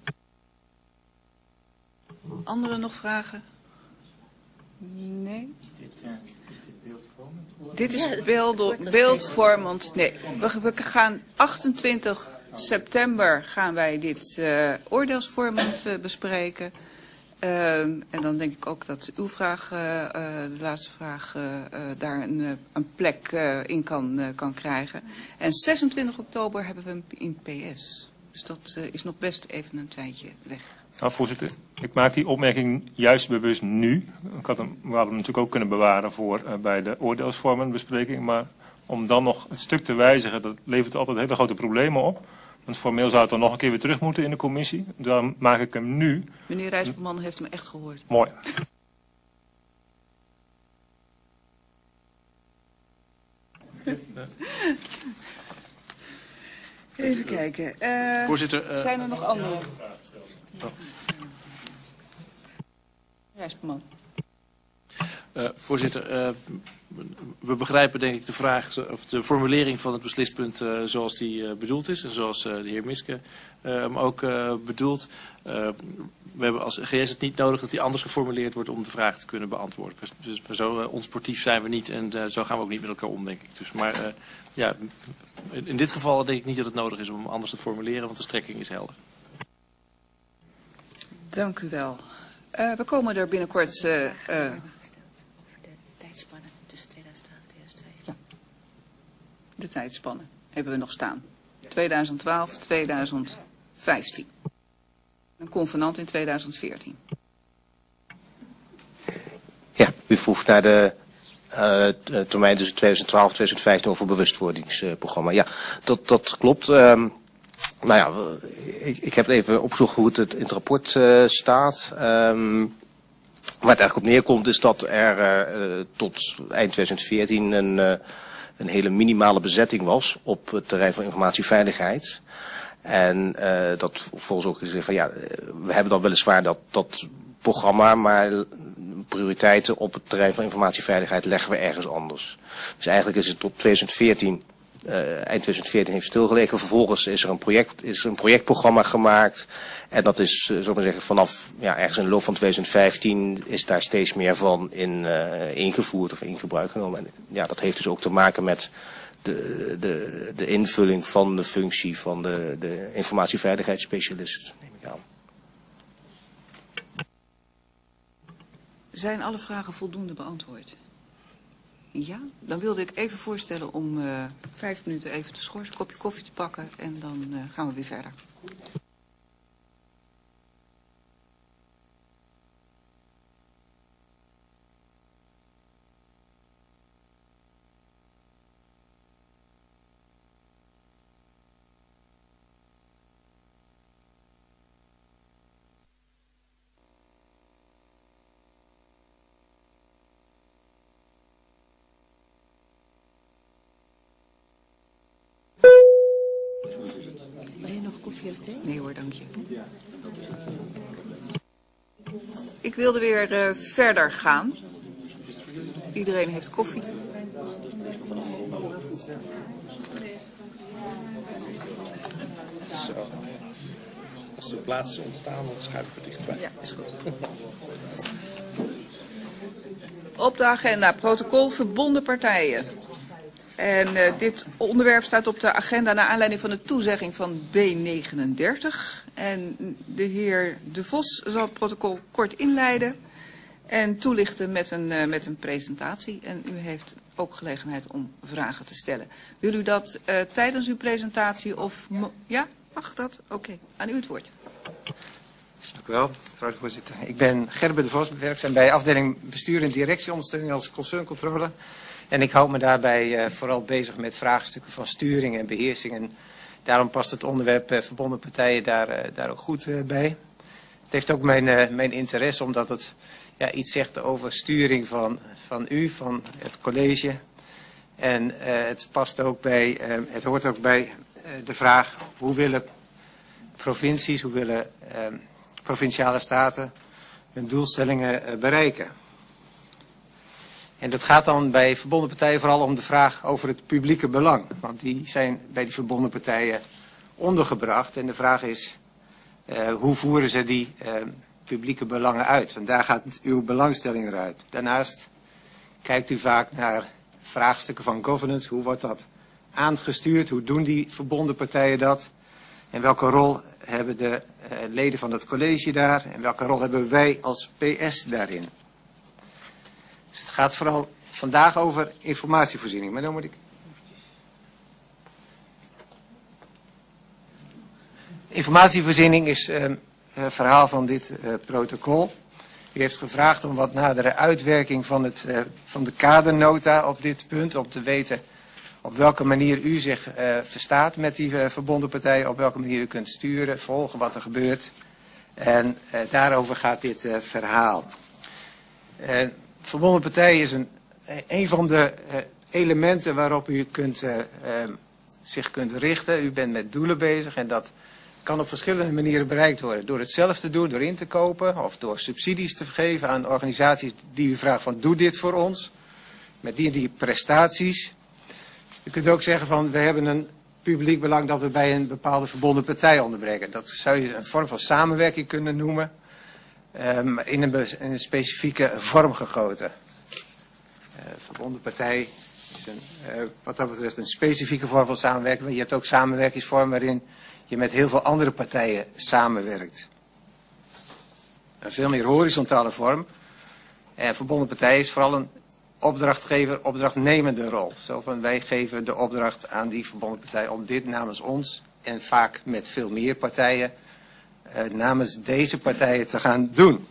Anderen nog vragen? Nee? Is dit, uh, is dit beeldvormend? Dit is Ja, beeld, beeldvormend. Nee, we, we gaan achtentwintig september gaan wij dit uh, oordeelsvormend uh, bespreken. Uh, en dan denk ik ook dat uw vraag, uh, uh, de laatste vraag, uh, uh, daar een, uh, een plek uh, in kan, uh, kan krijgen. En zesentwintig oktober hebben we hem in P S. Dus dat uh, is nog best even een tijdje weg. Nou, voorzitter, ik maak die opmerking juist bewust nu. Ik had hem, we hadden hem natuurlijk ook kunnen bewaren voor uh, bij de oordeelsvormende bespreking. Maar om dan nog het stuk te wijzigen, dat levert altijd hele grote problemen op. Want formeel zou het dan nog een keer weer terug moeten in de commissie. Dan maak ik hem nu. Meneer Rijsperman heeft hem echt gehoord. Mooi. Even kijken. Uh, Voorzitter, uh, zijn er nog andere? Rijsperman. Uh, voorzitter, uh, we begrijpen denk ik de vraag of de formulering van het beslispunt uh, zoals die uh, bedoeld is en zoals uh, de heer Miske uh, hem ook uh, bedoelt. Uh, we hebben als G S het niet nodig dat die anders geformuleerd wordt om de vraag te kunnen beantwoorden. Dus zo uh, onsportief zijn we niet en uh, zo gaan we ook niet met elkaar om, denk ik. Dus, maar uh, ja, in dit geval denk ik niet dat het nodig is om hem anders te formuleren, want de strekking is helder. Dank u wel. Uh, we komen er binnenkort... Uh, uh, Tijdspannen tussen tweeduizend twaalf en tweeduizend vijftien. Ja. De tijdspannen hebben we nog staan. tweeduizend twaalf, tweeduizend vijftien. Een convenant in tweeduizend veertien. Ja, u vroeg naar de uh, termijn tussen tweeduizend twaalf en tweeduizend vijftien over bewustwordingsprogramma. Ja, dat, dat klopt. Um, nou ja, ik, ik heb even opgezocht hoe het, het in het rapport uh, staat. Um, Waar het eigenlijk op neerkomt is dat er uh, tot eind tweeduizend veertien een, uh, een hele minimale bezetting was op het terrein van informatieveiligheid. En uh, dat volgens ook gezegd van ja, we hebben dan weliswaar dat, dat programma, maar prioriteiten op het terrein van informatieveiligheid leggen we ergens anders. Dus eigenlijk is het tot tweeduizend veertien, uh, eind tweeduizend veertien heeft stilgelegen. Vervolgens is er een project, is er een projectprogramma gemaakt. En dat is, uh, zo maar zeggen, vanaf ja, ergens in de loop van tweeduizend vijftien is daar steeds meer van in, uh, ingevoerd of in gebruik genomen. En ja, dat heeft dus ook te maken met de, de, de invulling van de functie van de, de informatieveiligheidsspecialist, neem ik aan. Zijn alle vragen voldoende beantwoord? Ja, dan wilde ik even voorstellen om uh, vijf minuten even te schorsen, een kopje koffie te pakken en dan uh, gaan we weer verder. Wil je nog koffie of thee? Nee hoor, dank je. Ik wilde weer uh, verder gaan. Iedereen heeft koffie. Zo. Als de plaats is ontstaan, dan schuif ik het dichterbij. Ja, is goed. Op de agenda protocol verbonden partijen. En uh, dit onderwerp staat op de agenda naar aanleiding van de toezegging van B negenendertig. En de heer De Vos zal het protocol kort inleiden en toelichten met een, uh, met een presentatie. En u heeft ook gelegenheid om vragen te stellen. Wil u dat uh, tijdens uw presentatie of... Ja, mag dat? Oké, okay. Aan u het woord. Dank u wel, mevrouw de voorzitter. Ik ben Gerben De Vos, werkzaam bij afdeling bestuur en directieondersteuning als concerncontrole. En ik houd me daarbij uh, vooral bezig met vraagstukken van sturing en beheersing en daarom past het onderwerp uh, verbonden partijen daar, uh, daar ook goed uh, bij. Het heeft ook mijn, uh, mijn interesse omdat het ja, iets zegt over sturing van, van u, van het college. En uh, het past ook bij, uh, het hoort ook bij uh, de vraag hoe willen provincies, hoe willen uh, provinciale staten hun doelstellingen uh, bereiken. En dat gaat dan bij verbonden partijen vooral om de vraag over het publieke belang. Want die zijn bij die verbonden partijen ondergebracht. En de vraag is, uh, hoe voeren ze die uh, publieke belangen uit? Want daar gaat uw belangstelling eruit. Daarnaast kijkt u vaak naar vraagstukken van governance. Hoe wordt dat aangestuurd? Hoe doen die verbonden partijen dat? En welke rol hebben de uh, leden van het college daar? En welke rol hebben wij als P S daarin? Dus het gaat vooral vandaag over informatievoorziening. Maar dan moet ik... Informatievoorziening is uh, het verhaal van dit uh, protocol. U heeft gevraagd om wat nadere uitwerking van, het, uh, van de kadernota op dit punt. Om te weten op welke manier u zich uh, verstaat met die uh, verbonden partijen. Op welke manier u kunt sturen, volgen wat er gebeurt. En uh, daarover gaat dit uh, verhaal. Uh, Verbonden partijen is een, een van de uh, elementen waarop u kunt, uh, uh, zich kunt richten. U bent met doelen bezig en dat kan op verschillende manieren bereikt worden. Door het zelf te doen, door in te kopen of door subsidies te geven aan organisaties die u vraagt van doe dit voor ons. Met die en die prestaties. U kunt ook zeggen van we hebben een publiek belang dat we bij een bepaalde verbonden partij onderbrengen. Dat zou je een vorm van samenwerking kunnen noemen. Um, in, een in een specifieke vorm gegoten. Uh, verbonden partij is een, uh, wat dat betreft een specifieke vorm van samenwerking. Maar je hebt ook samenwerkingsvormen waarin je met heel veel andere partijen samenwerkt. Een veel meer horizontale vorm. En verbonden partij is vooral een opdrachtgever, opdrachtnemende rol. Zo van wij geven de opdracht aan die verbonden partij om dit namens ons en vaak met veel meer partijen Uh, namens deze partijen te gaan doen.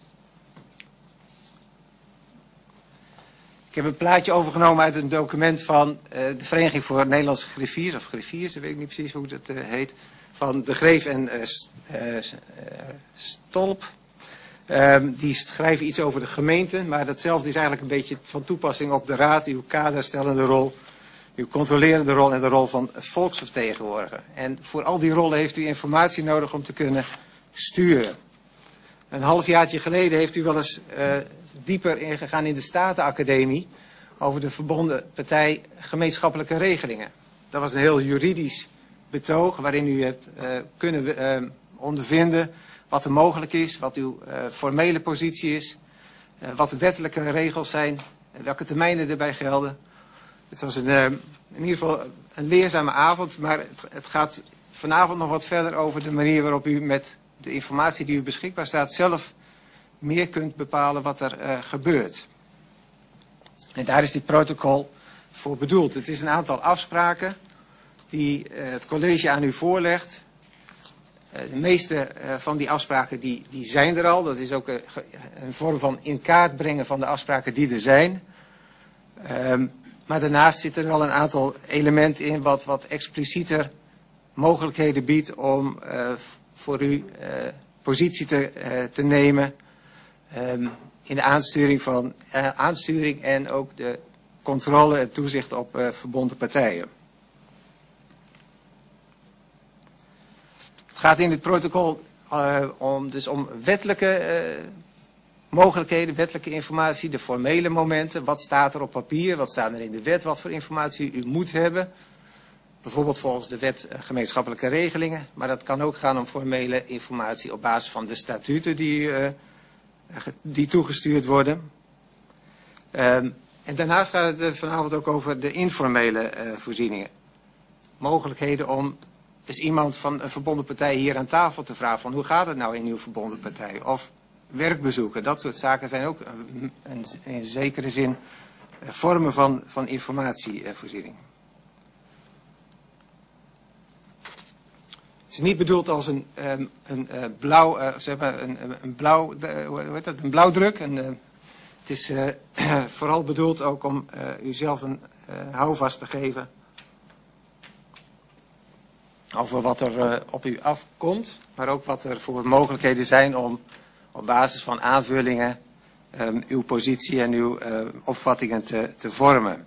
Ik heb een plaatje overgenomen uit een document van uh, de Vereniging voor Nederlandse Griffiers, of Griffiers, ik weet niet precies hoe dat uh, heet, van De Greef en uh, uh, uh, Stolp. Um, die schrijven iets over de gemeente, maar datzelfde is eigenlijk een beetje van toepassing op de raad, uw kaderstellende rol, uw controlerende rol en de rol van volksvertegenwoordiger. En voor al die rollen heeft u informatie nodig om te kunnen sturen. Een halfjaartje geleden heeft u wel eens uh, dieper ingegaan in de Statenacademie over de verbonden partij gemeenschappelijke regelingen. Dat was een heel juridisch betoog waarin u hebt uh, kunnen uh, ondervinden wat er mogelijk is, wat uw uh, formele positie is, uh, wat de wettelijke regels zijn, welke termijnen erbij gelden. Het was een, uh, in ieder geval een leerzame avond, maar het, het gaat vanavond nog wat verder over de manier waarop u met de informatie die u beschikbaar staat zelf meer kunt bepalen wat er uh, gebeurt. En daar is dit protocol voor bedoeld. Het is een aantal afspraken die uh, het college aan u voorlegt. Uh, de meeste uh, van die afspraken die, die zijn er al. Dat is ook een, een vorm van in kaart brengen van de afspraken die er zijn. Um, Maar daarnaast zitten er wel een aantal elementen in wat, wat explicieter mogelijkheden biedt om uh, voor u uh, positie te, uh, te nemen um, in de aansturing, van, uh, aansturing en ook de controle en toezicht op uh, verbonden partijen. Het gaat in het protocol uh, om, dus om wettelijke uh, mogelijkheden, wettelijke informatie, de formele momenten. Wat staat er op papier, wat staat er in de wet, wat voor informatie u moet hebben. Bijvoorbeeld volgens de wet uh, gemeenschappelijke regelingen. Maar dat kan ook gaan om formele informatie op basis van de statuten die, uh, die toegestuurd worden. Um, en daarnaast gaat het uh, vanavond ook over de informele uh, voorzieningen. Mogelijkheden om eens iemand van een verbonden partij hier aan tafel te vragen van hoe gaat het nou in uw verbonden partij? Of werkbezoeken, dat soort zaken zijn ook een, een, in zekere zin uh, vormen van, van informatievoorziening. Het is niet bedoeld als een, um, een, uh, blauw, uh, zeg maar een, een, blauw, uh, hoe heet dat, een blauwdruk. Een, uh, het is uh, vooral bedoeld ook om uh, u zelf een uh, houvast te geven over wat er uh, op u afkomt, maar ook wat er voor mogelijkheden zijn om op basis van aanvullingen um, uw positie en uw uh, opvattingen te, te vormen.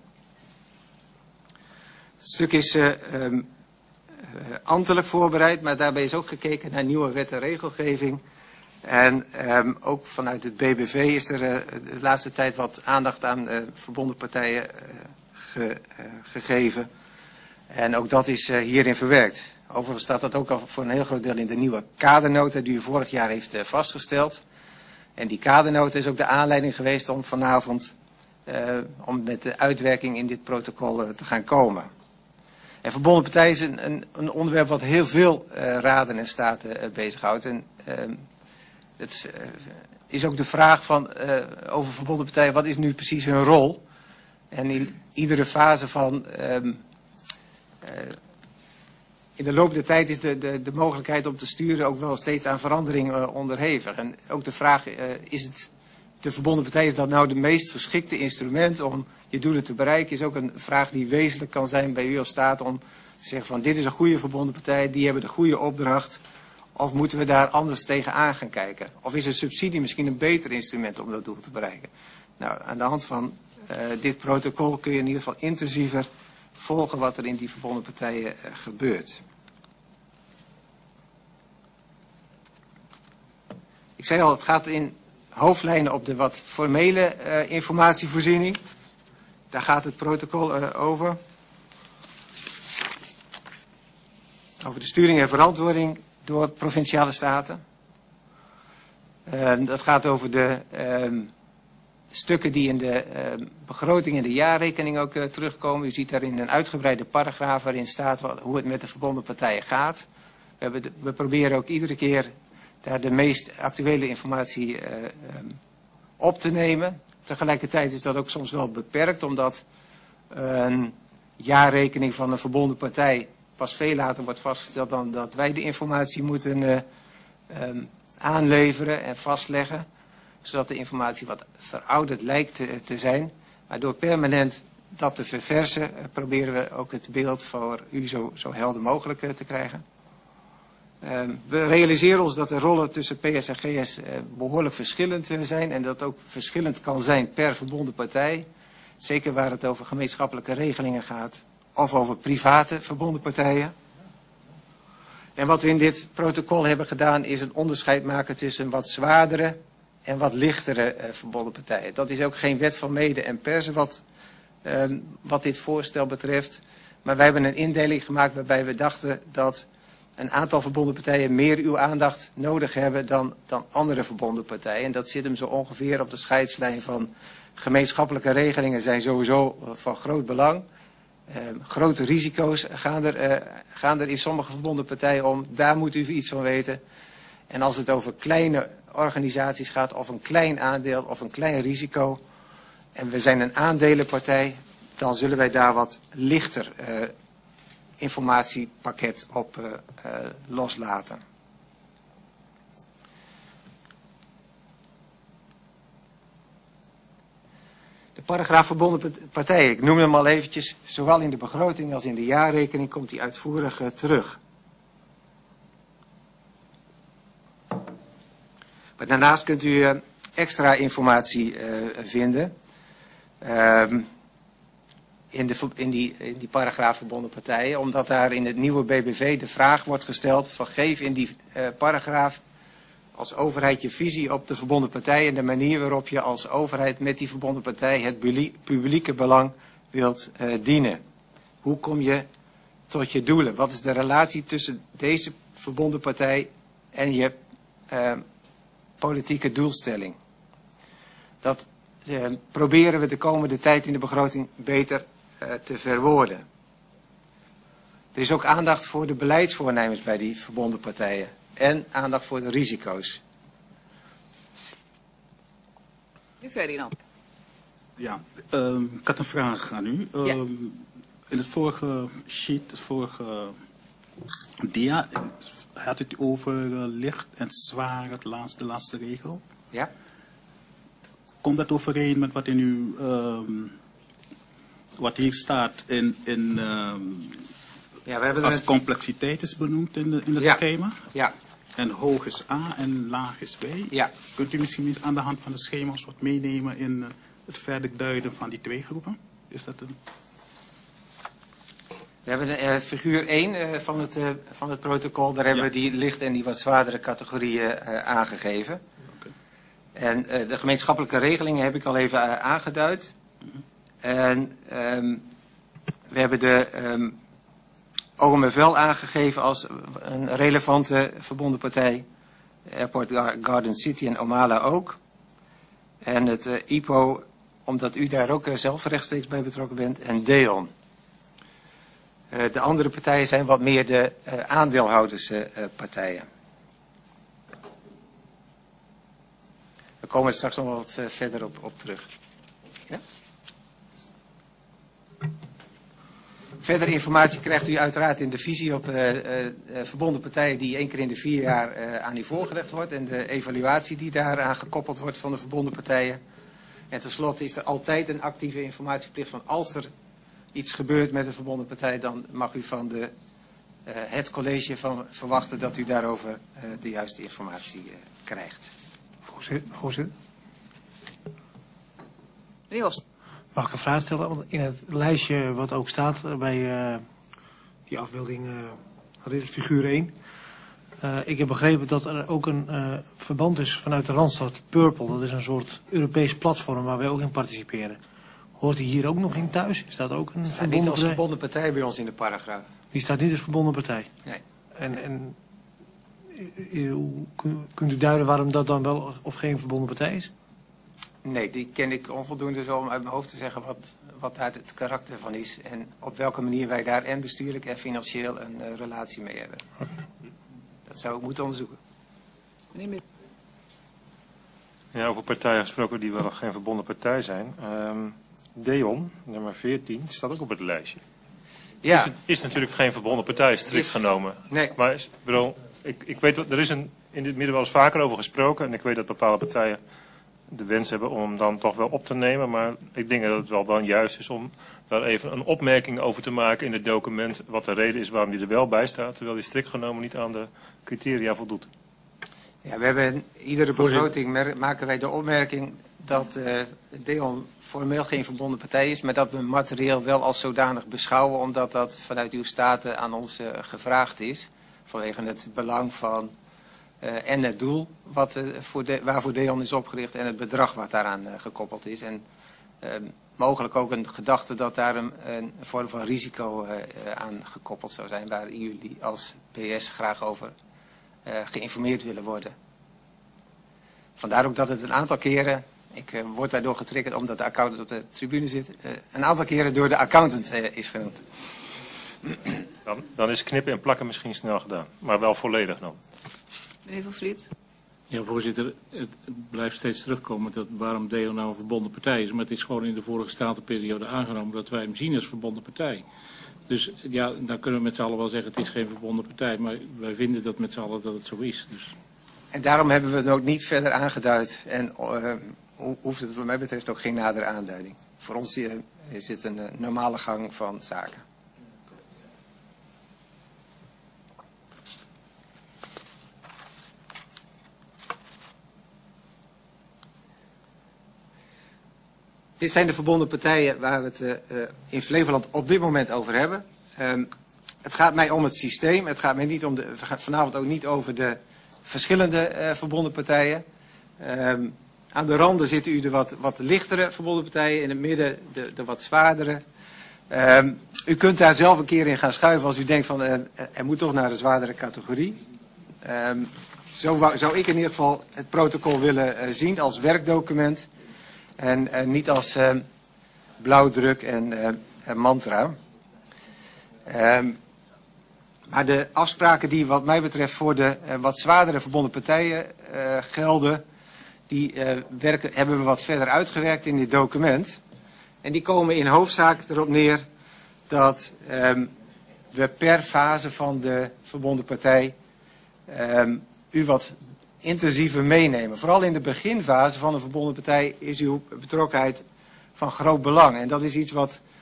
Het stuk is uh, um, uh, ambtelijk voorbereid, maar daarbij is ook gekeken naar nieuwe wet en regelgeving. En um, ook vanuit het B B V is er uh, de laatste tijd wat aandacht aan uh, verbonden partijen uh, ge, uh, gegeven. En ook dat is uh, hierin verwerkt. Overigens staat dat ook al voor een heel groot deel in de nieuwe kadernota die u vorig jaar heeft uh, vastgesteld. En die kadernota is ook de aanleiding geweest om vanavond uh, om met de uitwerking in dit protocol uh, te gaan komen. En verbonden partijen is een, een, een onderwerp wat heel veel uh, raden en staten uh, bezighoudt. En uh, het uh, is ook de vraag van, uh, over verbonden partijen, wat is nu precies hun rol? En in iedere fase van... Um, uh, in de loop der tijd is de, de, de mogelijkheid om te sturen ook wel steeds aan verandering uh, onderhevig. En ook de vraag, uh, is het de verbonden partij, is dat nou de meest geschikte instrument om je doelen te bereiken, is ook een vraag die wezenlijk kan zijn bij u als staat om te zeggen van dit is een goede verbonden partij, die hebben de goede opdracht. Of moeten we daar anders tegenaan gaan kijken? Of is een subsidie misschien een beter instrument om dat doel te bereiken? Nou, aan de hand van uh, dit protocol kun je in ieder geval intensiever volgen wat er in die verbonden partijen uh, gebeurt. Ik zei al, het gaat in hoofdlijnen op de wat formele uh, informatievoorziening. Daar gaat het protocol uh, over. Over de sturing en verantwoording door provinciale staten. Uh, dat gaat over de uh, stukken die in de uh, begroting en de jaarrekening ook uh, terugkomen. U ziet daarin een uitgebreide paragraaf waarin staat wat, hoe het met de verbonden partijen gaat. We, hebben de, we proberen ook iedere keer daar de meest actuele informatie uh, um, op te nemen. Tegelijkertijd is dat ook soms wel beperkt, omdat een jaarrekening van een verbonden partij pas veel later wordt vastgesteld dan dat wij de informatie moeten uh, um, aanleveren en vastleggen. Zodat de informatie wat verouderd lijkt te, te zijn. Maar door permanent dat te verversen uh, proberen we ook het beeld voor u zo, zo helder mogelijk uh, te krijgen. Uh, we realiseren ons dat de rollen tussen P S en G S uh, behoorlijk verschillend uh, zijn. En dat ook verschillend kan zijn per verbonden partij. Zeker waar het over gemeenschappelijke regelingen gaat. Of over private verbonden partijen. En wat we in dit protocol hebben gedaan is een onderscheid maken tussen wat zwaardere en wat lichtere uh, verbonden partijen. Dat is ook geen wet van mede en persen wat, uh, wat dit voorstel betreft. Maar wij hebben een indeling gemaakt waarbij we dachten dat een aantal verbonden partijen meer uw aandacht nodig hebben dan, dan andere verbonden partijen. En dat zit hem zo ongeveer op de scheidslijn van gemeenschappelijke regelingen zijn sowieso van groot belang. Uh, grote risico's gaan er, uh, gaan er in sommige verbonden partijen om. Daar moet u iets van weten. En als het over kleine organisaties gaat of een klein aandeel of een klein risico. En we zijn een aandelenpartij. Dan zullen wij daar wat lichter uh, informatiepakket op uh, uh, loslaten. De paragraaf verbonden partijen, ik noem hem al eventjes, zowel in de begroting als in de jaarrekening komt die uitvoerig uh, terug. Maar daarnaast kunt u uh, extra informatie uh, vinden. Uh, In, de, in, die, in die paragraaf verbonden partijen, omdat daar in het nieuwe B B V de vraag wordt gesteld van geef in die uh, paragraaf als overheid je visie op de verbonden partijen en de manier waarop je als overheid met die verbonden partij het publieke belang wilt uh, dienen. Hoe kom je tot je doelen? Wat is de relatie tussen deze verbonden partij en je uh, politieke doelstelling? Dat uh, proberen we de komende tijd in de begroting beter te verwoorden. Er is ook aandacht voor de beleidsvoornemens bij die verbonden partijen en aandacht voor de risico's. Nu Ferdinand. Ja, um, ik had een vraag aan u. Um, ja. In het vorige sheet, het vorige dia, had het over uh, licht en zwaar, het laatste, de laatste regel. Ja. Komt dat overeen met wat in uw... Um, wat hier staat in, in um, Ja, we hebben als een... complexiteit is benoemd in, de, in het ja. schema. Ja. En hoog is A en laag is B. Ja. Kunt u misschien eens aan de hand van de schema's wat meenemen in uh, het verder duiden van die twee groepen? Is dat een... We hebben de, uh, figuur één uh, van, het, uh, van het protocol. Daar hebben ja. we die licht en die wat zwaardere categorieën uh, aangegeven. Okay. En uh, de gemeenschappelijke regelingen heb ik al even uh, aangeduid. Mm-hmm. En um, we hebben de um, O M F L aangegeven als een relevante verbonden partij. Airport Garden City en Omala ook. En het uh, I P O, omdat u daar ook uh, zelf rechtstreeks bij betrokken bent. En DEON. Uh, de andere partijen zijn wat meer de uh, aandeelhouderspartijen. Uh, We komen er straks nog wat uh, verder op, op terug. Ja? Verdere informatie krijgt u uiteraard in de visie op uh, uh, verbonden partijen die één keer in de vier jaar uh, aan u voorgelegd wordt. En de evaluatie die daaraan gekoppeld wordt van de verbonden partijen. En tenslotte is er altijd een actieve informatieplicht van als er iets gebeurt met een verbonden partij, dan mag u van de, uh, het college van verwachten dat u daarover uh, de juiste informatie uh, krijgt. Voorzitter. Jos. Mag ik een vraag stellen? Want in het lijstje wat ook staat bij uh, die afbeelding, uh, wat is het, figuur één. Uh, ik heb begrepen dat er ook een uh, verband is vanuit de Randstad, Purple. Dat is een soort Europees platform waar wij ook in participeren. Hoort die hier ook nog in thuis? Is dat ook een staat verbonden niet als partij? verbonden partij bij ons in de paragraaf. Die staat niet als verbonden partij? Nee. En, en uh, kunt u duiden waarom dat dan wel of geen verbonden partij is? Nee, die ken ik onvoldoende zo om uit mijn hoofd te zeggen wat, wat daar het karakter van is. En op welke manier wij daar en bestuurlijk en financieel een uh, relatie mee hebben. Dat zou ik moeten onderzoeken. Meneer Mip. Ja, over partijen gesproken die wel geen verbonden partij zijn. Um, DEON, nummer veertien, staat ook op het lijstje. Ja. Is, is natuurlijk geen verbonden partij, strikt is, genomen. Nee. Maar is, bedoel, ik, ik weet, er is een, in dit midden wel eens vaker over gesproken. En ik weet dat bepaalde partijen de wens hebben om hem dan toch wel op te nemen. Maar ik denk dat het wel dan juist is om daar even een opmerking over te maken in het document. Wat de reden is waarom die er wel bij staat. Terwijl die strikt genomen niet aan de criteria voldoet. Ja, we hebben in iedere begroting maken wij de opmerking dat uh, DEON formeel geen verbonden partij is. Maar dat we materieel wel als zodanig beschouwen. Omdat dat vanuit uw staten aan ons uh, gevraagd is. Vanwege het belang van uh, en het doel wat, uh, voor de, waarvoor DEON is opgericht. En het bedrag wat daaraan uh, gekoppeld is. En uh, mogelijk ook een gedachte dat daar een, een vorm van risico uh, aan gekoppeld zou zijn. Waar jullie als P S graag over uh, geïnformeerd willen worden. Vandaar ook dat het een aantal keren, ik uh, word daardoor getriggerd omdat de accountant op de tribune zit, uh, een aantal keren door de accountant uh, is genoemd. Dan, dan is knippen en plakken misschien snel gedaan, maar wel volledig dan. Meneer Van Vliet. Ja, voorzitter, het blijft steeds terugkomen dat waarom DEON nou een verbonden partij is. Maar het is gewoon in de vorige statenperiode aangenomen dat wij hem zien als verbonden partij. Dus ja, dan kunnen we met z'n allen wel zeggen het is geen verbonden partij. Maar wij vinden dat met z'n allen dat het zo is. Dus. En daarom hebben we het ook niet verder aangeduid. En uh, hoeft het wat mij betreft ook geen nadere aanduiding. Voor ons uh, is het een uh, normale gang van zaken. Dit zijn de verbonden partijen waar we het uh, in Flevoland op dit moment over hebben. Um, het gaat mij om het systeem. Het gaat mij niet om de, vanavond ook niet over de verschillende uh, verbonden partijen. Um, aan de randen zitten u de wat, wat lichtere verbonden partijen. In het midden de, de wat zwaardere. Um, u kunt daar zelf een keer in gaan schuiven als u denkt van uh, er moet toch naar een zwaardere categorie. Um, zo wou, zou ik in ieder geval het protocol willen uh, zien als werkdocument. En uh, niet als uh, blauwdruk en uh, mantra. Um, maar de afspraken die wat mij betreft voor de uh, wat zwaardere verbonden partijen uh, gelden, die uh, werken, hebben we wat verder uitgewerkt in dit document. En die komen in hoofdzaak erop neer dat um, we per fase van de verbonden partij um, u wat intensiever meenemen. Vooral in de beginfase van een verbonden partij is uw betrokkenheid van groot belang. En dat is iets wat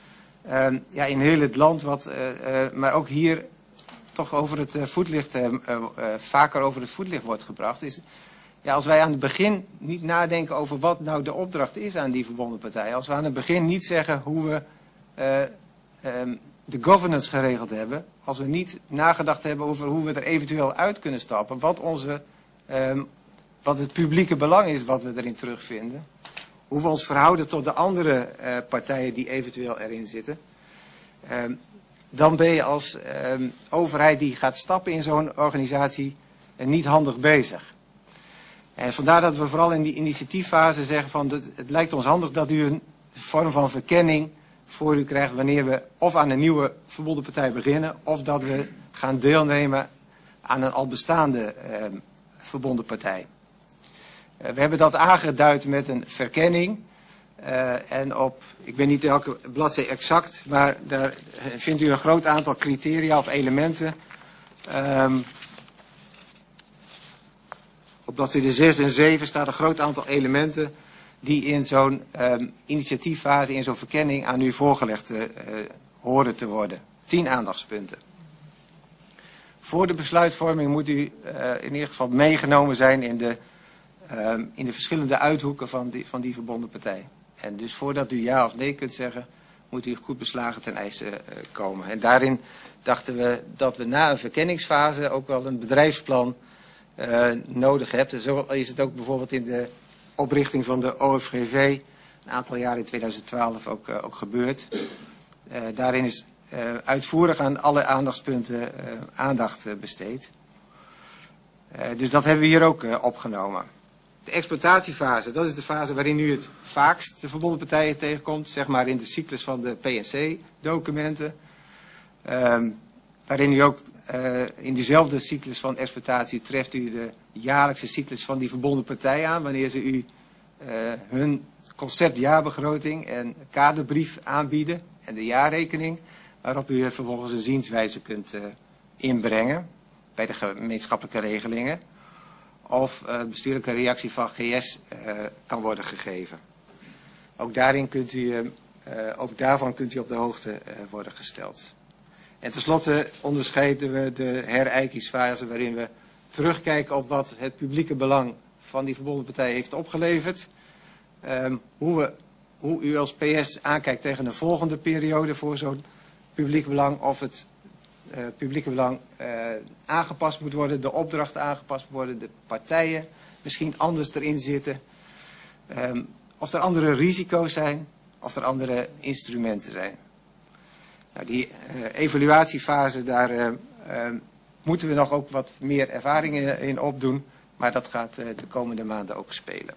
uh, ja, in heel het land, wat, uh, uh, maar ook hier toch over het uh, voetlicht, uh, uh, uh, vaker over het voetlicht wordt gebracht, is, ja, als wij aan het begin niet nadenken over wat nou de opdracht is aan die verbonden partijen, als we aan het begin niet zeggen hoe we uh, um, de governance geregeld hebben, als we niet nagedacht hebben over hoe we er eventueel uit kunnen stappen, wat, onze, um, wat het publieke belang is wat we erin terugvinden, hoe we ons verhouden tot de andere uh, partijen die eventueel erin zitten, um, dan ben je als um, overheid die gaat stappen in zo'n organisatie uh, niet handig bezig. En vandaar dat we vooral in die initiatieffase zeggen van het, het lijkt ons handig dat u een vorm van verkenning voor u krijgt wanneer we of aan een nieuwe verbonden partij beginnen of dat we gaan deelnemen aan een al bestaande uh, verbonden partij. Uh, we hebben dat aangeduid met een verkenning uh, en op, ik weet niet elke bladzijde exact, maar daar vindt u een groot aantal criteria of elementen. Um, op bladzijde zes en zeven staat een groot aantal elementen die in zo'n um, initiatieffase, in zo'n verkenning aan u voorgelegd uh, horen te worden. Tien aandachtspunten. Voor de besluitvorming moet u uh, in ieder geval meegenomen zijn in de, um, in de verschillende uithoeken van die, van die verbonden partij. En dus voordat u ja of nee kunt zeggen, moet u goed beslagen ten eise uh, komen. En daarin dachten we dat we na een verkenningsfase ook wel een bedrijfsplan uh, nodig hebben. Zo is het ook bijvoorbeeld in de oprichting van de O F G V een aantal jaar in tweeduizend twaalf ook, uh, ook gebeurd. Uh, daarin is uh, uitvoerig aan alle aandachtspunten uh, aandacht uh, besteed. Uh, dus dat hebben we hier ook uh, opgenomen. De exploitatiefase, dat is de fase waarin u het vaakst de verbonden partijen tegenkomt, zeg maar in de cyclus van de P N C-documenten. Um, waarin u ook uh, in diezelfde cyclus van exploitatie treft u de jaarlijkse cyclus van die verbonden partijen aan, wanneer ze u uh, hun conceptjaarbegroting en kaderbrief aanbieden en de jaarrekening, waarop u vervolgens een zienswijze kunt uh, inbrengen bij de gemeenschappelijke regelingen. Of uh, bestuurlijke reactie van G S uh, kan worden gegeven. Ook, daarin kunt u, uh, ook daarvan kunt u op de hoogte uh, worden gesteld. En tenslotte onderscheiden we de herijkingsfase waarin we terugkijken op wat het publieke belang van die verbonden partij heeft opgeleverd. Um, hoe, we, hoe u als P S aankijkt tegen een volgende periode voor zo'n publiek belang. Of het uh, publieke belang uh, aangepast moet worden, de opdrachten aangepast moet worden, de partijen misschien anders erin zitten. Um, of er andere risico's zijn, of er andere instrumenten zijn. Nou, die uh, evaluatiefase, daar uh, uh, moeten we nog ook wat meer ervaringen in opdoen. Maar dat gaat uh, de komende maanden ook spelen.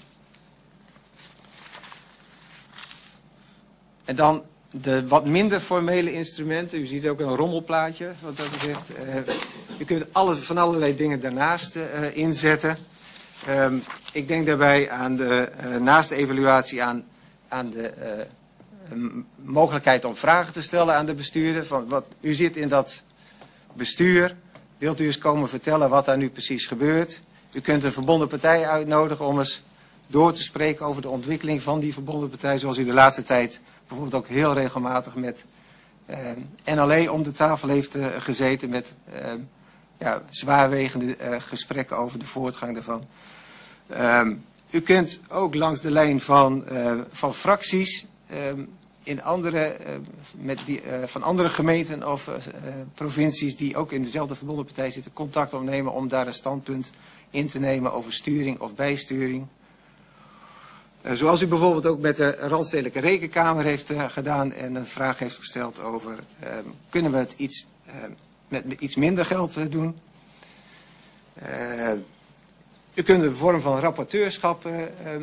En dan de wat minder formele instrumenten. U ziet ook een rommelplaatje wat dat betreft. Uh, u kunt alle, van allerlei dingen daarnaast uh, inzetten. Um, ik denk daarbij aan de, uh, naast de evaluatie aan, aan de uh, mogelijkheid om vragen te stellen aan de bestuurder. Van wat, u zit in dat bestuur. Wilt u eens komen vertellen wat daar nu precies gebeurt? U kunt een verbonden partij uitnodigen om eens door te spreken over de ontwikkeling van die verbonden partij. Zoals u de laatste tijd bijvoorbeeld ook heel regelmatig met uh, N L E om de tafel heeft uh, gezeten. Met uh, ja, zwaarwegende uh, gesprekken over de voortgang daarvan. Um, u kunt ook langs de lijn van, uh, van fracties um, in andere, uh, met die, uh, van andere gemeenten of uh, provincies die ook in dezelfde verbonden partij zitten contact opnemen om daar een standpunt in te nemen over sturing of bijsturing. Uh, zoals u bijvoorbeeld ook met de Randstedelijke Rekenkamer heeft uh, gedaan en een vraag heeft gesteld over uh, kunnen we het iets, uh, met, met iets minder geld uh, doen. Uh, u kunt een vorm van rapporteurschap uh, uh,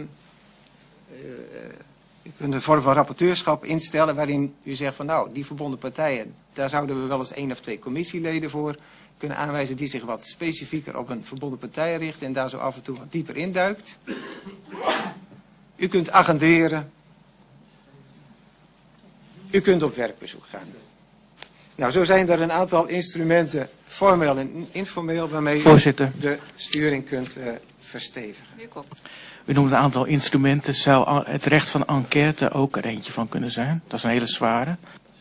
U kunt een vorm van rapporteurschap instellen waarin u zegt van nou, die verbonden partijen, daar zouden we wel eens één of twee commissieleden voor kunnen aanwijzen die zich wat specifieker op een verbonden partij richten en daar zo af en toe wat dieper induikt. U kunt agenderen. U kunt op werkbezoek gaan. Nou, zo zijn er een aantal instrumenten, formeel en informeel, waarmee Voorzitter. u de sturing kunt uh, verstevigen. U noemt een aantal instrumenten. Zou het recht van enquête ook er eentje van kunnen zijn? Dat is een hele zware.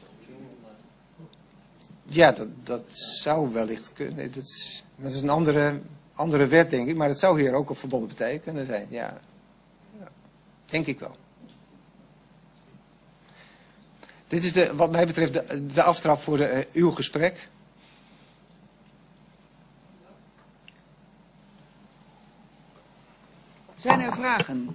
Ja, dat, dat zou wellicht kunnen. Dat is, dat is een andere, andere wet, denk ik. Maar het zou hier ook op verbonden partijen kunnen zijn. Ja, ja. Denk ik wel. Dit is de, wat mij betreft de, de aftrap voor de, uh, uw gesprek. Zijn er vragen?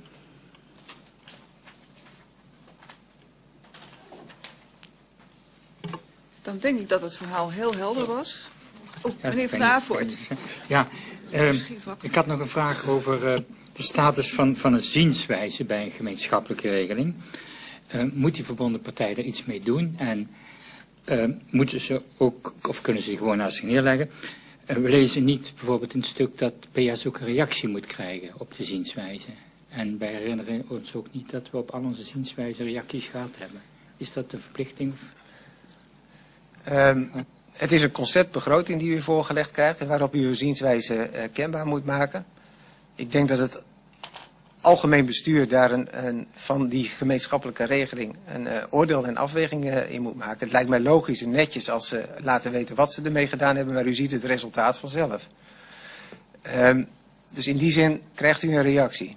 Dan denk ik dat het verhaal heel helder was. Oh, meneer Van Avervoort. Ja, uh, ik had nog een vraag over uh, de status van, van een zienswijze bij een gemeenschappelijke regeling. Uh, moet die verbonden partij er iets mee doen? En uh, moeten ze ook, of kunnen ze die gewoon naast zich neerleggen? Uh, we lezen niet bijvoorbeeld in het stuk dat P S ook een reactie moet krijgen op de zienswijze. En wij herinneren ons ook niet dat we op al onze zienswijzen reacties gehad hebben. Is dat een verplichting? Of? Um, het is een conceptbegroting die u voorgelegd krijgt en waarop u uw zienswijze uh, kenbaar moet maken. Ik denk dat het algemeen bestuur daar een, een, van die gemeenschappelijke regeling een uh, oordeel en afweging uh, in moet maken. Het lijkt mij logisch en netjes als ze laten weten wat ze ermee gedaan hebben, maar u ziet het resultaat vanzelf. Um, dus in die zin krijgt u een reactie.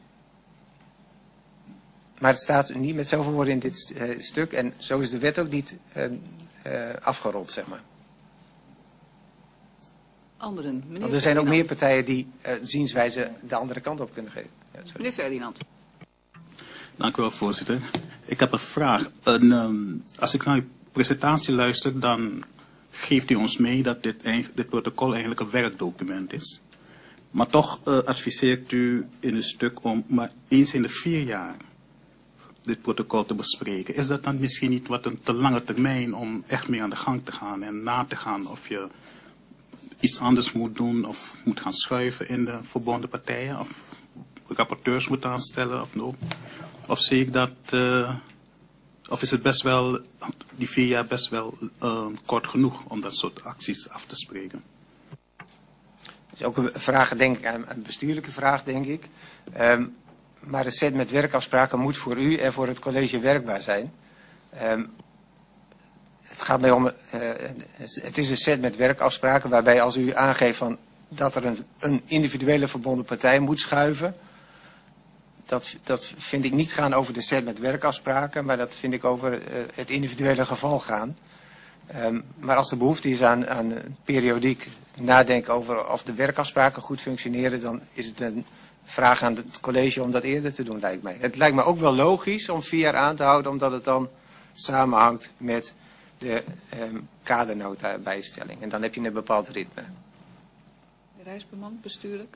Maar het staat niet met zoveel woorden in dit uh, stuk en zo is de wet ook niet uh, uh, afgerond, zeg maar. Anderen. Meneer Want er zijn ook Ferdinand. meer partijen die uh, zienswijze de andere kant op kunnen geven. Ja, Meneer Ferdinand. Dank u wel, voorzitter. Ik heb een vraag. Een, um, als ik naar uw presentatie luister, dan geeft u ons mee dat dit, dit protocol eigenlijk een werkdocument is. Maar toch uh, adviseert u in een stuk om maar eens in de vier jaar dit protocol te bespreken. Is dat dan misschien niet wat een te lange termijn om echt mee aan de gang te gaan en na te gaan of je iets anders moet doen of moet gaan schuiven in de verbonden partijen of rapporteurs moet aanstellen of no? Of zie ik dat, uh, of is het best wel, die vier jaar best wel uh, kort genoeg om dat soort acties af te spreken? Dat is ook een vraag, denk ik, een bestuurlijke vraag, denk ik. Um, maar een set met werkafspraken moet voor u en voor het college werkbaar zijn. Um, het gaat mij om, uh, het is een set met werkafspraken waarbij als u aangeeft van dat er een, een individuele verbonden partij moet schuiven. Dat, dat vind ik niet gaan over de set met werkafspraken, maar dat vind ik over uh, het individuele geval gaan. Um, maar als er behoefte is aan, aan periodiek nadenken over of de werkafspraken goed functioneren, dan is het een vraag aan het college om dat eerder te doen, lijkt mij. Het lijkt me ook wel logisch om vier jaar aan te houden, omdat het dan samenhangt met de um, kadernota bijstelling. En dan heb je een bepaald ritme. Rijsberman, bestuurlijk.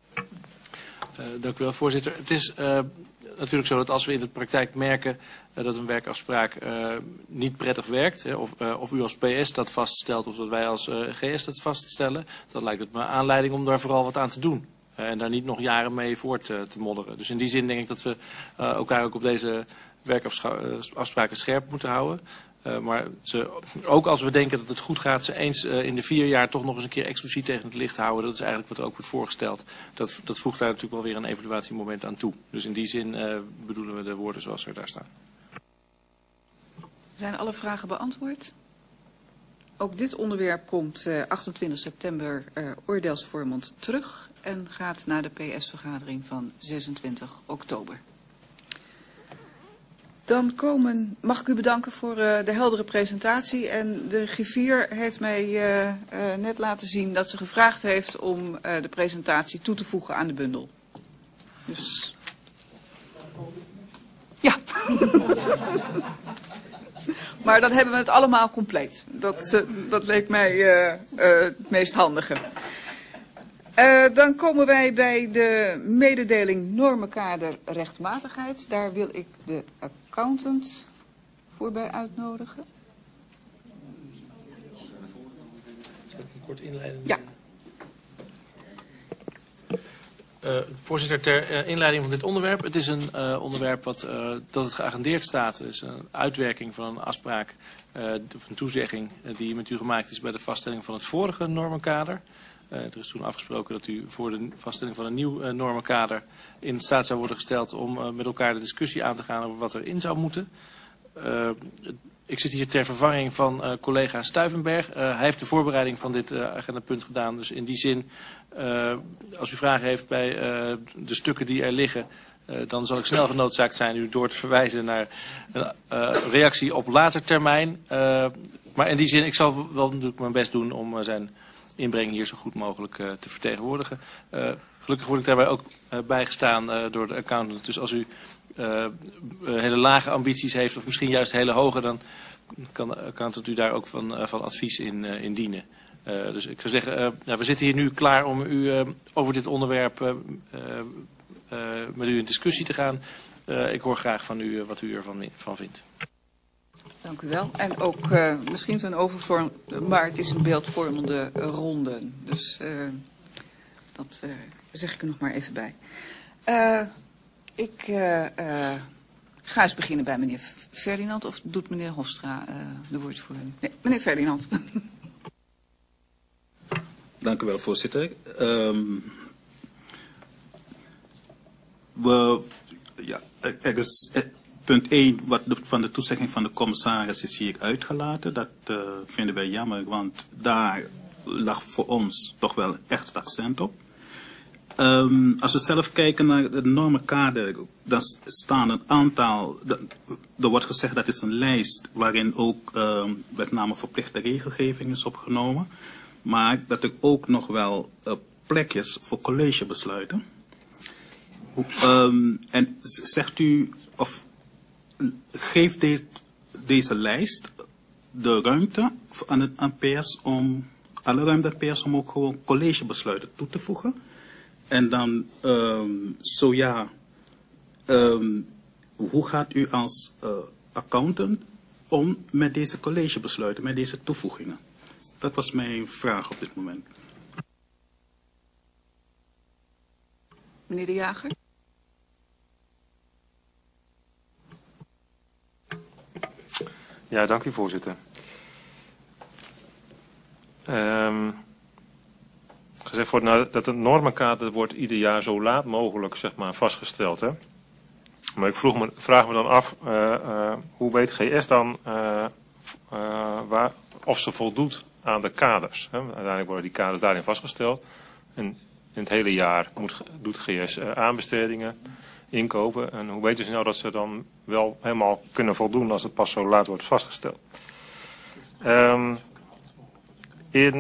Uh, dank u wel, voorzitter. Het is uh, natuurlijk zo dat als we in de praktijk merken uh, dat een werkafspraak uh, niet prettig werkt, hè, of, uh, of u als P S dat vaststelt of dat wij als uh, G S dat vaststellen, dan lijkt het me aanleiding om daar vooral wat aan te doen. Uh, en daar niet nog jaren mee voort te, te modderen. Dus in die zin denk ik dat we uh, elkaar ook op deze werkafspraken scherp moeten houden. Uh, maar ze, ook als we denken dat het goed gaat, ze eens uh, in de vier jaar toch nog eens een keer expliciet tegen het licht houden. Dat is eigenlijk wat ook wordt voorgesteld. Dat, dat voegt daar natuurlijk wel weer een evaluatiemoment aan toe. Dus in die zin uh, bedoelen we de woorden zoals er daar staan. Zijn alle vragen beantwoord? Ook dit onderwerp komt uh, achtentwintig september uh, oordeelsvormend terug en gaat naar de P S-vergadering van zesentwintig oktober. Dan komen, mag ik u bedanken voor uh, de heldere presentatie. En de griffier heeft mij uh, uh, net laten zien dat ze gevraagd heeft om uh, de presentatie toe te voegen aan de bundel. Dus, ja. Maar dan hebben we het allemaal compleet. Dat, uh, dat leek mij uh, uh, het meest handige. Uh, dan komen wij bij de mededeling normenkader rechtmatigheid. Daar wil ik de accountant voor bij uitnodigen. Zal ik een kort inleiding? Ja. Uh, voorzitter, ter uh, inleiding van dit onderwerp. Het is een uh, onderwerp wat, uh, dat het geagendeerd staat. Het is een uitwerking van een afspraak uh, of een toezegging uh, die met u gemaakt is bij de vaststelling van het vorige normenkader. Uh, er is toen afgesproken dat u voor de vaststelling van een nieuw uh, normenkader in staat zou worden gesteld om uh, met elkaar de discussie aan te gaan over wat erin zou moeten. Uh, ik zit hier ter vervanging van uh, collega Stuyvenberg. Uh, hij heeft de voorbereiding van dit uh, agendapunt gedaan. Dus in die zin, uh, als u vragen heeft bij uh, de stukken die er liggen, uh, dan zal ik snel genoodzaakt zijn u door te verwijzen naar een uh, reactie op later termijn. Uh, maar in die zin, ik zal wel natuurlijk mijn best doen om uh, zijn inbreng hier zo goed mogelijk uh, te vertegenwoordigen. Uh, gelukkig word ik daarbij ook uh, bijgestaan uh, door de accountant. Dus als u uh, hele lage ambities heeft of misschien juist hele hoge, dan kan de accountant u daar ook van, uh, van advies in, uh, in dienen. Uh, dus ik zou zeggen, uh, nou, we zitten hier nu klaar om u uh, over dit onderwerp uh, uh, uh, met u in discussie te gaan. Uh, ik hoor graag van u uh, wat u ervan van vindt. Dank u wel. En ook uh, misschien een overvorm, maar het is een beeldvormende ronde. Dus uh, dat uh, zeg ik er nog maar even bij. Uh, ik uh, uh, ga eens beginnen bij meneer Ferdinand. Of doet meneer Hofstra uh, de woordvoering? Nee, meneer Ferdinand. Dank u wel, voorzitter. Um, we, ja, er is... Punt één, wat de, van de toezegging van de commissaris is hier uitgelaten. Dat uh, vinden wij jammer, want daar lag voor ons toch wel echt het accent op. Um, als we zelf kijken naar het normenkader, dan staan een aantal, de, er wordt gezegd dat is een lijst waarin ook um, met name verplichte regelgeving is opgenomen. Maar dat er ook nog wel uh, plekjes voor collegebesluiten. Um, en zegt u, of geeft de, deze lijst de ruimte aan het aan P S om, alle ruimte aan P S om ook gewoon collegebesluiten toe te voegen? En dan, um, zo ja, um, hoe gaat u als uh, accountant om met deze collegebesluiten, met deze toevoegingen? Dat was mijn vraag op dit moment. Meneer De Jager. Ja, dank u, voorzitter. Um, gezegd wordt nou, dat het normenkader wordt ieder jaar zo laat mogelijk, zeg maar, vastgesteld. Hè? Maar ik vroeg me, vraag me dan af, uh, uh, hoe weet G S dan uh, uh, waar, of ze voldoet aan de kaders? Hè? Uiteindelijk worden die kaders daarin vastgesteld. En in het hele jaar moet, doet G S uh, aanbestedingen, inkopen. En hoe weten ze nou dat ze dan wel helemaal kunnen voldoen als het pas zo laat wordt vastgesteld? Um, in,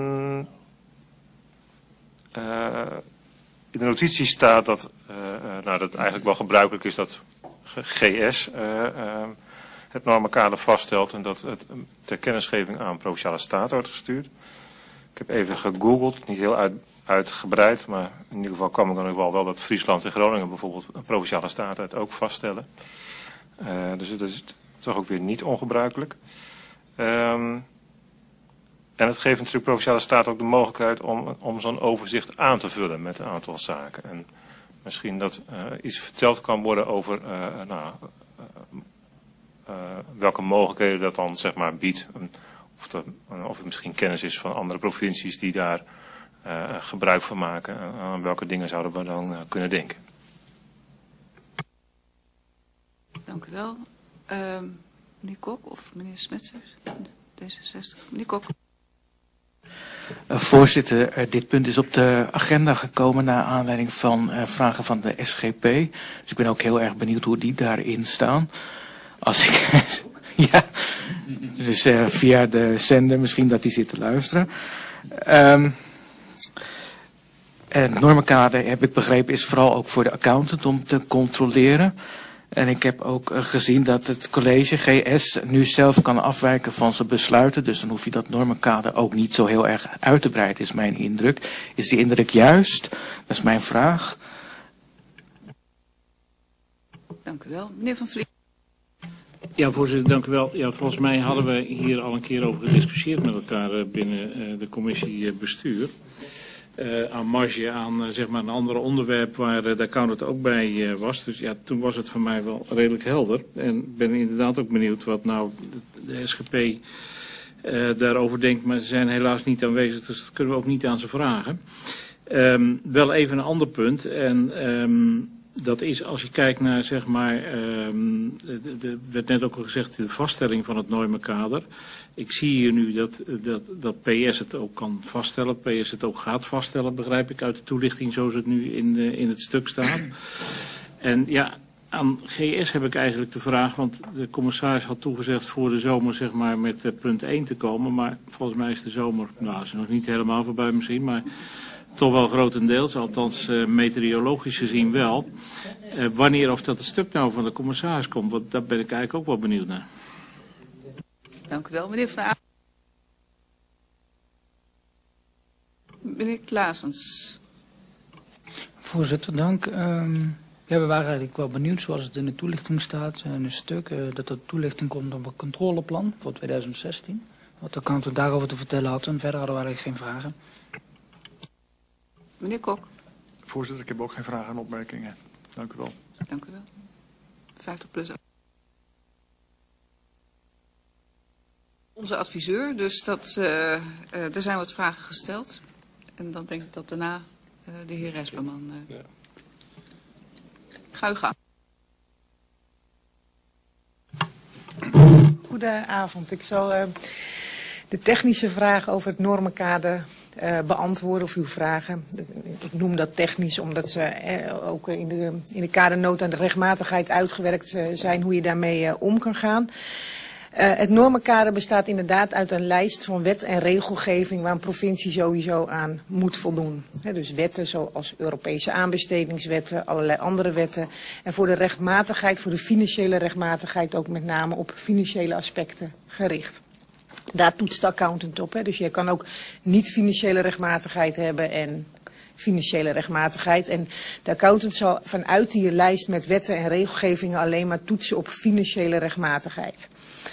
uh, in de notitie staat dat, uh, uh, nou, dat eigenlijk wel gebruikelijk is dat G S uh, uh, het normenkader vaststelt en dat het ter kennisgeving aan Provinciale Staten wordt gestuurd. Ik heb even gegoogeld, niet heel uit, uitgebreid, maar in ieder geval kwam ik dan ook wel, wel dat Friesland en Groningen bijvoorbeeld Provinciale Staten het ook vaststellen. Uh, dus dat is toch ook weer niet ongebruikelijk. Um, en het geeft natuurlijk Provinciale Staten ook de mogelijkheid om, om zo'n overzicht aan te vullen met een aantal zaken. En misschien dat uh, iets verteld kan worden over uh, nou, uh, uh, welke mogelijkheden dat dan, zeg maar, biedt. Of, dat, of het misschien kennis is van andere provincies die daar uh, gebruik van maken. En aan welke dingen zouden we dan uh, kunnen denken. Dank u wel. Uh, meneer Kok of meneer Smetsers? D zesenzestig. Meneer Kok. Uh, voorzitter, uh, dit punt is op de agenda gekomen naar aanleiding van uh, vragen van de S G P. Dus ik ben ook heel erg benieuwd hoe die daarin staan. Als ik... ja, dus uh, via de zender misschien dat die zit te luisteren. Um, en het normenkader, heb ik begrepen, is vooral ook voor de accountant om te controleren. En ik heb ook uh, gezien dat het college G S nu zelf kan afwijken van zijn besluiten. Dus dan hoef je dat normenkader ook niet zo heel erg uit te breiden, is mijn indruk. Is die indruk juist? Dat is mijn vraag. Dank u wel. Meneer Van Vliet. Ja, voorzitter, dank u wel. Ja, volgens mij hadden we hier al een keer over gediscussieerd met elkaar uh, binnen uh, de commissie uh, bestuur. Uh, aan marge aan uh, zeg maar een ander onderwerp waar uh, de accountant ook bij uh, was. Dus ja, toen was het voor mij wel redelijk helder. En ben inderdaad ook benieuwd wat nou de S G P uh, daarover denkt, maar ze zijn helaas niet aanwezig, dus dat kunnen we ook niet aan ze vragen. Um, wel even een ander punt. En um, dat is als je kijkt naar, zeg maar, um, er werd net ook al gezegd, de vaststelling van het normenkader. Ik zie hier nu dat, dat, dat P S het ook kan vaststellen, P S het ook gaat vaststellen, begrijp ik uit de toelichting zoals het nu in, de, in het stuk staat. En ja, aan G S heb ik eigenlijk de vraag, want de commissaris had toegezegd voor de zomer, zeg maar, met uh, punt één te komen. Maar volgens mij is de zomer, nou, is nog niet helemaal voorbij misschien, maar toch wel grotendeels, althans uh, meteorologisch gezien wel. Uh, wanneer of dat het stuk nou van de commissaris komt, want daar ben ik eigenlijk ook wel benieuwd naar. Dank u wel, meneer Van der Aar. Meneer Klaasens. Voorzitter, dank. Um, ja, we waren eigenlijk wel benieuwd, zoals het in de toelichting staat, in een stuk, uh, dat er toelichting komt op een controleplan voor tweeduizend zestien. Wat de accountant daarover te vertellen had en verder hadden we eigenlijk geen vragen. Meneer Kok. Voorzitter, ik heb ook geen vragen en opmerkingen. Dank u wel. Dank u wel. vijftig plus. Onze adviseur, dus dat, uh, uh, er zijn wat vragen gesteld. En dan denk ik dat daarna uh, de heer Resperman... Uh, ja. Ga u gang. Goedenavond. Ik zal uh, de technische vraag over het normenkader uh, beantwoorden, of uw vragen. Ik noem dat technisch omdat ze uh, ook in de, in de kadernota en de rechtmatigheid uitgewerkt uh, zijn hoe je daarmee uh, om kan gaan. Uh, het normenkader bestaat inderdaad uit een lijst van wet en regelgeving waar een provincie sowieso aan moet voldoen. He, dus wetten zoals Europese aanbestedingswetten, allerlei andere wetten. En voor de rechtmatigheid, voor de financiële rechtmatigheid ook met name op financiële aspecten gericht. Daar toetst de accountant op. He. Dus je kan ook niet financiële rechtmatigheid hebben en financiële rechtmatigheid. En de accountant zal vanuit die lijst met wetten en regelgevingen alleen maar toetsen op financiële rechtmatigheid.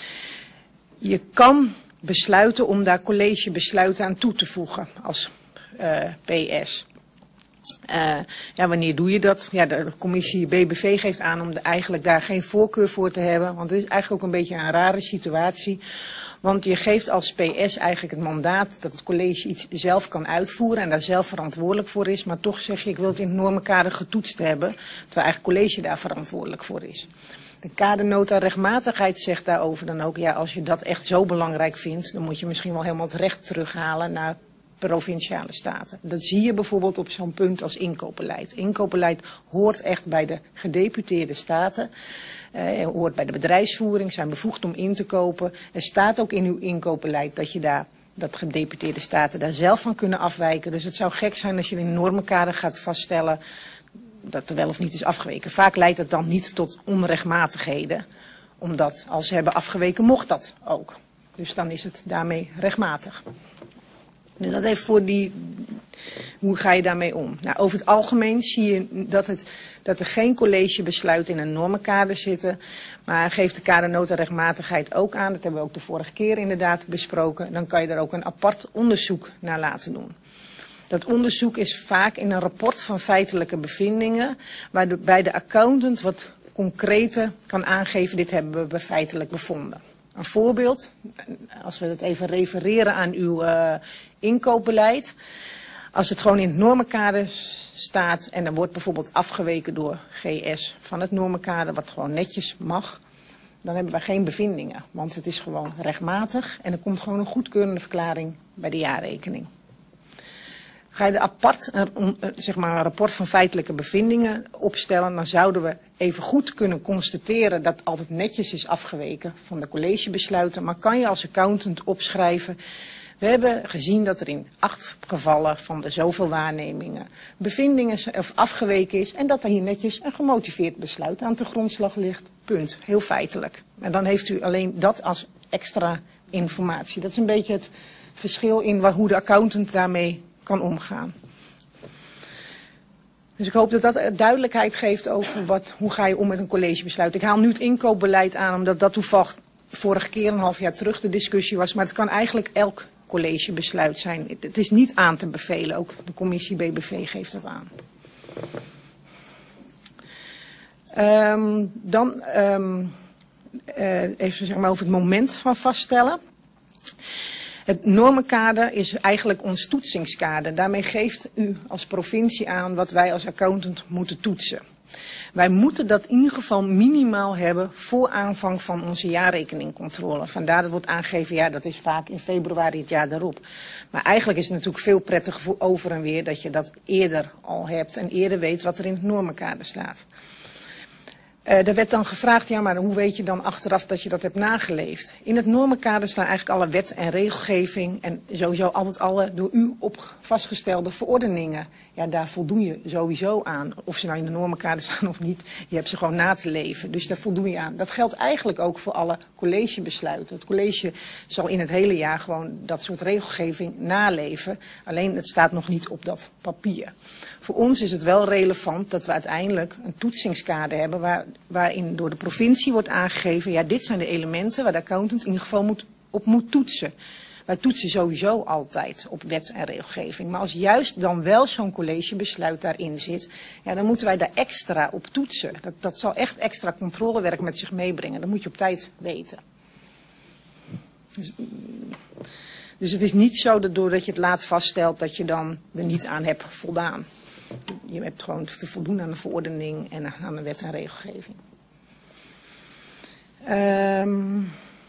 Je kan besluiten om daar collegebesluiten aan toe te voegen als uh, P S. Uh, ja, wanneer doe je dat? Ja, de commissie B B V geeft aan om de, eigenlijk daar geen voorkeur voor te hebben. Want het is eigenlijk ook een beetje een rare situatie. Want je geeft als P S eigenlijk het mandaat dat het college iets zelf kan uitvoeren en daar zelf verantwoordelijk voor is. Maar toch zeg je, ik wil het in het normenkader getoetst hebben, terwijl eigenlijk het college daar verantwoordelijk voor is. De kadernota rechtmatigheid zegt daarover dan ook, ja, als je dat echt zo belangrijk vindt, dan moet je misschien wel helemaal het recht terughalen naar provinciale staten. Dat zie je bijvoorbeeld op zo'n punt als inkoopbeleid. Inkoopbeleid hoort echt bij de gedeputeerde staten. Uh, hoort bij de bedrijfsvoering, zijn bevoegd om in te kopen. Er staat ook in uw inkoopbeleid dat je daar, dat gedeputeerde staten daar zelf van kunnen afwijken. Dus het zou gek zijn als je in een normenkader gaat vaststellen dat er wel of niet is afgeweken. Vaak leidt het dan niet tot onrechtmatigheden, omdat als ze hebben afgeweken mocht dat ook. Dus dan is het daarmee rechtmatig. Dus dat even voor die, hoe ga je daarmee om? Nou, over het algemeen zie je dat, het, dat er geen collegebesluiten in een normenkader zitten, maar geeft de kadernota rechtmatigheid ook aan, dat hebben we ook de vorige keer inderdaad besproken, dan kan je daar ook een apart onderzoek naar laten doen. Dat onderzoek is vaak in een rapport van feitelijke bevindingen, waarbij de accountant wat concreter kan aangeven, dit hebben we feitelijk bevonden. Een voorbeeld, als we het even refereren aan uw uh, inkoopbeleid. Als het gewoon in het normenkader staat en er wordt bijvoorbeeld afgeweken door G S van het normenkader, wat gewoon netjes mag, dan hebben we geen bevindingen. Want het is gewoon rechtmatig en er komt gewoon een goedkeurende verklaring bij de jaarrekening. Ga je er apart een, zeg maar een rapport van feitelijke bevindingen opstellen, dan zouden we even goed kunnen constateren dat altijd netjes is afgeweken van de collegebesluiten. Maar kan je als accountant opschrijven, we hebben gezien dat er in acht gevallen van de zoveel waarnemingen bevindingen of afgeweken is en dat er hier netjes een gemotiveerd besluit aan de grondslag ligt. Punt. Heel feitelijk. En dan heeft u alleen dat als extra informatie. Dat is een beetje het verschil in waar, hoe de accountant daarmee kan omgaan. Dus ik hoop dat dat duidelijkheid geeft over wat, hoe ga je om met een collegebesluit. Ik haal nu het inkoopbeleid aan, omdat dat toevallig vorige keer een half jaar terug de discussie was. Maar het kan eigenlijk elk collegebesluit zijn. Het is niet aan te bevelen, ook de commissie B B V geeft dat aan. Um, dan um, uh, even zeg maar over het moment van vaststellen. Het normenkader is eigenlijk ons toetsingskader. Daarmee geeft u als provincie aan wat wij als accountant moeten toetsen. Wij moeten dat in ieder geval minimaal hebben voor aanvang van onze jaarrekeningcontrole. Vandaar dat wordt aangegeven, ja, dat is vaak in februari het jaar daarop. Maar eigenlijk is het natuurlijk veel prettiger voor over en weer dat je dat eerder al hebt en eerder weet wat er in het normenkader staat. Uh, er werd dan gevraagd, ja, maar hoe weet je dan achteraf dat je dat hebt nageleefd? In het normenkader staan eigenlijk alle wet en regelgeving en sowieso altijd alle door u op vastgestelde verordeningen. Ja, daar voldoen je sowieso aan. Of ze nou in de normenkader staan of niet, je hebt ze gewoon na te leven. Dus daar voldoen je aan. Dat geldt eigenlijk ook voor alle collegebesluiten. Het college zal in het hele jaar gewoon dat soort regelgeving naleven. Alleen het staat nog niet op dat papier. Voor ons is het wel relevant dat we uiteindelijk een toetsingskader hebben waar, waarin door de provincie wordt aangegeven, ja, dit zijn de elementen waar de accountant in ieder geval moet, op moet toetsen. Wij toetsen sowieso altijd op wet en regelgeving. Maar als juist dan wel zo'n collegebesluit daarin zit, ja, dan moeten wij daar extra op toetsen. Dat, dat zal echt extra controlewerk met zich meebrengen. Dat moet je op tijd weten. Dus, dus het is niet zo dat doordat je het laat vaststelt dat je dan er niet aan hebt voldaan. Je hebt gewoon te voldoen aan de verordening en aan de wet en regelgeving. Um,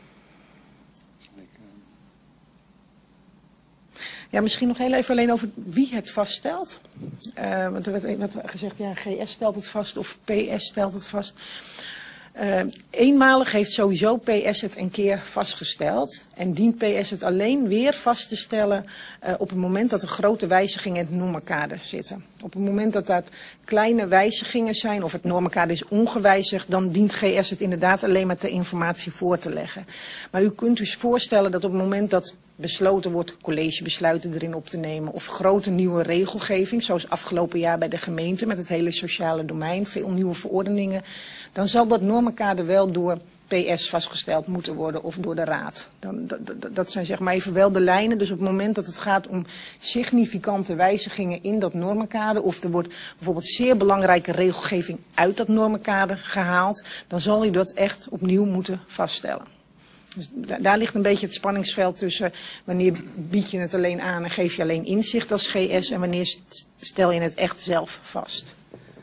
Ja, misschien nog heel even alleen over wie het vaststelt. Uh, want er werd, werd gezegd, ja, G S stelt het vast of P S stelt het vast. Uh, eenmalig heeft sowieso P S het een keer vastgesteld. En dient P S het alleen weer vast te stellen uh, op het moment dat er grote wijzigingen in het normenkader zitten. Op het moment dat dat kleine wijzigingen zijn of het normenkader is ongewijzigd, dan dient G S het inderdaad alleen maar ter informatie voor te leggen. Maar u kunt u voorstellen dat op het moment dat besloten wordt collegebesluiten erin op te nemen of grote nieuwe regelgeving, zoals afgelopen jaar bij de gemeente met het hele sociale domein, veel nieuwe verordeningen, dan zal dat normenkader wel door P S vastgesteld moeten worden of door de raad. Dan, dat, dat zijn zeg maar even wel de lijnen. Dus op het moment dat het gaat om significante wijzigingen in dat normenkader of er wordt bijvoorbeeld zeer belangrijke regelgeving uit dat normenkader gehaald, dan zal je dat echt opnieuw moeten vaststellen. Dus daar ligt een beetje het spanningsveld tussen wanneer bied je het alleen aan en geef je alleen inzicht als G S en wanneer stel je het echt zelf vast.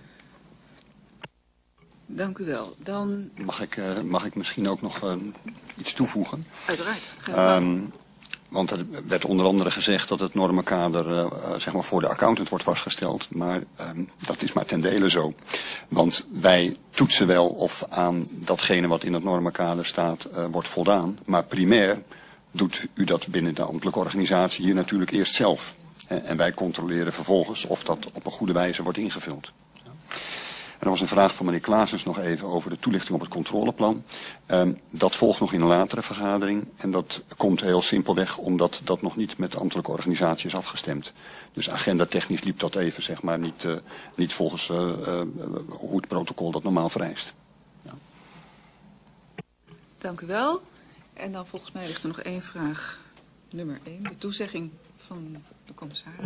Dank u wel. Dan... Mag ik, uh, mag ik misschien ook nog uh, iets toevoegen? Uiteraard. Um, want er werd onder andere gezegd dat het normenkader uh, zeg maar voor de accountant wordt vastgesteld. Maar um, dat is maar ten dele zo. Want wij toetsen wel of aan datgene wat in het normenkader staat uh, wordt voldaan. Maar primair doet u dat binnen de ambtelijke organisatie hier natuurlijk eerst zelf. En wij controleren vervolgens of dat op een goede wijze wordt ingevuld. En er was een vraag van meneer Klaasens nog even over de toelichting op het controleplan. Um, dat volgt nog in een latere vergadering. En dat komt heel simpelweg omdat dat nog niet met de ambtelijke organisatie is afgestemd. Dus agendatechnisch liep dat even zeg maar niet, uh, niet volgens uh, uh, hoe het protocol dat normaal vereist. Ja. Dank u wel. En dan volgens mij ligt er nog één vraag. Nummer één. De toezegging van de commissaris.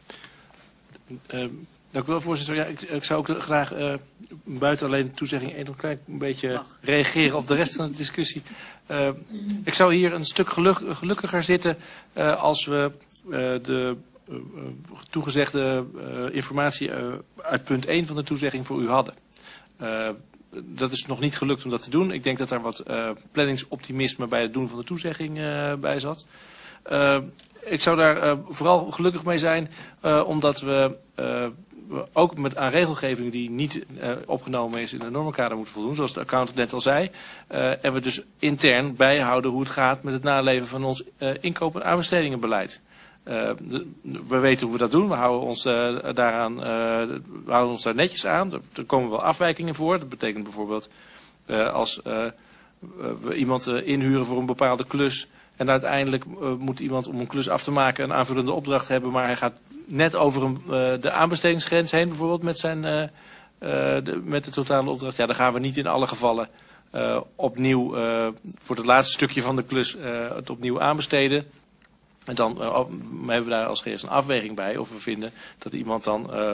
Uh, Dank u wel, voorzitter. Ja, ik, ik zou ook graag uh, buiten alleen de toezegging één nog klein een beetje Ach. reageren op de rest van de discussie. Uh, ik zou hier een stuk geluk, gelukkiger zitten uh, als we uh, de uh, toegezegde uh, informatie uh, uit punt één van de toezegging voor u hadden. Uh, dat is nog niet gelukt om dat te doen. Ik denk dat daar wat uh, planningsoptimisme bij het doen van de toezegging uh, bij zat. Uh, ik zou daar uh, vooral gelukkig mee zijn, uh, omdat we... Uh, ook met aan regelgeving die niet uh, opgenomen is in de normenkader moeten voldoen, zoals de accountant net al zei. Uh, en we dus intern bijhouden hoe het gaat met het naleven van ons uh, inkoop- en aanbestedingenbeleid. Uh, de, we weten hoe we dat doen, we houden ons, uh, daaraan, uh, we houden ons daar netjes aan. Er, er komen wel afwijkingen voor. Dat betekent bijvoorbeeld uh, als uh, we iemand uh, inhuren voor een bepaalde klus en uiteindelijk uh, moet iemand om een klus af te maken een aanvullende opdracht hebben, maar hij gaat net over een, uh, de aanbestedingsgrens heen bijvoorbeeld met, zijn, uh, uh, de, met de totale opdracht. Ja, dan gaan we niet in alle gevallen uh, opnieuw uh, voor het laatste stukje van de klus uh, het opnieuw aanbesteden. En dan uh, hebben we daar als G S een afweging bij of we vinden dat iemand dan uh,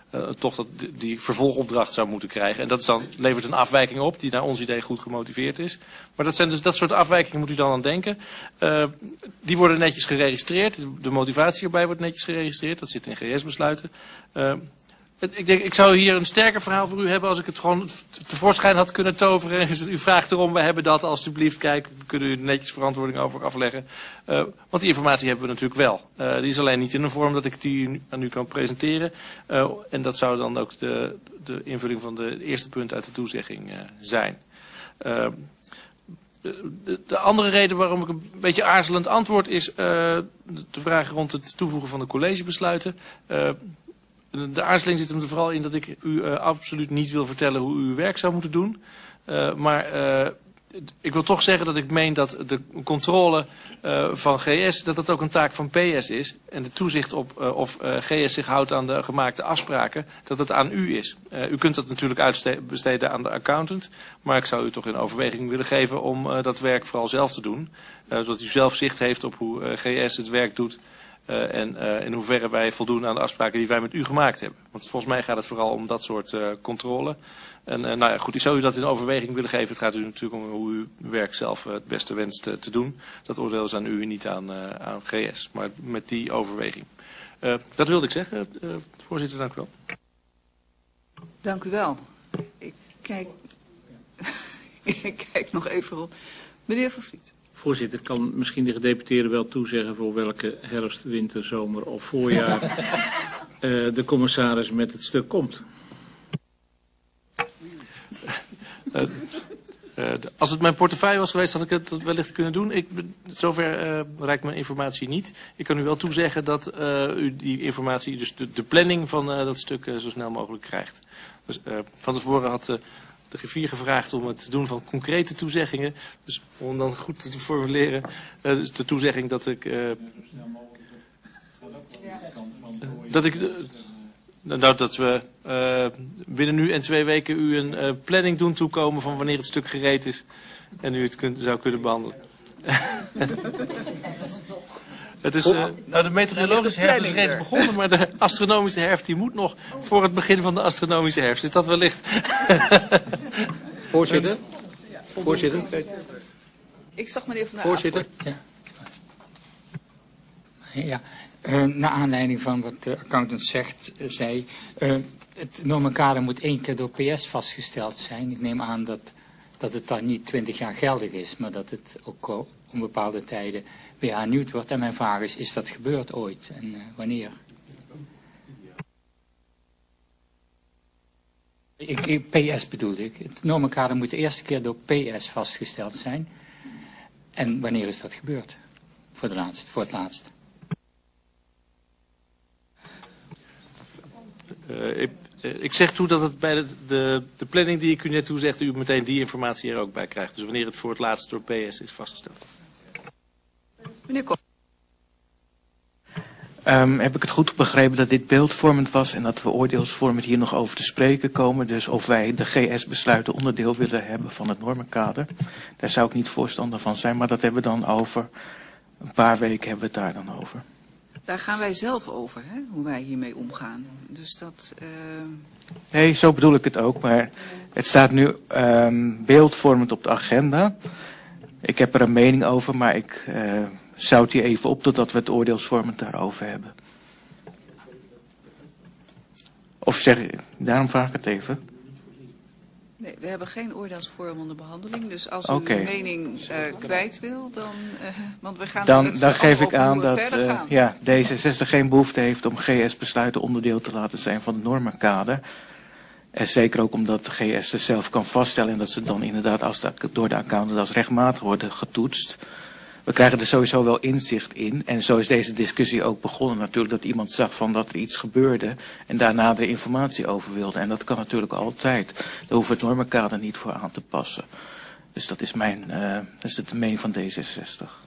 uh, toch dat, die vervolgopdracht zou moeten krijgen. En dat is dan, levert een afwijking op die naar ons idee goed gemotiveerd is. Maar dat zijn dus dat soort afwijkingen moet u dan aan denken. Uh, die worden netjes geregistreerd. De motivatie erbij wordt netjes geregistreerd. Dat zit in G S-besluiten. Uh, Ik denk, ik zou hier een sterker verhaal voor u hebben als ik het gewoon tevoorschijn had kunnen toveren. U vraagt erom, we hebben dat, alstublieft, kijk, we kunnen u netjes verantwoording over afleggen. Uh, want die informatie hebben we natuurlijk wel. Uh, die is alleen niet in een vorm dat ik die aan u kan presenteren. Uh, en dat zou dan ook de, de invulling van de eerste punt uit de toezegging uh, zijn. Uh, de, de andere reden waarom ik een beetje aarzelend antwoord is uh, de vraag rond het toevoegen van de collegebesluiten. Uh, De aarzeling zit hem er vooral in dat ik u uh, absoluut niet wil vertellen hoe u uw werk zou moeten doen. Uh, maar uh, ik wil toch zeggen dat ik meen dat de controle uh, van G S, dat dat ook een taak van P S is. En de toezicht op uh, of uh, G S zich houdt aan de gemaakte afspraken, dat het aan u is. Uh, u kunt dat natuurlijk uitbesteden aan de accountant. Maar ik zou u toch in overweging willen geven om uh, dat werk vooral zelf te doen. Uh, zodat u zelf zicht heeft op hoe uh, G S het werk doet. Uh, en uh, in hoeverre wij voldoen aan de afspraken die wij met u gemaakt hebben. Want volgens mij gaat het vooral om dat soort uh, controle. En uh, nou ja, goed, ik zou u dat in overweging willen geven. Het gaat u natuurlijk om hoe u uw werk zelf uh, het beste wenst uh, te doen. Dat oordeel is aan u en niet aan, uh, aan G S. Maar met die overweging. Uh, dat wilde ik zeggen, uh, voorzitter, dank u wel. Dank u wel. Ik kijk, ik kijk nog even op. Meneer Van Vliet. Voorzitter, kan misschien de gedeputeerde wel toezeggen voor welke herfst, winter, zomer of voorjaar uh, de commissaris met het stuk komt? Uh, uh, als het mijn portefeuille was geweest, had ik het wellicht kunnen doen. Ik, zover uh, reikt mijn informatie niet. Ik kan u wel toezeggen dat uh, u die informatie, dus de, de planning van uh, dat stuk uh, zo snel mogelijk krijgt. Dus uh, van tevoren had... Uh, de griffier gevraagd om het te doen van concrete toezeggingen. Dus om dan goed te formuleren, uh, dus de toezegging dat ik... Uh, dat ik... Uh, nou, dat we uh, binnen nu en twee weken u een uh, planning doen toekomen van wanneer het stuk gereed is. En u het kunt, zou kunnen behandelen. Het is, uh, nou, de meteorologische herfst is reeds begonnen, maar de astronomische herfst die moet nog voor het begin van de astronomische herfst. Is dat wellicht? Voorzitter. Voorzitter. Ik zag meneer Van der Voorzitter. Ja. Ja. Uh, naar aanleiding van wat de accountant zegt, uh, zei, uh, het normenkader moet één keer door P S vastgesteld zijn. Ik neem aan dat, dat het dan niet twintig jaar geldig is, maar dat het ook uh, om bepaalde tijden weer hernieuwd wordt. En mijn vraag is, is dat gebeurd ooit en uh, wanneer? Ik, ik, P S bedoelde ik. Het normenkader moet de eerste keer door P S vastgesteld zijn. En wanneer is dat gebeurd? Voor, de laatste, voor het laatst. Uh, ik, uh, ik zeg toe dat het bij de, de, de planning die ik u net toe zegt, u meteen die informatie er ook bij krijgt. Dus wanneer het voor het laatst door P S is vastgesteld. Meneer Kok. Um, heb ik het goed begrepen dat dit beeldvormend was en dat we oordeelsvormend hier nog over te spreken komen. Dus of wij de G S-besluiten onderdeel willen hebben van het normenkader. Daar zou ik niet voorstander van zijn, maar dat hebben we dan over een paar weken hebben we het daar dan over. Daar gaan wij zelf over, hè, hoe wij hiermee omgaan. Dus dat... Uh... Nee, zo bedoel ik het ook, maar het staat nu um, beeldvormend op de agenda. Ik heb er een mening over, maar ik uh, zout die even op totdat we het oordeelsvormend daarover hebben. Of zeg, daarom vraag ik het even. Nee, we hebben geen oordeelsvormende behandeling. Dus als u okay. uw mening uh, kwijt wil, dan... Uh, want we gaan dan, dan geef ik aan dat uh, ja, D zesenzestig geen behoefte heeft om G S-besluiten onderdeel te laten zijn van het normenkader. En zeker ook omdat de G S zelf kan vaststellen en dat ze dan inderdaad als de, door de accountant als rechtmatig worden getoetst. We krijgen er sowieso wel inzicht in. En zo is deze discussie ook begonnen natuurlijk. Dat iemand zag van dat er iets gebeurde. En daarna er informatie over wilde. En dat kan natuurlijk altijd. Daar hoeven we het normenkader niet voor aan te passen. Dus dat is mijn, uh, dat is de mening van D zesenzestig.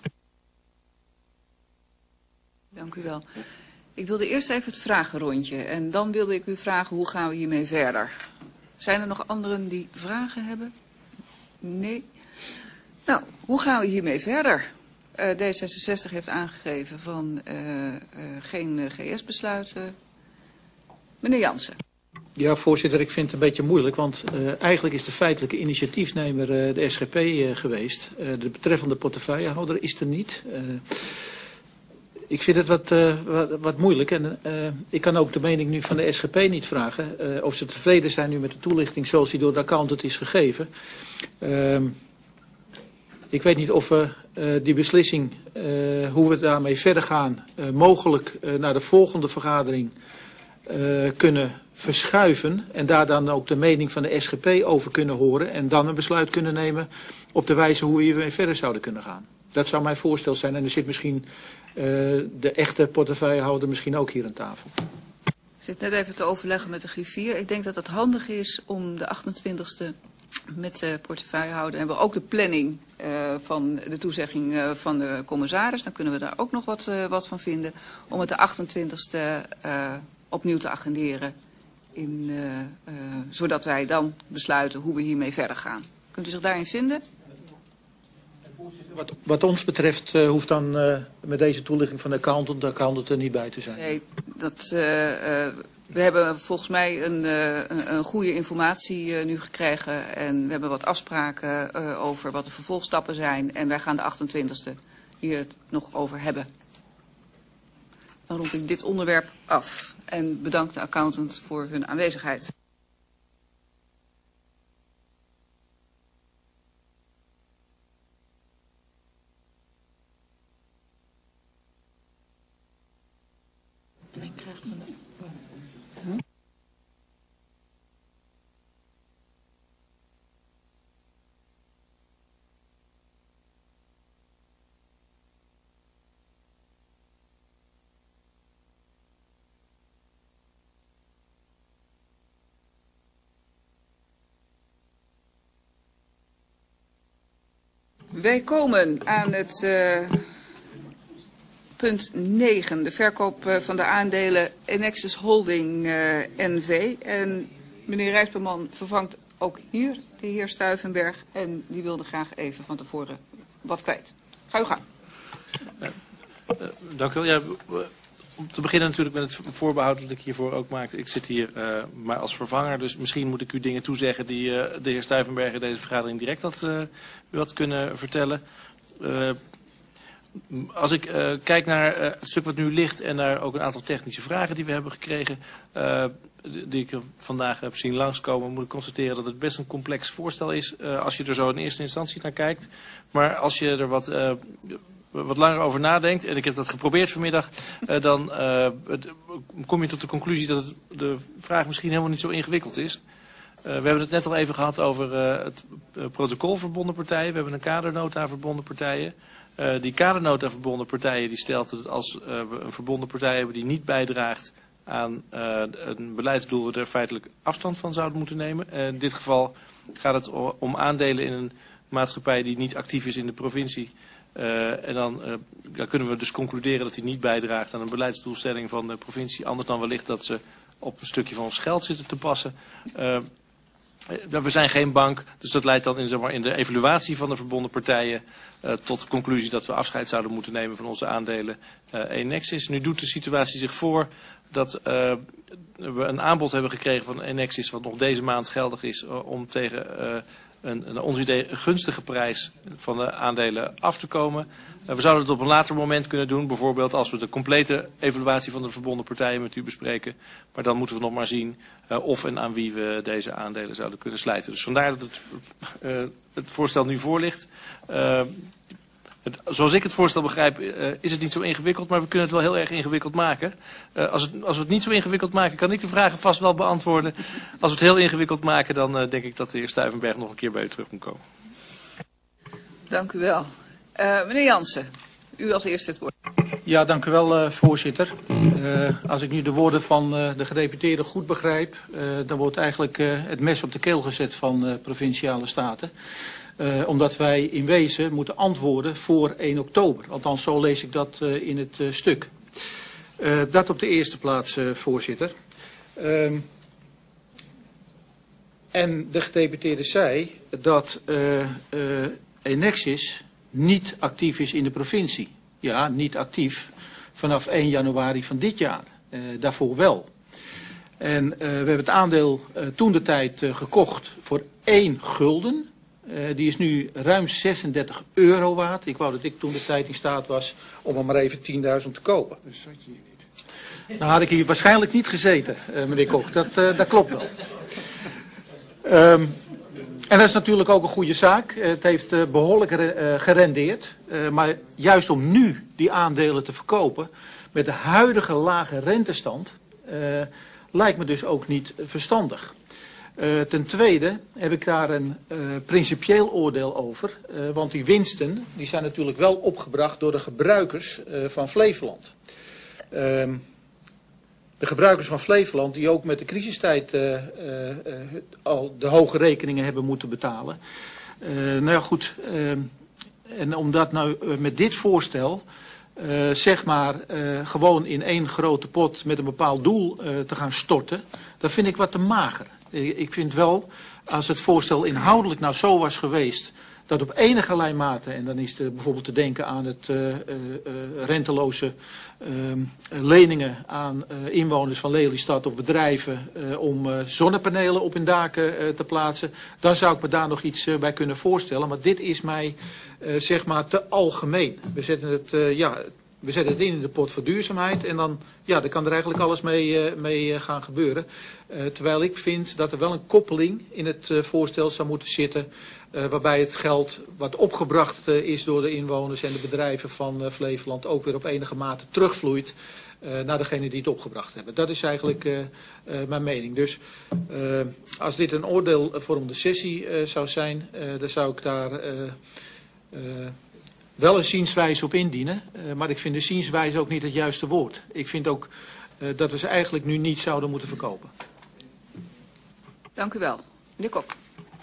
Dank u wel. Ik wilde eerst even het vragenrondje. En dan wilde ik u vragen hoe gaan we hiermee verder. Zijn er nog anderen die vragen hebben? Nee. Nou, hoe gaan we hiermee verder? Uh, D zesenzestig heeft aangegeven van uh, uh, geen uh, G S-besluiten. Meneer Jansen. Ja, voorzitter, ik vind het een beetje moeilijk, want uh, eigenlijk is de feitelijke initiatiefnemer uh, de S G P uh, geweest. Uh, de betreffende portefeuillehouder is er niet. Uh, ik vind het wat, uh, wat, wat moeilijk en uh, ik kan ook de mening nu van de S G P niet vragen uh, of ze tevreden zijn nu met de toelichting zoals die door de accountant is gegeven. Uh, ik weet niet of we uh, die beslissing, uh, hoe we daarmee verder gaan, uh, mogelijk uh, naar de volgende vergadering uh, kunnen verschuiven en daar dan ook de mening van de S G P over kunnen horen en dan een besluit kunnen nemen op de wijze hoe we hiermee verder zouden kunnen gaan. Dat zou mijn voorstel zijn en er zit misschien uh, de echte portefeuillehouder misschien ook hier aan tafel. Ik zit net even te overleggen met de griffier. Ik denk dat het handig is om de achtentwintigste met de portefeuillehouder hebben we ook de planning uh, van de toezegging uh, van de commissaris. Dan kunnen we daar ook nog wat, uh, wat van vinden om het de achtentwintigste uh, opnieuw te agenderen. In, uh, uh, zodat wij dan besluiten hoe we hiermee verder gaan. Kunt u zich daarin vinden? Wat, wat ons betreft uh, hoeft dan uh, met deze toelichting van de accountant, de accountant er niet bij te zijn. Nee, dat, uh, uh, we hebben volgens mij een, uh, een, een goede informatie uh, nu gekregen. En we hebben wat afspraken uh, over wat de vervolgstappen zijn. En wij gaan de achtentwintigste hier het nog over hebben. Dan rond ik dit onderwerp af. En bedank de accountant voor hun aanwezigheid. Wij komen aan het uh, punt negen, de verkoop uh, van de aandelen Enexis Holding uh, N V. En meneer Rijsperman vervangt ook hier de heer Stuyvenberg en die wilde graag even van tevoren wat kwijt. Ga u gang. Uh, uh, dank u wel. Ja, om te beginnen natuurlijk met het voorbehoud dat ik hiervoor ook maakte. Ik zit hier uh, maar als vervanger, dus misschien moet ik u dingen toezeggen die uh, de heer Stuyvenberg in deze vergadering direct had, uh, u had kunnen vertellen. Uh, als ik uh, kijk naar uh, het stuk wat nu ligt en naar ook een aantal technische vragen die we hebben gekregen, uh, die ik vandaag heb zien langskomen, moet ik constateren dat het best een complex voorstel is uh, als je er zo in eerste instantie naar kijkt. Maar als je er wat... Uh, wat langer over nadenkt, en ik heb dat geprobeerd vanmiddag, uh, dan uh, het, kom je tot de conclusie dat het, de vraag misschien helemaal niet zo ingewikkeld is. Uh, we hebben het net al even gehad over uh, het uh, protocol verbonden partijen. We hebben een kadernota verbonden partijen. Uh, die kadernota verbonden partijen die stelt dat als uh, we een verbonden partij hebben die niet bijdraagt aan uh, een beleidsdoel, we er feitelijk afstand van zouden moeten nemen. Uh, in dit geval gaat het om aandelen in een maatschappij die niet actief is in de provincie. Uh, en dan, uh, dan kunnen we dus concluderen dat hij niet bijdraagt aan een beleidsdoelstelling van de provincie. Anders dan wellicht dat ze op een stukje van ons geld zitten te passen. Uh, we zijn geen bank, dus dat leidt dan in, zeg maar, in de evaluatie van de verbonden partijen uh, tot de conclusie dat we afscheid zouden moeten nemen van onze aandelen uh, Enexis. Nu doet de situatie zich voor dat uh, we een aanbod hebben gekregen van Enexis wat nog deze maand geldig is uh, om tegen... Uh, Een, een ons idee een gunstige prijs van de aandelen af te komen. Uh, we zouden het op een later moment kunnen doen. Bijvoorbeeld als we de complete evaluatie van de verbonden partijen met u bespreken. Maar dan moeten we nog maar zien uh, of en aan wie we deze aandelen zouden kunnen slijten. Dus vandaar dat het, uh, het voorstel nu voor ligt. Uh, Het, zoals ik het voorstel begrijp uh, is het niet zo ingewikkeld, maar we kunnen het wel heel erg ingewikkeld maken. Uh, als, het, als we het niet zo ingewikkeld maken, kan ik de vragen vast wel beantwoorden. Als we het heel ingewikkeld maken, dan uh, denk ik dat de heer Stuyvenberg nog een keer bij u terug moet komen. Dank u wel. Uh, meneer Jansen, u als eerste het woord. Ja, dank u wel, uh, voorzitter. Uh, als ik nu de woorden van uh, de gedeputeerde goed begrijp, uh, dan wordt eigenlijk uh, het mes op de keel gezet van uh, provinciale staten. Uh, omdat wij in wezen moeten antwoorden voor één oktober. Althans, zo lees ik dat uh, in het uh, stuk. Uh, dat op de eerste plaats, uh, voorzitter. Uh, en de gedeputeerde zei dat uh, uh, Enexis niet actief is in de provincie. Ja, niet actief vanaf één januari van dit jaar. Uh, daarvoor wel. En uh, we hebben het aandeel uh, toen de tijd uh, gekocht voor één gulden. Uh, die is nu ruim zesendertig euro waard. Ik wou dat ik toen de tijd in staat was om er maar even tienduizend te kopen. Dus zat je hier niet. Nou had ik hier waarschijnlijk niet gezeten, uh, meneer Kok. Dat, uh, dat klopt wel. Um, en dat is natuurlijk ook een goede zaak. Uh, het heeft uh, behoorlijk uh, gerendeerd. Uh, maar juist om nu die aandelen te verkopen met de huidige lage rentestand uh, lijkt me dus ook niet verstandig. Uh, ten tweede heb ik daar een uh, principieel oordeel over. Uh, want die winsten die zijn natuurlijk wel opgebracht door de gebruikers uh, van Flevoland. Uh, de gebruikers van Flevoland die ook met de crisistijd uh, uh, uh, al de hoge rekeningen hebben moeten betalen. Uh, nou ja goed, uh, en om dat nou uh, met dit voorstel uh, zeg maar uh, gewoon in één grote pot met een bepaald doel uh, te gaan storten, dat vind ik wat te mager. Ik vind wel, als het voorstel inhoudelijk nou zo was geweest, dat op enige mate, en dan is er bijvoorbeeld te denken aan het uh, uh, renteloze uh, leningen aan uh, inwoners van Lelystad of bedrijven uh, om uh, zonnepanelen op hun daken uh, te plaatsen, dan zou ik me daar nog iets uh, bij kunnen voorstellen. Maar dit is mij uh, zeg maar te algemeen. We zetten het, uh, ja, we zetten het in in de pot voor duurzaamheid en dan, ja, dan kan er eigenlijk alles mee, uh, mee uh, gaan gebeuren. Uh, terwijl ik vind dat er wel een koppeling in het uh, voorstel zou moeten zitten, uh, waarbij het geld wat opgebracht uh, is door de inwoners en de bedrijven van uh, Flevoland ook weer op enige mate terugvloeit uh, naar degene die het opgebracht hebben. Dat is eigenlijk uh, uh, mijn mening. Dus uh, als dit een oordeelvormende sessie uh, zou zijn, uh, dan zou ik daar uh, uh, wel een zienswijze op indienen. Uh, maar ik vind de zienswijze ook niet het juiste woord. Ik vind ook uh, dat we ze eigenlijk nu niet zouden moeten verkopen. Dank u wel. Meneer Kok.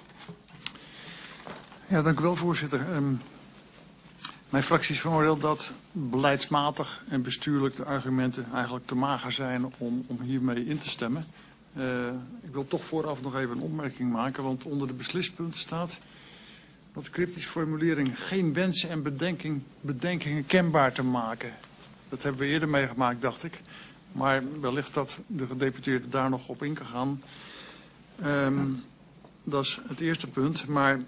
Ja, dank u wel, voorzitter. Um, mijn fractie is van oordeel dat beleidsmatig en bestuurlijk de argumenten eigenlijk te mager zijn om, om hiermee in te stemmen. Uh, ik wil toch vooraf nog even een opmerking maken, want onder de beslispunten staat wat cryptische formulering geen wensen en bedenking, bedenkingen kenbaar te maken. Dat hebben we eerder meegemaakt, dacht ik. Maar wellicht dat de gedeputeerde daar nog op in kan gaan. Um, dat is het eerste punt. Maar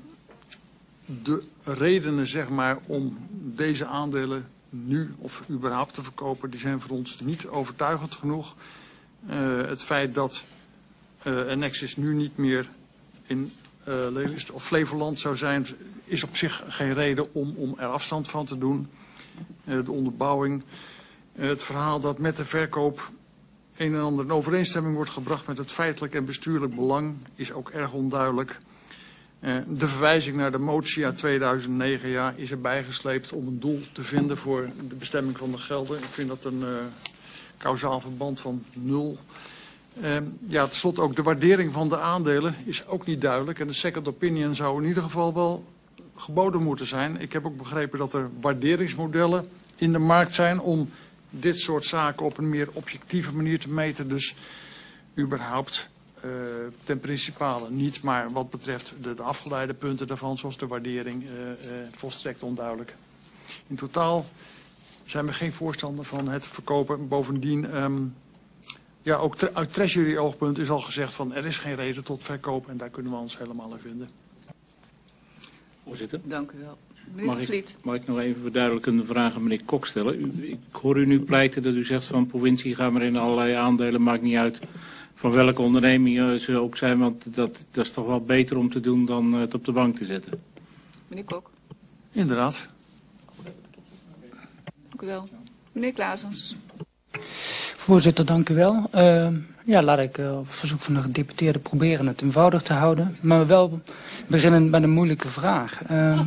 de redenen, zeg maar, om deze aandelen nu of überhaupt te verkopen, die zijn voor ons niet overtuigend genoeg. Uh, het feit dat uh, Enexis nu niet meer in uh, Lelystad of Flevoland zou zijn, is op zich geen reden om, om er afstand van te doen. Uh, de onderbouwing. Uh, het verhaal dat met de verkoop een en ander in overeenstemming wordt gebracht met het feitelijk en bestuurlijk belang is ook erg onduidelijk. Uh, de verwijzing naar de motie uit tweeduizend negen ja, is erbij gesleept om een doel te vinden voor de bestemming van de gelden. Ik vind dat een uh, kausaal verband van nul. Uh, ja, tenslotte ook de waardering van de aandelen is ook niet duidelijk. En de second opinion zou in ieder geval wel geboden moeten zijn. Ik heb ook begrepen dat er waarderingsmodellen in de markt zijn om dit soort zaken op een meer objectieve manier te meten. Dus überhaupt uh, ten principale niet, maar wat betreft de, de afgeleide punten daarvan, zoals de waardering, uh, uh, volstrekt onduidelijk. In totaal zijn we geen voorstander van het verkopen. Bovendien, um, ja, ook tre uit treasury oogpunt is al gezegd van er is geen reden tot verkoop en daar kunnen we ons helemaal in vinden. Voorzitter. Dank u wel. Mag ik, mag ik nog even verduidelijkende vraag aan meneer Kok stellen? U, ik hoor u nu pleiten dat u zegt van provincie gaan we in allerlei aandelen, maakt niet uit van welke onderneming ze ook zijn, want dat, dat is toch wel beter om te doen dan het op de bank te zetten. Meneer Kok. Inderdaad. Dank u wel. Meneer Klaasens. Voorzitter, dank u wel. Uh, ja, laat ik uh, op verzoek van de gedeputeerde proberen het eenvoudig te houden. Maar wel beginnen met een moeilijke vraag. Uh,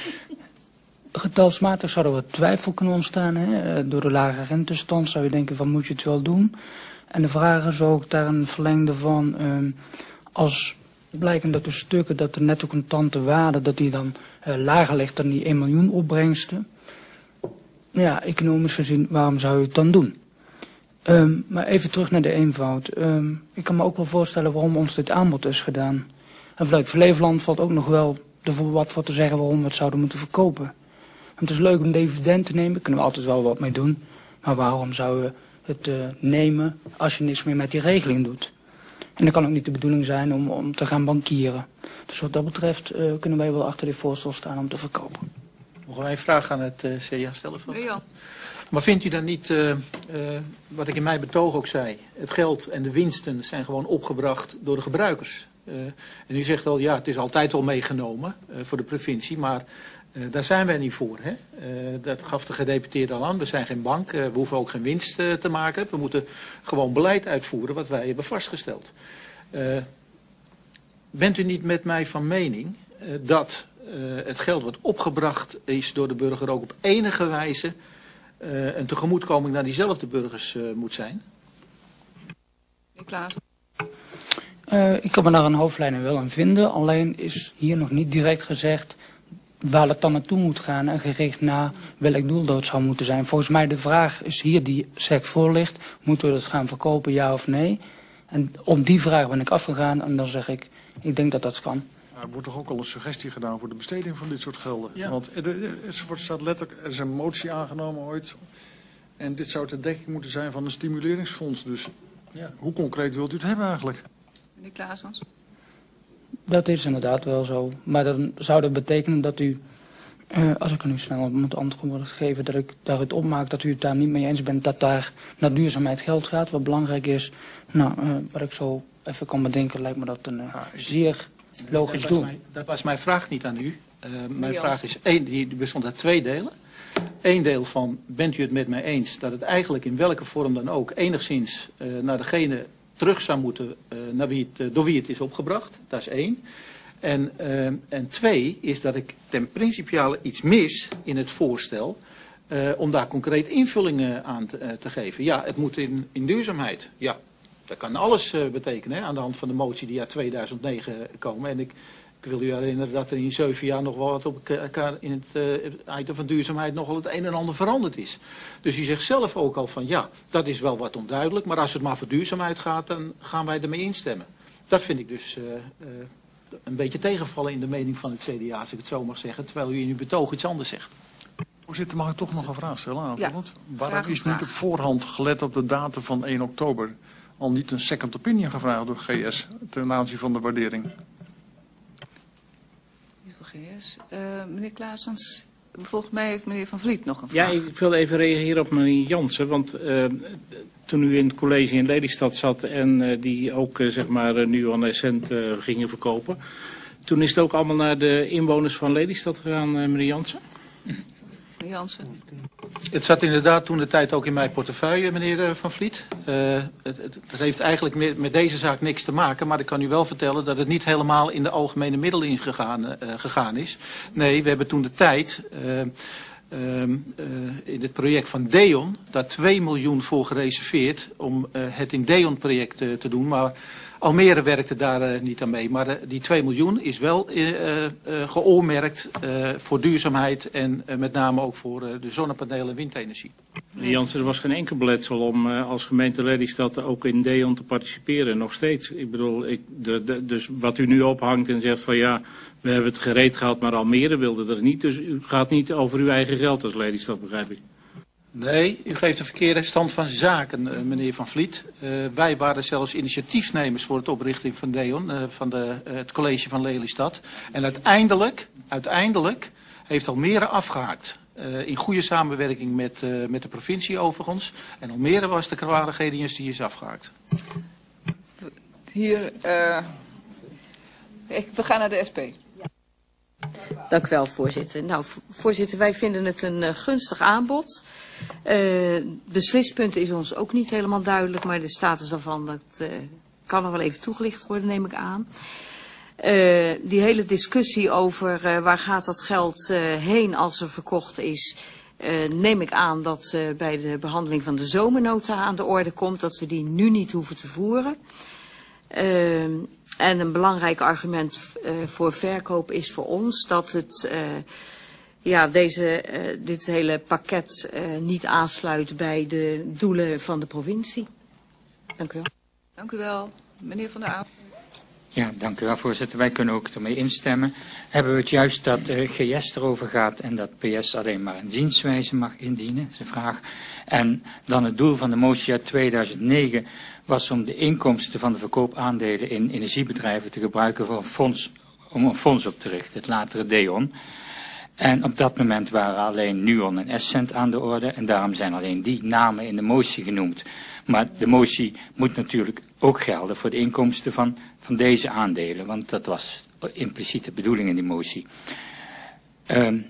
getalsmatig zou er wat twijfel kunnen ontstaan. Hè? Door de lage rentestand zou je denken van moet je het wel doen. En de vraag is ook daar een verlengde van uh, als blijken dat de stukken dat de netto contante waarde dat die dan uh, lager ligt dan die één miljoen opbrengsten. Ja, economisch gezien, waarom zou je het dan doen? Um, maar even terug naar de eenvoud. Um, ik kan me ook wel voorstellen waarom ons dit aanbod is gedaan. En vanuit Flevoland valt ook nog wel er wat voor te zeggen waarom we het zouden moeten verkopen. Want het is leuk om dividend te nemen, daar kunnen we altijd wel wat mee doen. Maar waarom zouden we het uh, nemen als je niks meer met die regeling doet. En dat kan ook niet de bedoeling zijn om, om te gaan bankieren. Dus wat dat betreft uh, kunnen wij wel achter dit voorstel staan om te verkopen. Mogen wij een vraag aan het uh, C D A stellen? Van? Ja. Maar vindt u dan niet, uh, uh, wat ik in mijn betoog ook zei, het geld en de winsten zijn gewoon opgebracht door de gebruikers. Uh, en u zegt al, ja, het is altijd al meegenomen uh, voor de provincie, maar uh, daar zijn wij niet voor. Hè? Uh, dat gaf de gedeputeerde al aan, we zijn geen bank, uh, we hoeven ook geen winst uh, te maken. We moeten gewoon beleid uitvoeren wat wij hebben vastgesteld. Uh, bent u niet met mij van mening uh, dat uh, het geld wat opgebracht is door de burger ook op enige wijze uh, een tegemoetkoming naar diezelfde burgers uh, moet zijn? Klaar. Uh, ik kan me daar een hoofdlijnen wel aan vinden, alleen is hier nog niet direct gezegd waar het dan naartoe moet gaan en gericht naar welk doel dat zou moeten zijn. Volgens mij de vraag is hier die S E C voor ligt, moeten we dat gaan verkopen, ja of nee? En op die vraag ben ik afgegaan en dan zeg ik, ik denk dat dat kan. Er wordt toch ook al een suggestie gedaan voor de besteding van dit soort gelden? Ja. Want er, er, er staat letterlijk, er is een motie aangenomen ooit. En dit zou ter dekking moeten zijn van een stimuleringsfonds. Dus ja, hoe concreet wilt u het hebben eigenlijk? Meneer Klaasens? Dat is inderdaad wel zo. Maar dan zou dat betekenen dat u, uh, als ik er nu snel op moet antwoorden geven, dat ik daaruit opmaak dat u het daar niet mee eens bent dat daar naar duurzaamheid geld gaat. Wat belangrijk is, nou, uh, wat ik zo even kan bedenken, lijkt me dat een uh, zeer logisch dat doel. Mijn, dat was mijn vraag niet aan u. Uh, mijn vraag is, één, die bestond uit twee delen. Eén deel van, bent u het met mij eens dat het eigenlijk in welke vorm dan ook enigszins uh, naar degene terug zou moeten uh, naar wie het, uh, door wie het is opgebracht. Dat is één. En, uh, en twee is dat ik ten principiale iets mis in het voorstel uh, om daar concreet invullingen aan te, uh, te geven. Ja, het moet in, in duurzaamheid. Ja, dat kan alles uh, betekenen hè, aan de hand van de motie die uit tweeduizend negen komen. En ik, ik wil u herinneren dat er in zeven jaar nog wel wat op elkaar in het uh, item van duurzaamheid nogal het een en ander veranderd is. Dus u zegt zelf ook al van ja, dat is wel wat onduidelijk, maar als het maar voor duurzaamheid gaat, dan gaan wij ermee instemmen. Dat vind ik dus uh, uh, een beetje tegenvallen in de mening van het C D A, als ik het zo mag zeggen, terwijl u in uw betoog iets anders zegt. Voorzitter, mag ik toch nog een vraag stellen aan Ja, waarom is niet op voorhand gelet op de datum van één oktober al niet een second opinion gevraagd door G S ten aanzien van de waardering? G S. Uh, meneer Klaasens, volgens mij heeft meneer Van Vliet nog een vraag. Ja, ik wil even reageren op meneer Jansen, want uh, toen u in het college in Lelystad zat en uh, die ook uh, zeg maar uh, nu aan Essent uh, gingen verkopen, toen is het ook allemaal naar de inwoners van Lelystad gegaan, uh, meneer Jansen? Meneer Jansen. Het zat inderdaad toen de tijd ook in mijn portefeuille, meneer Van Vliet. Uh, het, het, het heeft eigenlijk met, met deze zaak niks te maken, maar ik kan u wel vertellen dat het niet helemaal in de algemene middelen gegaan, uh, gegaan is. Nee, we hebben toen de tijd uh, uh, uh, in het project van DEON daar twee miljoen voor gereserveerd om uh, het in DEON-project uh, te doen, maar Almere werkte daar uh, niet aan mee, maar uh, die twee miljoen is wel uh, uh, geoormerkt uh, voor duurzaamheid en uh, met name ook voor uh, de zonnepanelen en windenergie. Meneer Jansen, er was geen enkel beletsel om uh, als gemeente Lelystad ook in DEON te participeren, nog steeds. Ik bedoel, ik, de, de, dus wat u nu ophangt en zegt van ja, we hebben het gereed gehad, maar Almere wilde er niet, dus u gaat niet over uw eigen geld als Lelystad, begrijp ik. Nee, u geeft een verkeerde stand van zaken, meneer Van Vliet. Uh, wij waren zelfs initiatiefnemers voor het oprichting van DEON, uh, van de, uh, het college van Lelystad. En uiteindelijk, uiteindelijk heeft Almere afgehaakt. Uh, in goede samenwerking met, uh, met de provincie overigens. En Almere was de kwalijkheid die is afgehaakt. Hier, uh, ik, we gaan naar de S P. Dank u wel, voorzitter. Nou, voorzitter, wij vinden het een uh, gunstig aanbod. Uh, beslispunt is ons ook niet helemaal duidelijk, maar de status daarvan dat, uh, kan nog wel even toegelicht worden, neem ik aan. Uh, die hele discussie over uh, waar gaat dat geld uh, heen als er verkocht is, uh, neem ik aan dat uh, bij de behandeling van de zomernota aan de orde komt, dat we die nu niet hoeven te voeren. Uh, En een belangrijk argument uh, voor verkoop is voor ons dat het, uh, ja, deze, uh, dit hele pakket uh, niet aansluit bij de doelen van de provincie. Dank u wel. Dank u wel. Meneer Van der Aap. Ja, dank u wel, voorzitter. Wij kunnen ook ermee instemmen. Hebben we het juist dat uh, G S erover gaat en dat P S alleen maar een zienswijze mag indienen, is de vraag. En dan het doel van de motie uit tweeduizend negen was om de inkomsten van de verkoopaandelen in energiebedrijven te gebruiken voor een fonds, om een fonds op te richten, het latere DEON. En op dat moment waren alleen Nuon en Essent aan de orde en daarom zijn alleen die namen in de motie genoemd. Maar de motie moet natuurlijk ook gelden voor de inkomsten van, van deze aandelen, want dat was impliciet de bedoeling in die motie. Um,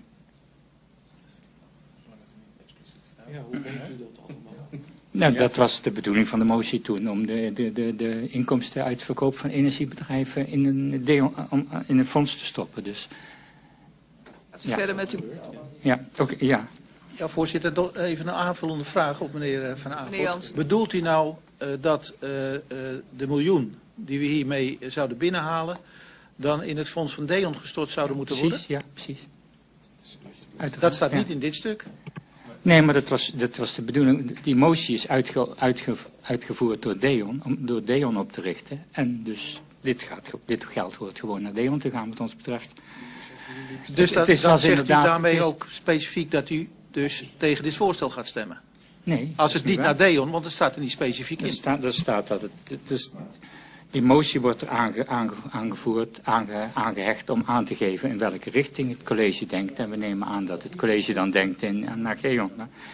ja, hoe weet u dat allemaal? Nou, Ja. dat was de bedoeling van de motie toen, om de, de, de, de inkomsten uit verkoop van energiebedrijven in een, deel, om, in een fonds te stoppen. Dus, Gaat u ja. verder met uw... Ja, oké, ja. Ja, voorzitter, do- even een aanvullende vraag op meneer eh, Van Avond. Meneer Jansen. Bedoelt u nou uh, dat uh, uh, de miljoen die we hiermee uh, zouden binnenhalen, dan in het fonds van DEON gestort zouden moeten Precies, worden? ja, precies. Uiteraard, Dat staat ja. niet in dit stuk. Nee, maar dat was, dat was de bedoeling. Die motie is uitge, uitge, uitgevoerd door DEON, om door DEON op te richten. En dus dit, gaat, dit geld hoort gewoon naar DEON te gaan, wat ons betreft. Dus Het- dat, het is dan wel zegt u inderdaad- daarmee het is- ook specifiek dat u dus tegen dit voorstel gaat stemmen? Nee. Als dat het is niet waar. naar DEON, want het staat er niet specifiek Er in. staat, er staat dat het, het is, die motie wordt er aange, aange, aangevoerd, aange, aangehecht om aan te geven in welke richting het college denkt. En we nemen aan dat het college dan denkt in, naar DEON.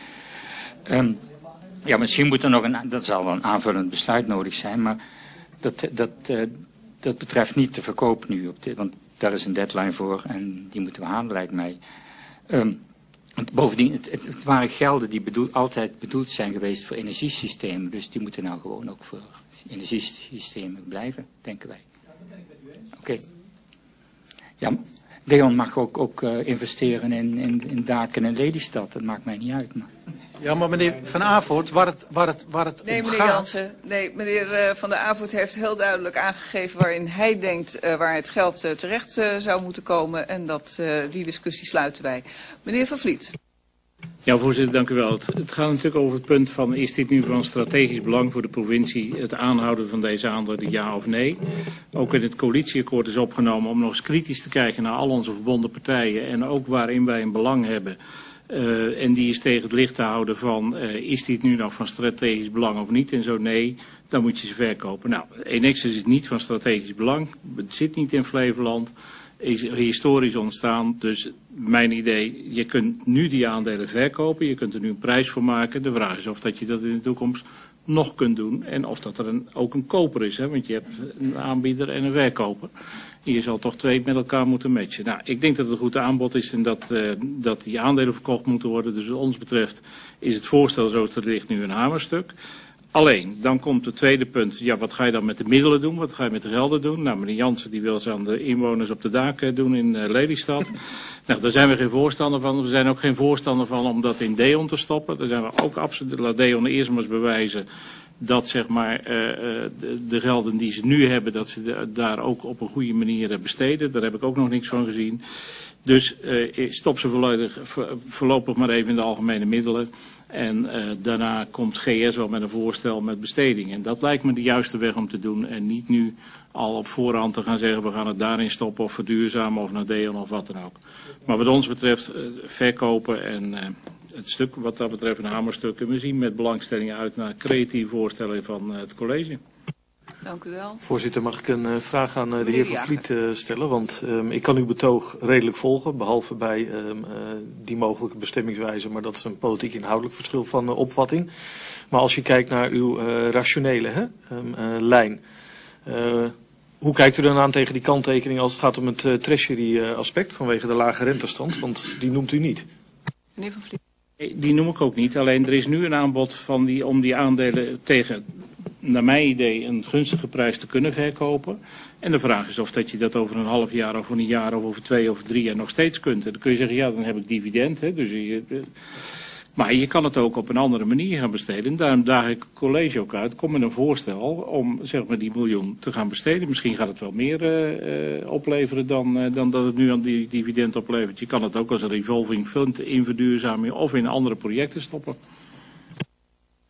Um, ja, misschien moet er nog een, dat zal wel een aanvullend besluit nodig zijn, maar dat, dat, uh, dat betreft niet de verkoop nu, op dit, want daar is een deadline voor en die moeten we halen, lijkt mij. Um, Want bovendien, het, het, het waren gelden die bedoel, altijd bedoeld zijn geweest voor energiesystemen. Dus die moeten nou gewoon ook voor energiesystemen blijven, denken wij. Oké. Okay. Ja, DEON mag ook, ook uh, investeren in, in, in daken in Lelystad. Dat maakt mij niet uit. Maar... Ja, maar meneer Van Avoort, waar het, waar het, waar het Nee, om meneer gaat... Jansen. Nee, meneer uh, Van der Avoort heeft heel duidelijk aangegeven waarin hij denkt uh, waar het geld uh, terecht uh, zou moeten komen. En dat, uh, die discussie sluiten wij. Meneer Van Vliet. Ja, voorzitter, dank u wel. Het, het gaat natuurlijk over het punt van, is dit nu van strategisch belang voor de provincie, het aanhouden van deze aandelen, ja of nee? Ook in het coalitieakkoord is opgenomen om nog eens kritisch te kijken naar al onze verbonden partijen en ook waarin wij een belang hebben. Uh, en die is tegen het licht te houden van, uh, is dit nu nog van strategisch belang of niet? En zo nee, dan moet je ze verkopen. Nou, Enexis is niet van strategisch belang, het zit niet in Flevoland, is historisch ontstaan. Dus mijn idee, je kunt nu die aandelen verkopen, je kunt er nu een prijs voor maken. De vraag is of dat je dat in de toekomst nog kunt doen en of dat er een, ook een koper is. Hè? Want je hebt een aanbieder en een verkoper. Je zal toch twee met elkaar moeten matchen. Nou, ik denk dat het een goed aanbod is en dat, uh, dat die aandelen verkocht moeten worden. Dus wat ons betreft is het voorstel zoals het ligt nu een hamerstuk. Alleen, dan komt het tweede punt. Ja, wat ga je dan met de middelen doen? Wat ga je met de gelden doen? Nou, meneer Jansen die wil ze aan de inwoners op de daken doen in uh, Lelystad. Nou, daar zijn we geen voorstander van. We zijn ook geen voorstander van om dat in DEON te stoppen. Daar zijn we ook absoluut, laat DEON eerst maar eens bewijzen dat zeg maar uh, de, de gelden die ze nu hebben, dat ze de, daar ook op een goede manier besteden. Daar heb ik ook nog niks van gezien. Dus uh, stop ze volledig, voorlopig maar even in de algemene middelen. En uh, daarna komt G S wel met een voorstel met besteding. En dat lijkt me de juiste weg om te doen. En niet nu al op voorhand te gaan zeggen we gaan het daarin stoppen of verduurzamen of naar DEON of wat dan ook. Maar wat ons betreft uh, verkopen en uh, het stuk wat dat betreft een hamerstuk. En we zien met belangstelling uit naar creatieve voorstellen van uh, het college. Dank u wel. Voorzitter, mag ik een uh, vraag aan uh, de Meneer heer Van Jager. Vliet uh, stellen? Want um, ik kan uw betoog redelijk volgen, behalve bij um, uh, die mogelijke bestemmingswijze, maar dat is een politiek inhoudelijk verschil van uh, opvatting. Maar als je kijkt naar uw uh, rationele hè, um, uh, lijn, uh, hoe kijkt u dan aan tegen die kanttekening als het gaat om het uh, treasury uh, aspect vanwege de lage rentestand? Want die noemt u niet. Meneer Van Vliet. Die noem ik ook niet. Alleen er is nu een aanbod van die, om die aandelen tegen, naar mijn idee, een gunstige prijs te kunnen verkopen. En de vraag is of dat je dat over een half jaar of een jaar of over twee of drie jaar nog steeds kunt. En dan kun je zeggen, ja, dan heb ik dividend. Hè, dus je, maar je kan het ook op een andere manier gaan besteden. En daarom daag ik het college ook uit. Kom met een voorstel om zeg maar die miljoen te gaan besteden. Misschien gaat het wel meer uh, uh, opleveren dan, uh, dan dat het nu aan die dividend oplevert. Je kan het ook als een revolving fund in verduurzaming of in andere projecten stoppen.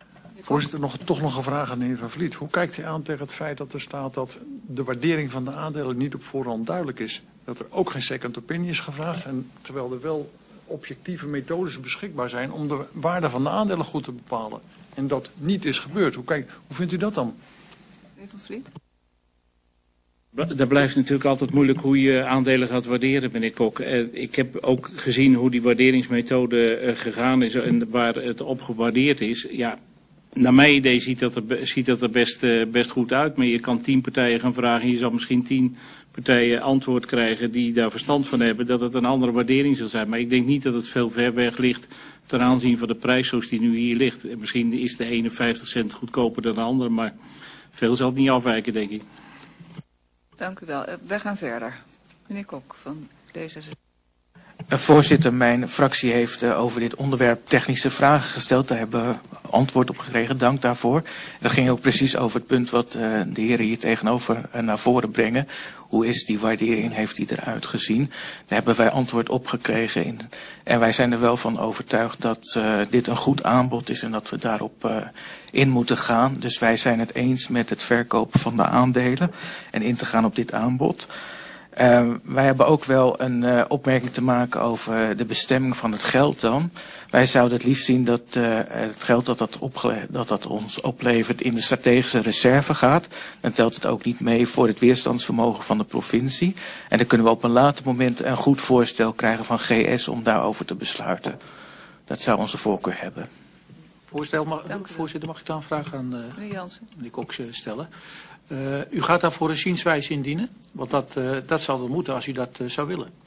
Voorzitter, nog, toch nog een vraag aan de heer Van Vliet. Hoe kijkt u aan tegen het feit dat er staat dat de waardering van de aandelen niet op voorhand duidelijk is? Dat er ook geen second opinion is gevraagd, en terwijl er wel objectieve methodes beschikbaar zijn om de waarde van de aandelen goed te bepalen. En dat niet is gebeurd. Hoe, kijk, hoe vindt u dat dan? Meneer Van Vliet? Dat blijft natuurlijk altijd moeilijk hoe je aandelen gaat waarderen, ben ik ook. Ik heb ook gezien hoe die waarderingsmethode gegaan is en waar het op gewaardeerd is. Ja, naar mijn idee ziet dat er, ziet dat er best, best goed uit, maar je kan tien partijen gaan vragen. Je zal misschien tien partijen antwoord krijgen die daar verstand van hebben dat het een andere waardering zal zijn. Maar ik denk niet dat het veel ver weg ligt ten aanzien van de prijs zoals die nu hier ligt. Misschien is de ene vijftig cent goedkoper dan de andere, maar veel zal het niet afwijken, denk ik. Dank u wel. Uh, wij gaan verder. Meneer Kok van D zesenzestig. Uh, voorzitter, mijn fractie heeft uh, over dit onderwerp technische vragen gesteld. Daar hebben we antwoord op gekregen. Dank daarvoor. Dat ging ook precies over het punt wat uh, de heren hier tegenover uh, naar voren brengen. Hoe is die waardering? Heeft die eruit gezien? Daar hebben wij antwoord op gekregen. In. En wij zijn er wel van overtuigd dat uh, dit een goed aanbod is en dat we daarop uh, in moeten gaan. Dus wij zijn het eens met het verkopen van de aandelen en in te gaan op dit aanbod. Uh, wij hebben ook wel een uh, opmerking te maken over de bestemming van het geld dan. Wij zouden het liefst zien dat uh, het geld dat dat, opge- dat dat ons oplevert in de strategische reserve gaat. Dan telt het ook niet mee voor het weerstandsvermogen van de provincie. En dan kunnen we op een later moment een goed voorstel krijgen van G S om daarover te besluiten. Dat zou onze voorkeur hebben. Voorstel, mag, voorzitter, mag ik dan een vraag aan uh, meneer Jansen. meneer Cox stellen? Uh, u gaat daarvoor een zienswijze indienen? Want dat, uh, dat zal wel moeten als u dat uh, zou willen.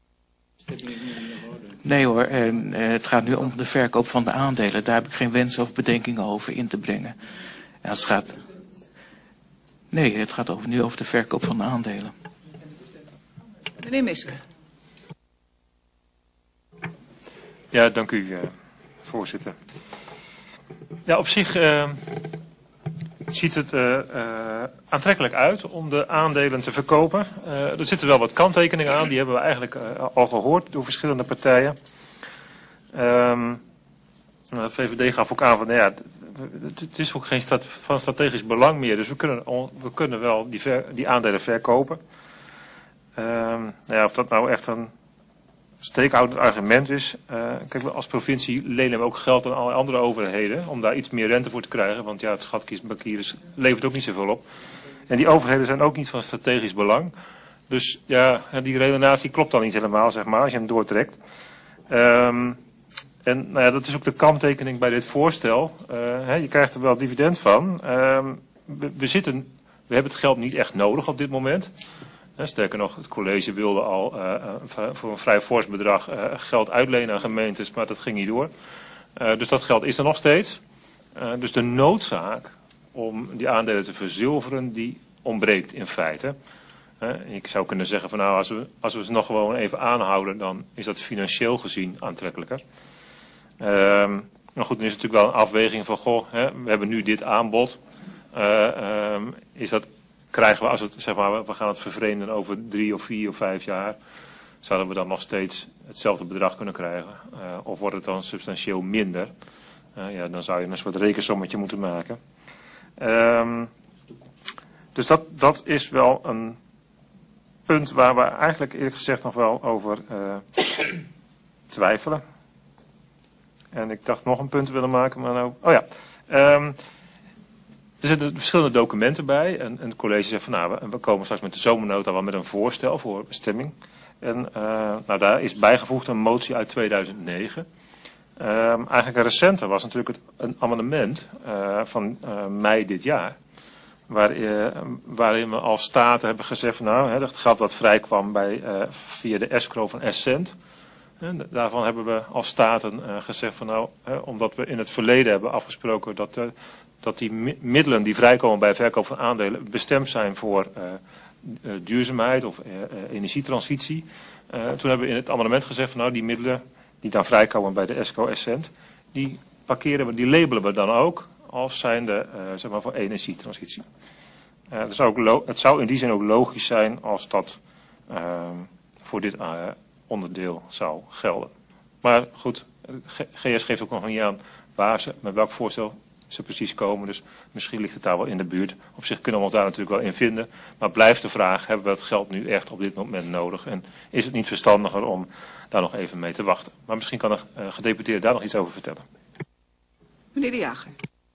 Nee hoor, en, uh, het gaat nu om de verkoop van de aandelen. Daar heb ik geen wens of bedenkingen over in te brengen. En als het gaat... Nee, het gaat over, nu over de verkoop van de aandelen. Meneer Miske. Ja, dank u, uh, voorzitter. Ja, op zich uh, ziet het uh, uh, aantrekkelijk uit om de aandelen te verkopen. Uh, er zitten wel wat kanttekeningen aan, die hebben we eigenlijk uh, al gehoord door verschillende partijen. Um, de V V D gaf ook aan van, nou ja, het is ook geen stat van strategisch belang meer, dus we kunnen, we kunnen wel die, ver, die aandelen verkopen. Um, nou ja, of dat nou echt een steekhoudend argument is. Uh, kijk, als provincie lenen we ook geld aan alle andere overheden om daar iets meer rente voor te krijgen, want ja, het schatkistbankiers levert ook niet zoveel op. En die overheden zijn ook niet van strategisch belang. Dus ja, die redenatie klopt dan niet helemaal, zeg maar, als je hem doortrekt. Um, en nou ja, dat is ook de kanttekening bij dit voorstel. Uh, hè, je krijgt er wel dividend van. Um, we, we, zitten, we hebben het geld niet echt nodig op dit moment. Sterker nog, het college wilde al uh, voor een vrij fors bedrag uh, geld uitlenen aan gemeentes, maar dat ging niet door. Uh, dus dat geld is er nog steeds. Uh, dus de noodzaak om die aandelen te verzilveren, die ontbreekt in feite. Uh, ik zou kunnen zeggen van nou, als we, als we ze nog gewoon even aanhouden, dan is dat financieel gezien aantrekkelijker. Uh, maar goed, dan is het natuurlijk wel een afweging van, goh, hè, we hebben nu dit aanbod. Uh, um, is dat... Krijgen we, als het, zeg maar, we gaan het vervreemden over drie of vier of vijf jaar, zouden we dan nog steeds hetzelfde bedrag kunnen krijgen? Uh, of wordt het dan substantieel minder? Uh, ja, dan zou je een soort rekensommetje moeten maken. Um, dus dat, dat is wel een punt waar we eigenlijk eerlijk gezegd nog wel over uh, twijfelen. En ik dacht nog een punt willen maken, maar nou... Oh ja... Um, Er zitten verschillende documenten bij en, en het college zegt van nou, we, we komen straks met de zomernota wel met een voorstel voor bestemming. En uh, nou, daar is bijgevoegd een motie uit tweeduizend negen. Uh, eigenlijk een recente was natuurlijk het, een amendement uh, van uh, mei dit jaar. Waar, uh, waarin we als staten hebben gezegd van nou, hè, dat geld wat vrijkwam bij, uh, via de escrow van Essent. En daarvan hebben we als staten uh, gezegd van nou, hè, omdat we in het verleden hebben afgesproken dat... Uh, dat die middelen die vrijkomen bij verkoop van aandelen bestemd zijn voor uh, uh, duurzaamheid of uh, uh, energietransitie. Uh, toen hebben we in het amendement gezegd van nou die middelen die dan vrijkomen bij de Esco Essent, die parkeren we, die labelen we dan ook als zijnde uh, zeg maar voor energietransitie. Uh, dus ook het zou in die zin ook logisch zijn als dat uh, voor dit uh, onderdeel zou gelden. Maar goed, G S geeft ook nog niet aan waar ze, met welk voorstel ze precies komen. Dus misschien ligt het daar wel in de buurt. Op zich kunnen we ons daar natuurlijk wel in vinden. Maar blijft de vraag, hebben we dat geld nu echt op dit moment nodig? En is het niet verstandiger om daar nog even mee te wachten? Maar misschien kan de uh, gedeputeerde daar nog iets over vertellen. Meneer De Jager.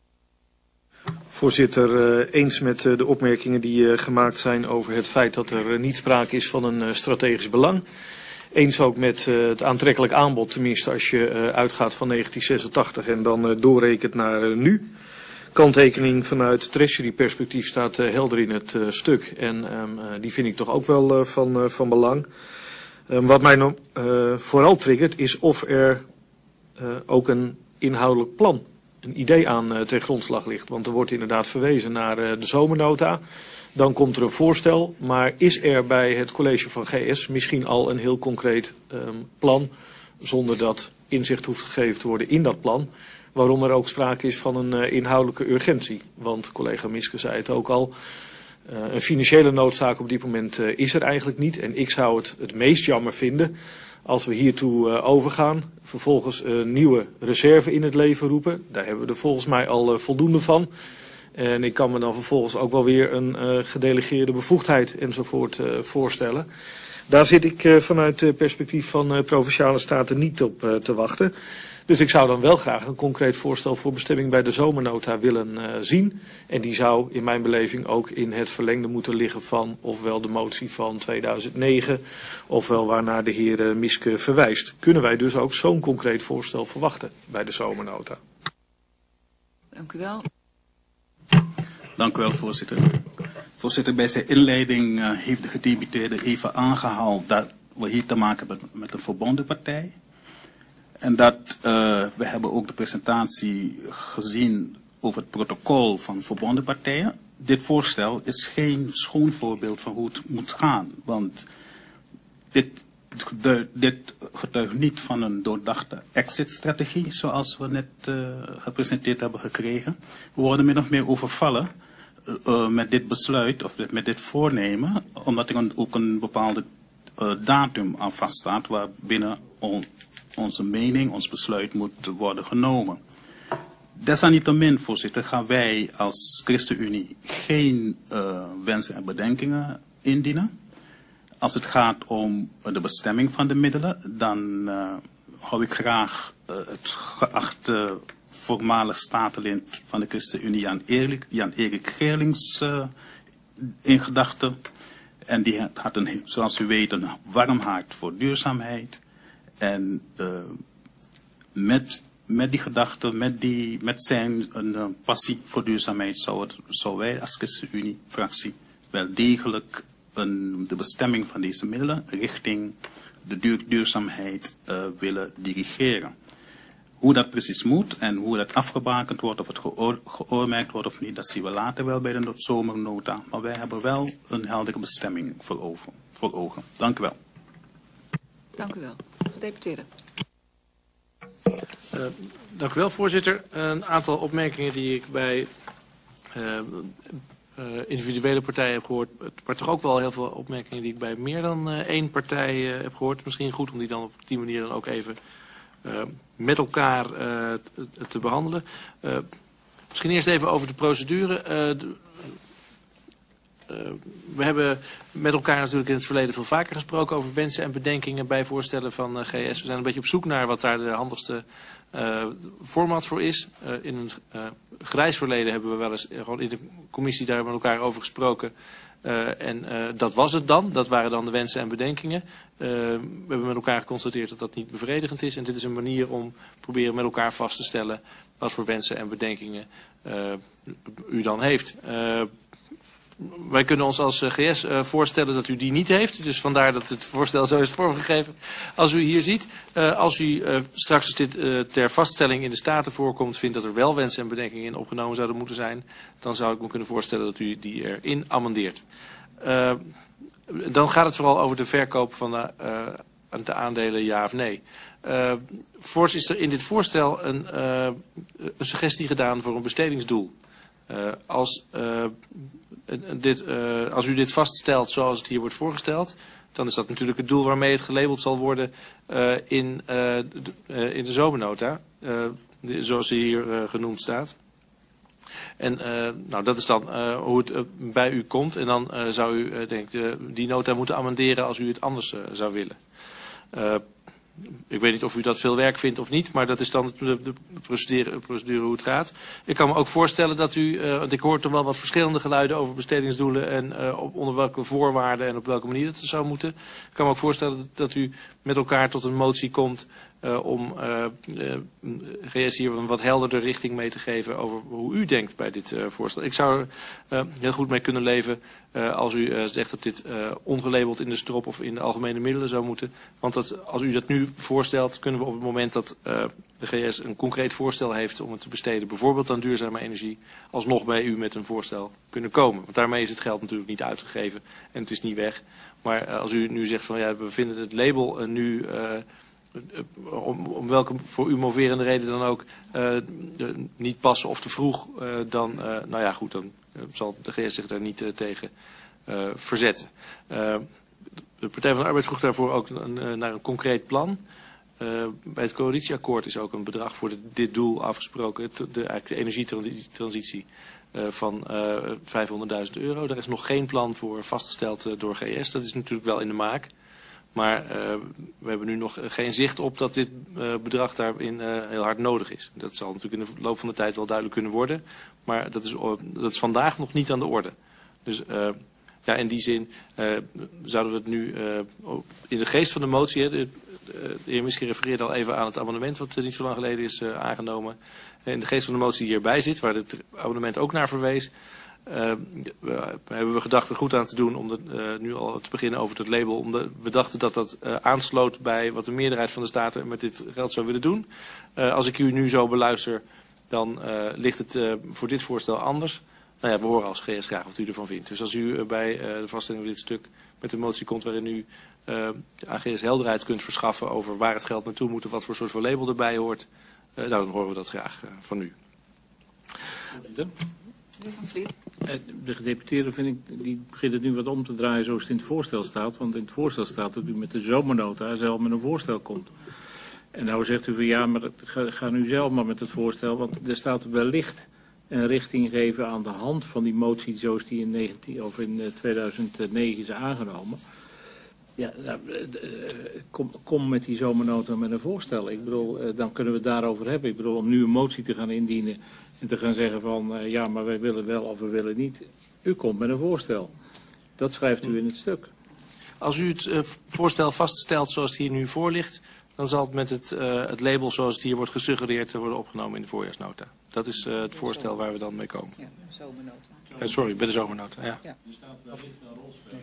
Voorzitter, uh, eens met uh, de opmerkingen die uh, gemaakt zijn over het feit dat er uh, niet sprake is van een uh, strategisch belang. Eens ook met uh, het aantrekkelijk aanbod, tenminste als je uh, uitgaat van negentien zesentachtig en dan uh, doorrekent naar uh, nu. Kanttekening vanuit treasury perspectief staat uh, helder in het uh, stuk en um, uh, die vind ik toch ook wel uh, van, uh, van belang. Um, wat mij no uh, vooral triggert is of er uh, ook een inhoudelijk plan, een idee aan uh, ten grondslag ligt. Want er wordt inderdaad verwezen naar uh, de zomernota. Dan komt er een voorstel, maar is er bij het college van G S misschien al een heel concreet um, plan, zonder dat inzicht hoeft gegeven te worden in dat plan, waarom er ook sprake is van een uh, inhoudelijke urgentie. Want collega Miske zei het ook al, uh, een financiële noodzaak op dit moment uh, is er eigenlijk niet. En ik zou het het meest jammer vinden als we hiertoe uh, overgaan, vervolgens een nieuwe reserve in het leven roepen. Daar hebben we er volgens mij al uh, voldoende van. En ik kan me dan vervolgens ook wel weer een uh, gedelegeerde bevoegdheid enzovoort uh, voorstellen. Daar zit ik uh, vanuit het perspectief van uh, Provinciale Staten niet op uh, te wachten. Dus ik zou dan wel graag een concreet voorstel voor bestemming bij de zomernota willen uh, zien. En die zou in mijn beleving ook in het verlengde moeten liggen van ofwel de motie van tweeduizend negen, ofwel waarnaar de heer uh, Miske verwijst. Kunnen wij dus ook zo'n concreet voorstel verwachten bij de zomernota? Dank u wel. Dank u wel, voorzitter. Voorzitter, bij zijn inleiding uh, heeft de gedeputeerde even aangehaald dat we hier te maken hebben met een verbonden partij. En dat uh, we hebben ook de presentatie gezien over het protocol van verbonden partijen. Dit voorstel is geen schoon voorbeeld van hoe het moet gaan. Want dit, de, dit getuigt niet van een doordachte exit-strategie, zoals we net uh, gepresenteerd hebben gekregen. We worden min of meer overvallen uh, met dit besluit, of met dit voornemen, omdat er een, ook een bepaalde uh, datum aan vaststaat waarbinnen on, onze mening, ons besluit moet worden genomen. Desalniettemin, voorzitter, gaan wij als ChristenUnie geen uh, wensen en bedenkingen indienen. Als het gaat om de bestemming van de middelen, dan uh, hou ik graag uh, het geachte voormalig statenlid van de ChristenUnie, Jan Erik, Jan Erik Geerlings, uh, in gedachten. En die had, een, zoals u weet, een warm hart voor duurzaamheid. En uh, met, met die gedachte, met, die, met zijn een, uh, passie voor duurzaamheid, zou, het, zou wij als ChristenUnie-fractie wel degelijk een, de bestemming van deze middelen richting de duur, duurzaamheid uh, willen dirigeren. Hoe dat precies moet en hoe dat afgebakend wordt, of het geoor, geoormerkt wordt of niet, dat zien we later wel bij de zomernota. Maar wij hebben wel een heldere bestemming voor ogen. Voor ogen. Dank u wel. Dank u wel. Gedeputeerde. Uh, dank u wel, voorzitter. Een aantal opmerkingen die ik bij uh, uh, individuele partijen heb gehoord, maar toch ook wel heel veel opmerkingen die ik bij meer dan uh, één partij uh, heb gehoord. Misschien goed om die dan op die manier dan ook even uh, met elkaar uh, te, te behandelen. Uh, misschien eerst even over de procedure. Uh, de, Uh, we hebben met elkaar natuurlijk in het verleden veel vaker gesproken over wensen en bedenkingen bij voorstellen van uh, G S. We zijn een beetje op zoek naar wat daar de handigste uh, format voor is. Uh, in een uh, grijs verleden hebben we wel eens uh, gewoon in de commissie daar met elkaar over gesproken. Uh, en uh, dat was het dan. Dat waren dan de wensen en bedenkingen. Uh, we hebben met elkaar geconstateerd dat dat niet bevredigend is. En dit is een manier om proberen met elkaar vast te stellen wat voor wensen en bedenkingen uh, u dan heeft. Uh, Wij kunnen ons als G S uh, voorstellen dat u die niet heeft. Dus vandaar dat het voorstel zo is vormgegeven. Als u hier ziet, uh, als u uh, straks als dit uh, ter vaststelling in de Staten voorkomt, vindt dat er wel wensen en bedenkingen in opgenomen zouden moeten zijn, dan zou ik me kunnen voorstellen dat u die erin amendeert. Uh, dan gaat het vooral over de verkoop van de, uh, de aandelen, ja of nee. Uh, voorts is er in dit voorstel een, uh, een suggestie gedaan voor een bestedingsdoel. Uh, als... Uh, Dit, uh, als u dit vaststelt zoals het hier wordt voorgesteld, dan is dat natuurlijk het doel waarmee het gelabeld zal worden uh, in, uh, de, uh, in de zomernota, uh, zoals die hier uh, genoemd staat. En uh, nou, dat is dan uh, hoe het uh, bij u komt. En dan uh, zou u uh, denk ik de, die nota moeten amenderen als u het anders uh, zou willen. Uh, Ik weet niet of u dat veel werk vindt of niet, maar dat is dan de, de procedure, procedure hoe het gaat. Ik kan me ook voorstellen dat u, uh, want ik hoor toch wel wat verschillende geluiden over bestedingsdoelen en uh, op, onder welke voorwaarden en op welke manier dat zou moeten. Ik kan me ook voorstellen dat, dat u met elkaar tot een motie komt uh, om uh, uh, G S hier een wat helderder richting mee te geven over hoe u denkt bij dit uh, voorstel. Ik zou er uh, heel goed mee kunnen leven uh, als u uh, zegt dat dit uh, ongelabeld in de strop of in de algemene middelen zou moeten. Want dat, als u dat nu voorstelt, kunnen we op het moment dat uh, de G S een concreet voorstel heeft om het te besteden, bijvoorbeeld aan duurzame energie, alsnog bij u met een voorstel kunnen komen. Want daarmee is het geld natuurlijk niet uitgegeven en het is niet weg. Maar uh, als u nu zegt van ja, we vinden het label uh, nu uh, om, om welke voor u moverende reden dan ook uh, niet passen of te vroeg, uh, dan, uh, nou ja goed, dan uh, zal de G S zich daar niet uh, tegen uh, verzetten. Uh, de Partij van de Arbeid vroeg daarvoor ook een, uh, naar een concreet plan. Uh, bij het coalitieakkoord is ook een bedrag voor de, dit doel afgesproken, de, de, eigenlijk de energietransitie uh, van uh, vijfhonderdduizend euro. Daar is nog geen plan voor vastgesteld uh, door G S. Dat is natuurlijk wel in de maak. Maar uh, we hebben nu nog geen zicht op dat dit uh, bedrag daarin uh, heel hard nodig is. Dat zal natuurlijk in de loop van de tijd wel duidelijk kunnen worden. Maar dat is, dat is vandaag nog niet aan de orde. Dus uh, ja, in die zin uh, zouden we het nu uh, in de geest van de motie... Hè, de, de heer Miske refereerde al even aan het amendement wat niet zo lang geleden is uh, aangenomen. In de geest van de motie die hierbij zit, waar het amendement ook naar verwees... Uh, we, hebben we gedacht er goed aan te doen om de, uh, nu al te beginnen over het label. Omdat we dachten dat dat uh, aansloot bij wat de meerderheid van de Staten met dit geld zou willen doen. Uh, als ik u nu zo beluister, dan uh, ligt het uh, voor dit voorstel anders. Nou ja, we horen als G S graag wat u ervan vindt. Dus als u uh, bij uh, de vaststelling van dit stuk met een motie komt waarin u uh, aan G S helderheid kunt verschaffen over waar het geld naartoe moet of wat voor soort van label erbij hoort, uh, nou, dan horen we dat graag uh, van u. De gedeputeerde vind ik, die begint het nu wat om te draaien zoals het in het voorstel staat. Want in het voorstel staat dat u met de zomernota zelf met een voorstel komt. En nou zegt u van ja, maar ga, ga nu zelf maar met het voorstel. Want er staat wellicht een richting geven aan de hand van die motie zoals die in, negentien, of in tweeduizend negen is aangenomen. Ja, nou, kom, kom met die zomernota met een voorstel. Ik bedoel, dan kunnen we het daarover hebben. Ik bedoel, om nu een motie te gaan indienen en te gaan zeggen van uh, ja, maar wij willen wel of we willen niet. U komt met een voorstel. Dat schrijft u in het stuk. Als u het uh, voorstel vaststelt zoals het hier nu voor ligt, dan zal het met het, uh, het label zoals het hier wordt gesuggereerd worden opgenomen in de voorjaarsnota. Dat is uh, het voorstel waar we dan mee komen. Ja, de zomernota. Uh, sorry, bij de zomernota, ja. ja. Er staat wellicht een rolspel.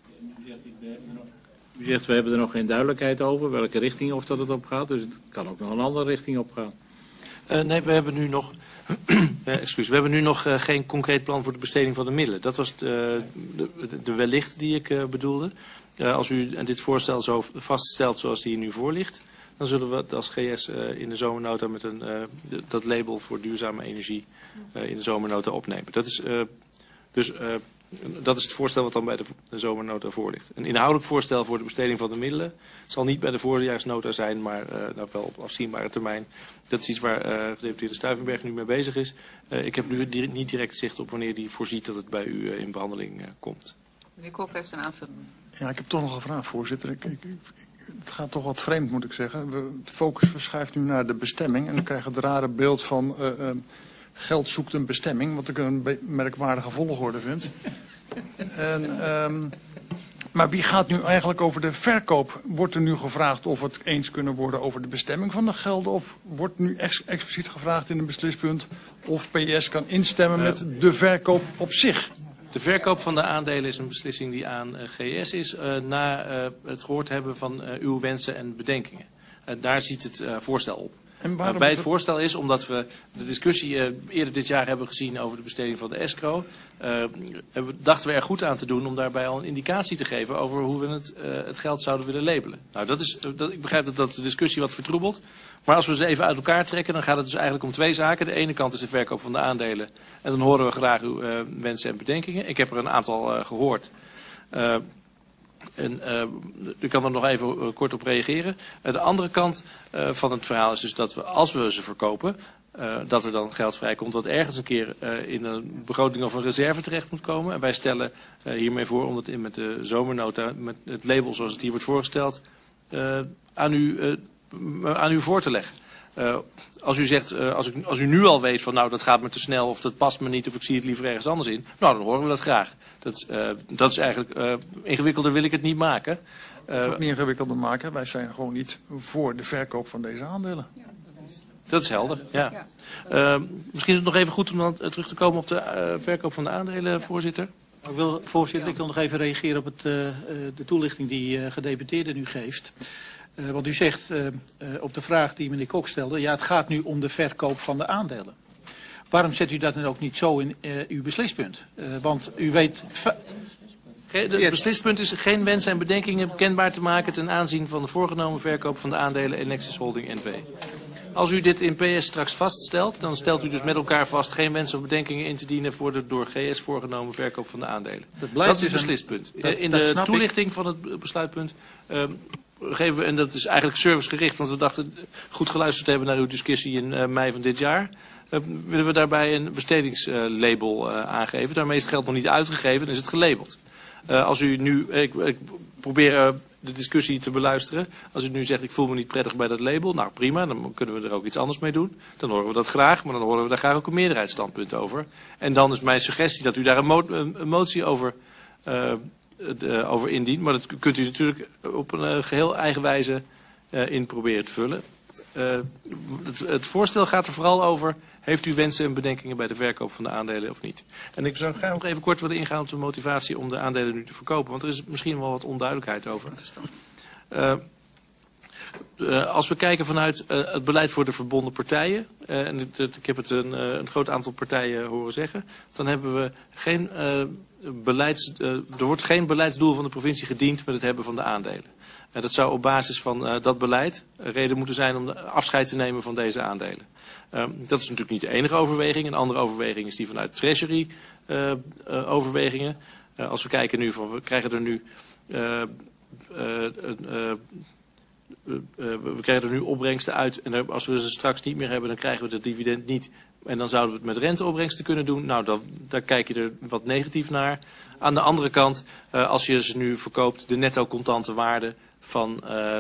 U zegt, we hebben er nog geen duidelijkheid over welke richting of dat het op gaat. Dus het kan ook nog een andere richting op gaan. Uh, nee, we hebben nu nog, uh, excuus, we hebben nu nog uh, geen concreet plan voor de besteding van de middelen. Dat was de, de, de wellicht die ik uh, bedoelde. Uh, als u dit voorstel zo vaststelt zoals die hier nu voor ligt, dan zullen we het als G S uh, in de zomernota met een, uh, de, dat label voor duurzame energie uh, in de zomernota opnemen. Dat is, uh, dus, uh, dat is het voorstel wat dan bij de, de zomernota voor ligt. Een inhoudelijk voorstel voor de besteding van de middelen zal niet bij de voorjaarsnota zijn, maar uh, nou, wel op afzienbare termijn. Dat is iets waar uh, gedeputeerde Stuyvenberg nu mee bezig is. Uh, ik heb nu di niet direct zicht op wanneer die voorziet dat het bij u uh, in behandeling uh, komt. Meneer Kok heeft een aanvulling. Ja, ik heb toch nog een vraag, voorzitter. Ik, ik, ik, het gaat toch wat vreemd, moet ik zeggen. We, de focus verschuift nu naar de bestemming en dan krijgen we het rare beeld van uh, uh, geld zoekt een bestemming, wat ik een merkwaardige volgorde vind. En, um, maar wie gaat nu eigenlijk over de verkoop? Wordt er nu gevraagd of het eens kunnen worden over de bestemming van de gelden? Of wordt nu ex expliciet gevraagd in een beslispunt of P S kan instemmen uh, met de verkoop op zich? De verkoop van de aandelen is een beslissing die aan uh, G S is uh, na uh, het gehoord hebben van uh, uw wensen en bedenkingen. Uh, daar ziet het uh, voorstel op. Uh, bij het voorstel is, omdat we de discussie uh, eerder dit jaar hebben gezien over de besteding van de escrow, uh, dachten we er goed aan te doen om daarbij al een indicatie te geven over hoe we het, uh, het geld zouden willen labelen. Nou, dat is, uh, dat, ik begrijp dat dat de discussie wat vertroebelt, maar als we ze even uit elkaar trekken, dan gaat het dus eigenlijk om twee zaken. De ene kant is de verkoop van de aandelen en dan horen we graag uw uh, wensen en bedenkingen. Ik heb er een aantal uh, gehoord. Uh, En uh, ik kan er nog even uh, kort op reageren. Uh, de andere kant uh, van het verhaal is dus dat we, als we ze verkopen, uh, dat er dan geld vrijkomt wat ergens een keer uh, in een begroting of een reserve terecht moet komen. En wij stellen uh, hiermee voor om dat in met de zomernota, met het label zoals het hier wordt voorgesteld, uh, aan, u, uh, aan u voor te leggen. Uh, als u zegt, uh, als, ik, als u nu al weet van nou dat gaat me te snel of dat past me niet of ik zie het liever ergens anders in, nou dan horen we dat graag. Dat, uh, dat is eigenlijk, uh, ingewikkelder wil ik het niet maken. Uh, Het ook niet ingewikkelder maken. Wij zijn gewoon niet voor de verkoop van deze aandelen. Dat is helder, ja. Uh, misschien is het nog even goed om dan terug te komen op de uh, verkoop van de aandelen, voorzitter. Ik wil, voorzitter, ik wil nog even reageren op het, uh, de toelichting die uh, gedeputeerde nu geeft. Uh, want u zegt uh, uh, op de vraag die meneer Kok stelde, ja het gaat nu om de verkoop van de aandelen. Waarom zet u dat dan ook niet zo in uh, uw beslispunt? Uh, want u weet... Het beslispunt is geen wens en bedenkingen kenbaar te maken ten aanzien van de voorgenomen verkoop van de aandelen in Nexus Holding N V. Als u dit in P S straks vaststelt, dan stelt u dus met elkaar vast geen wens of bedenkingen in te dienen voor de door G S voorgenomen verkoop van de aandelen. Dat, dat is het beslispunt. Dat, in de toelichting ik. van het besluitpunt uh, geven we, en dat is eigenlijk servicegericht, want we dachten goed geluisterd te hebben naar uw discussie in uh, mei van dit jaar. Uh, willen we daarbij een bestedingslabel uh, aangeven. Daarmee is het geld nog niet uitgegeven en is het gelabeld. Uh, als u nu, ik, ik probeer uh, de discussie te beluisteren. Als u nu zegt ik voel me niet prettig bij dat label, nou prima, dan kunnen we er ook iets anders mee doen. Dan horen we dat graag, maar dan horen we daar graag ook een meerderheidsstandpunt over. En dan is mijn suggestie dat u daar een, mo een motie over, uh, uh, over indient. Maar dat kunt u natuurlijk op een uh, geheel eigen wijze uh, in proberen te vullen. Uh, het, het voorstel gaat er vooral over, heeft u wensen en bedenkingen bij de verkoop van de aandelen of niet? En ik zou graag nog even kort willen ingaan op de motivatie om de aandelen nu te verkopen. Want er is misschien wel wat onduidelijkheid over. Uh, uh, als we kijken vanuit uh, het beleid voor de verbonden partijen. Uh, en dit, dit, ik heb het een, uh, een groot aantal partijen horen zeggen. Dan hebben we geen, uh, beleids, uh, er wordt geen beleidsdoel van de provincie gediend met het hebben van de aandelen. Uh, dat zou op basis van uh, dat beleid uh, reden moeten zijn om de afscheid te nemen van deze aandelen. Uh, dat is natuurlijk niet de enige overweging. Een andere overweging is die vanuit Treasury uh, uh, overwegingen. Uh, als we kijken nu van, we krijgen er nu, uh, uh, uh, uh, uh, we krijgen er nu opbrengsten uit. En als we ze straks niet meer hebben, dan krijgen we het dividend niet. En dan zouden we het met renteopbrengsten kunnen doen. Nou, dan, daar kijk je er wat negatief naar. Aan de andere kant, uh, als je ze nu verkoopt, de netto contante waarde van, uh,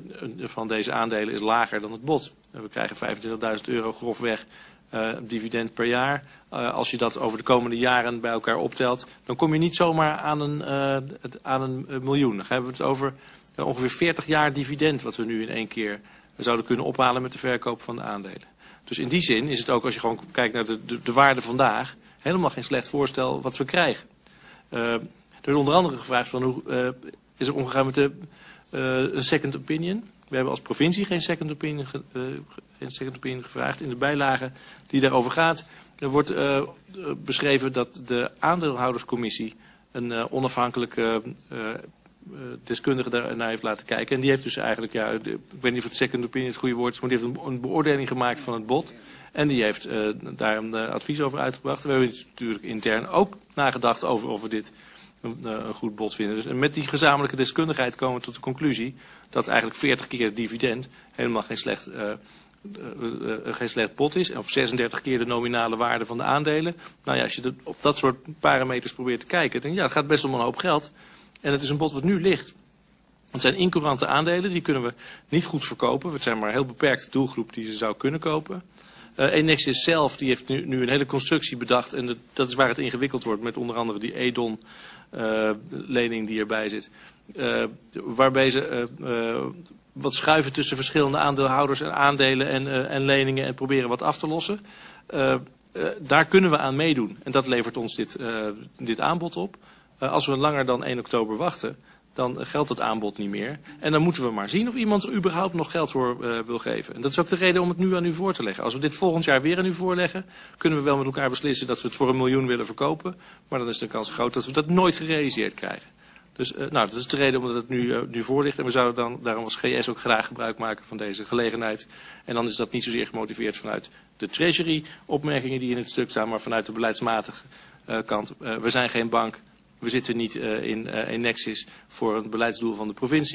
van deze aandelen is lager dan het bod. We krijgen vijfentwintigduizend euro grofweg uh, dividend per jaar. Uh, als je dat over de komende jaren bij elkaar optelt, dan kom je niet zomaar aan een, uh, het, aan een uh, miljoen. Dan hebben we het over uh, ongeveer veertig jaar dividend wat we nu in één keer zouden kunnen ophalen met de verkoop van de aandelen. Dus in die zin is het ook, als je gewoon kijkt naar de, de, de waarde vandaag, helemaal geen slecht voorstel wat we krijgen. Uh, er is onder andere gevraagd van hoe uh, is er omgegaan met de uh, een second opinion. We hebben als provincie geen second opinion, uh, geen second opinion gevraagd. In de bijlage die daarover gaat, er wordt uh, beschreven dat de aandeelhouderscommissie een uh, onafhankelijke uh, uh, deskundige daarnaar heeft laten kijken. En die heeft dus eigenlijk, ja, de, ik weet niet of het second opinion het goede woord is, maar die heeft een, een beoordeling gemaakt van het bod. En die heeft uh, daar een uh, advies over uitgebracht. We hebben natuurlijk intern ook nagedacht over of we dit een, uh, een goed bod vinden. Dus, en met die gezamenlijke deskundigheid komen we tot de conclusie dat eigenlijk veertig keer het dividend helemaal geen slecht, uh, uh, uh, geen slecht bod is. En of zesendertig keer de nominale waarde van de aandelen. Nou ja, als je de, op dat soort parameters probeert te kijken, dan ja, het gaat best om een hoop geld. En het is een bod wat nu ligt. Het zijn incourante aandelen, die kunnen we niet goed verkopen. Het zijn maar een heel beperkte doelgroep die ze zou kunnen kopen. Uh, Enexis zelf die heeft nu, nu een hele constructie bedacht. En de, dat is waar het ingewikkeld wordt met onder andere die E D O N uh, lening die erbij zit. Uh, waarbij ze uh, uh, wat schuiven tussen verschillende aandeelhouders en aandelen en, uh, en leningen en proberen wat af te lossen. Uh, uh, daar kunnen we aan meedoen. En dat levert ons dit, uh, dit aanbod op. Uh, als we langer dan één oktober wachten, dan geldt het aanbod niet meer. En dan moeten we maar zien of iemand er überhaupt nog geld voor uh, wil geven. En dat is ook de reden om het nu aan u voor te leggen. Als we dit volgend jaar weer aan u voorleggen, kunnen we wel met elkaar beslissen dat we het voor een miljoen willen verkopen. Maar dan is de kans groot dat we dat nooit gerealiseerd krijgen. Dus uh, nou, dat is de reden omdat het nu, uh, nu voor ligt. En we zouden dan daarom als G S ook graag gebruik maken van deze gelegenheid. En dan is dat niet zozeer gemotiveerd vanuit de Treasury opmerkingen die in het stuk staan, maar vanuit de beleidsmatige uh, kant. Uh, we zijn geen bank. We zitten niet uh, in, uh, in Nexis voor een beleidsdoel van de provincie.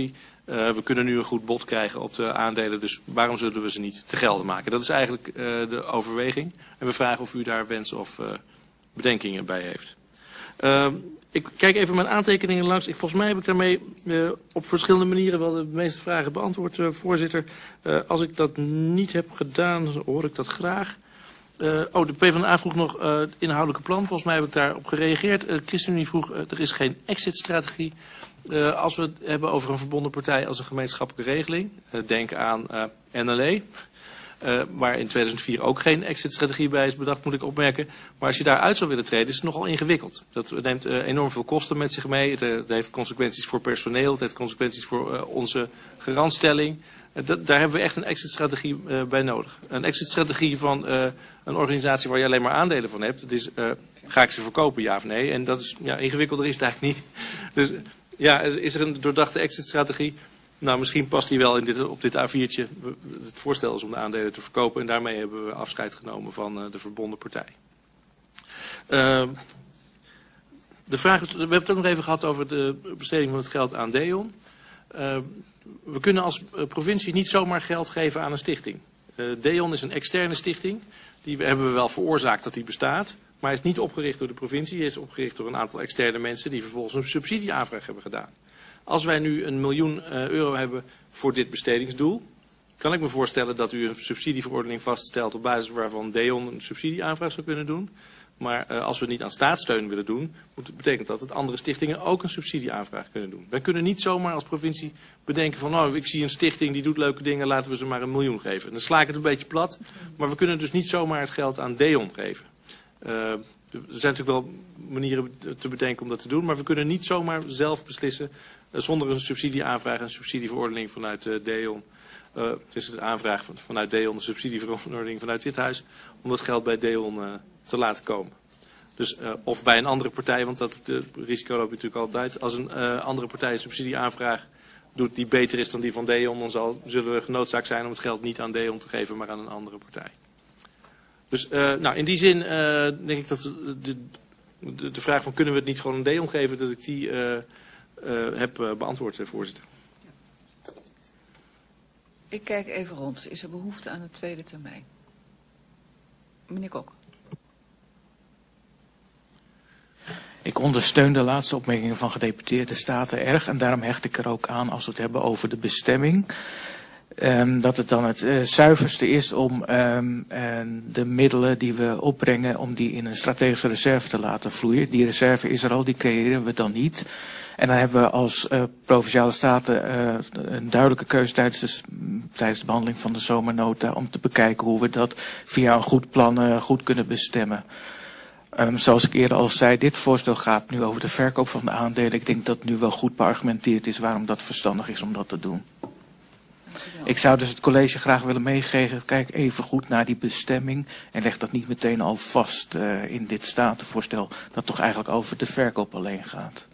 Uh, we kunnen nu een goed bod krijgen op de aandelen, dus waarom zullen we ze niet te gelden maken? Dat is eigenlijk uh, de overweging. En we vragen of u daar wensen of uh, bedenkingen bij heeft. Uh, ik kijk even mijn aantekeningen langs. Ik, volgens mij heb ik daarmee uh, op verschillende manieren wel de meeste vragen beantwoord, uh, voorzitter. Uh, als ik dat niet heb gedaan, hoor ik dat graag. Uh, oh, de PvdA vroeg nog uh, het inhoudelijke plan. Volgens mij heb ik daarop gereageerd. Uh, ChristenUnie vroeg, uh, er is geen exit-strategie. Uh, als we het hebben over een verbonden partij als een gemeenschappelijke regeling. Uh, denk aan uh, N L E. Uh, waar in tweeduizend vier ook geen exit-strategie bij is bedacht, moet ik opmerken. Maar als je daaruit zou willen treden, is het nogal ingewikkeld. Dat neemt uh, enorm veel kosten met zich mee. Het, uh, het heeft consequenties voor personeel. Het heeft consequenties voor uh, onze garantstelling. Uh, dat, daar hebben we echt een exit-strategie uh, bij nodig. Een exit-strategie van uh, een organisatie waar je alleen maar aandelen van hebt. Dat is, uh, ga ik ze verkopen, ja of nee? En dat is, ja, ingewikkelder is het eigenlijk niet. Dus ja, is er een doordachte exit-strategie? Nou, misschien past die wel in dit, op dit A viertje. Het voorstel is om de aandelen te verkopen en daarmee hebben we afscheid genomen van uh, de verbonden partij. Uh, de vraag, we hebben het ook nog even gehad over de besteding van het geld aan DEON. Uh, we kunnen als provincie niet zomaar geld geven aan een stichting. Uh, DEON is een externe stichting. Die hebben we wel veroorzaakt dat die bestaat. Maar hij is niet opgericht door de provincie. Hij is opgericht door een aantal externe mensen die vervolgens een subsidieaanvraag hebben gedaan. Als wij nu een miljoen uh, euro hebben voor dit bestedingsdoel, kan ik me voorstellen dat u een subsidieverordening vaststelt op basis waarvan DEON een subsidieaanvraag zou kunnen doen. Maar uh, als we het niet aan staatssteun willen doen, moet, betekent dat dat andere stichtingen ook een subsidieaanvraag kunnen doen. Wij kunnen niet zomaar als provincie bedenken van, nou, ik zie een stichting die doet leuke dingen, laten we ze maar een miljoen geven. Dan sla ik het een beetje plat, maar we kunnen dus niet zomaar het geld aan DEON geven. Uh, er zijn natuurlijk wel manieren te bedenken om dat te doen, maar we kunnen niet zomaar zelf beslissen uh, zonder een subsidieaanvraag en een subsidieverordening vanuit uh, DEON. Uh, het is de aanvraag van, vanuit DEON, de subsidieverordening vanuit dit huis, om dat geld bij DEON uh, te laten komen. Dus, uh, of bij een andere partij, want dat de risico loop je natuurlijk altijd. Als een uh, andere partij een subsidieaanvraag doet die beter is dan die van DEON, dan zal, zullen we genoodzaakt zijn om het geld niet aan DEON te geven, maar aan een andere partij. Dus uh, nou, in die zin uh, denk ik dat de, de, de vraag van kunnen we het niet gewoon een DEON geven, dat ik die uh, uh, heb uh, beantwoord, uh, voorzitter. Ik kijk even rond. Is er behoefte aan een tweede termijn? Meneer Kok. Ik ondersteun de laatste opmerkingen van gedeputeerde staten erg. En daarom hecht ik er ook aan als we het hebben over de bestemming. Um, dat het dan het uh, zuiverste is om um, uh, de middelen die we opbrengen, om die in een strategische reserve te laten vloeien. Die reserve is er al, die creëren we dan niet. En dan hebben we als uh, Provinciale Staten uh, een duidelijke keuze tijdens de, tijdens de behandeling van de zomernota om te bekijken hoe we dat via een goed plan uh, goed kunnen bestemmen. Um, zoals ik eerder al zei, dit voorstel gaat nu over de verkoop van de aandelen. Ik denk dat het nu wel goed beargumenteerd is waarom dat verstandig is om dat te doen. Ik zou dus het college graag willen meegeven, kijk even goed naar die bestemming en leg dat niet meteen al vast uh, in dit statenvoorstel dat toch eigenlijk over de verkoop alleen gaat.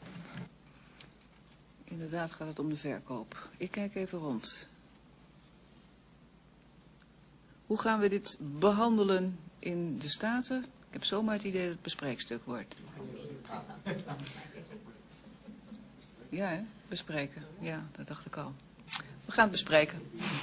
Inderdaad gaat het om de verkoop. Ik kijk even rond. Hoe gaan we dit behandelen in de Staten? Ik heb zomaar het idee dat het bespreekstuk wordt. Ja, hè? Bespreken. Ja, dat dacht ik al. We gaan het bespreken.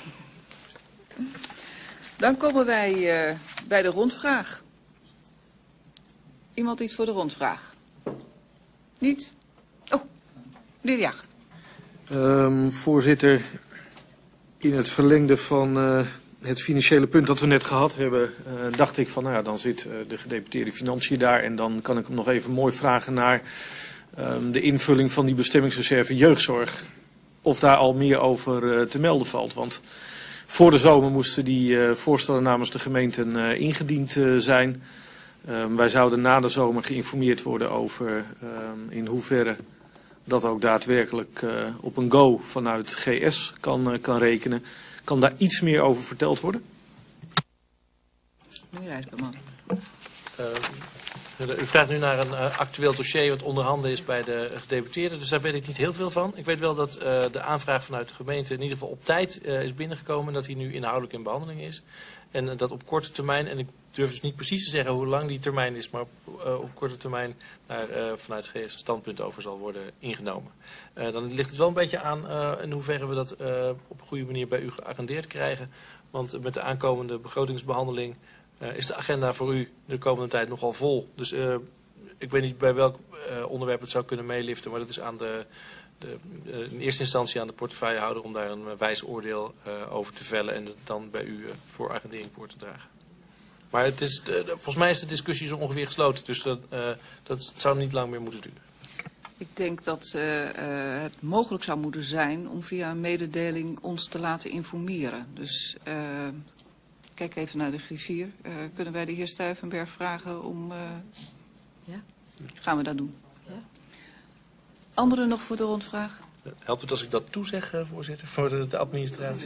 Dan komen wij uh, bij de rondvraag. Iemand iets voor de rondvraag? Niet? Oh, meneer De Jager. Um, voorzitter, in het verlengde van uh, het financiële punt dat we net gehad hebben, uh, dacht ik van, nou ja, dan zit uh, de gedeputeerde Financiën daar en dan kan ik hem nog even mooi vragen naar um, de invulling van die bestemmingsreserve jeugdzorg. Of daar al meer over uh, te melden valt. Want voor de zomer moesten die uh, voorstellen namens de gemeenten uh, ingediend uh, zijn. Um, wij zouden na de zomer geïnformeerd worden over um, in hoeverre dat ook daadwerkelijk uh, op een go vanuit G S kan, uh, kan rekenen. Kan daar iets meer over verteld worden? Meneer Rijsberman. Uh, u vraagt nu naar een uh, actueel dossier wat onderhanden is bij de gedeputeerden, dus daar weet ik niet heel veel van. Ik weet wel dat uh, de aanvraag vanuit de gemeente in ieder geval op tijd uh, is binnengekomen en dat hij nu inhoudelijk in behandeling is. En uh, dat op korte termijn, en ik durf dus niet precies te zeggen hoe lang die termijn is, maar op, uh, op korte termijn daar uh, vanuit G S een standpunt over zal worden ingenomen. Uh, dan ligt het wel een beetje aan uh, in hoeverre we dat uh, op een goede manier bij u geagendeerd krijgen. Want uh, met de aankomende begrotingsbehandeling uh, is de agenda voor u de komende tijd nogal vol. Dus uh, ik weet niet bij welk uh, onderwerp het zou kunnen meeliften, maar dat is aan de, de, uh, in eerste instantie aan de portefeuillehouder om daar een uh, wijs oordeel uh, over te vellen en het dan bij u uh, voor agendering voor te dragen. Maar het is, uh, volgens mij is de discussie zo ongeveer gesloten, dus dat, uh, dat zou niet lang meer moeten duren. Ik denk dat uh, uh, het mogelijk zou moeten zijn om via een mededeling ons te laten informeren. Dus uh, kijk even naar de griffier. Uh, kunnen wij de heer Stuyvenberg vragen om... Uh, ja? Gaan we dat doen? Ja. Anderen nog voor de rondvraag? Helpt het als ik dat toezeg, uh, voorzitter, voor de, de administratie?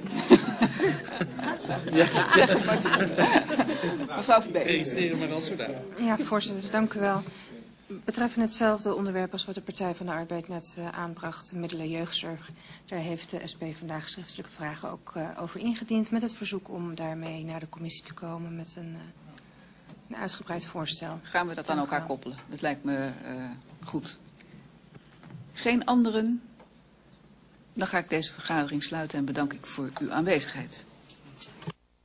Ja. Mevrouw Verbeek. Registreren maar als zodanig. Ja, voorzitter, dank u wel. Betreffende hetzelfde onderwerp als wat de Partij van de Arbeid net uh, aanbracht, middelen jeugdzorg. Daar heeft de S P vandaag schriftelijke vragen ook uh, over ingediend met het verzoek om daarmee naar de commissie te komen met een, uh, een uitgebreid voorstel. Gaan we dat aan elkaar koppelen? Dat lijkt me uh, goed. Geen anderen? Dan ga ik deze vergadering sluiten en bedank ik voor uw aanwezigheid.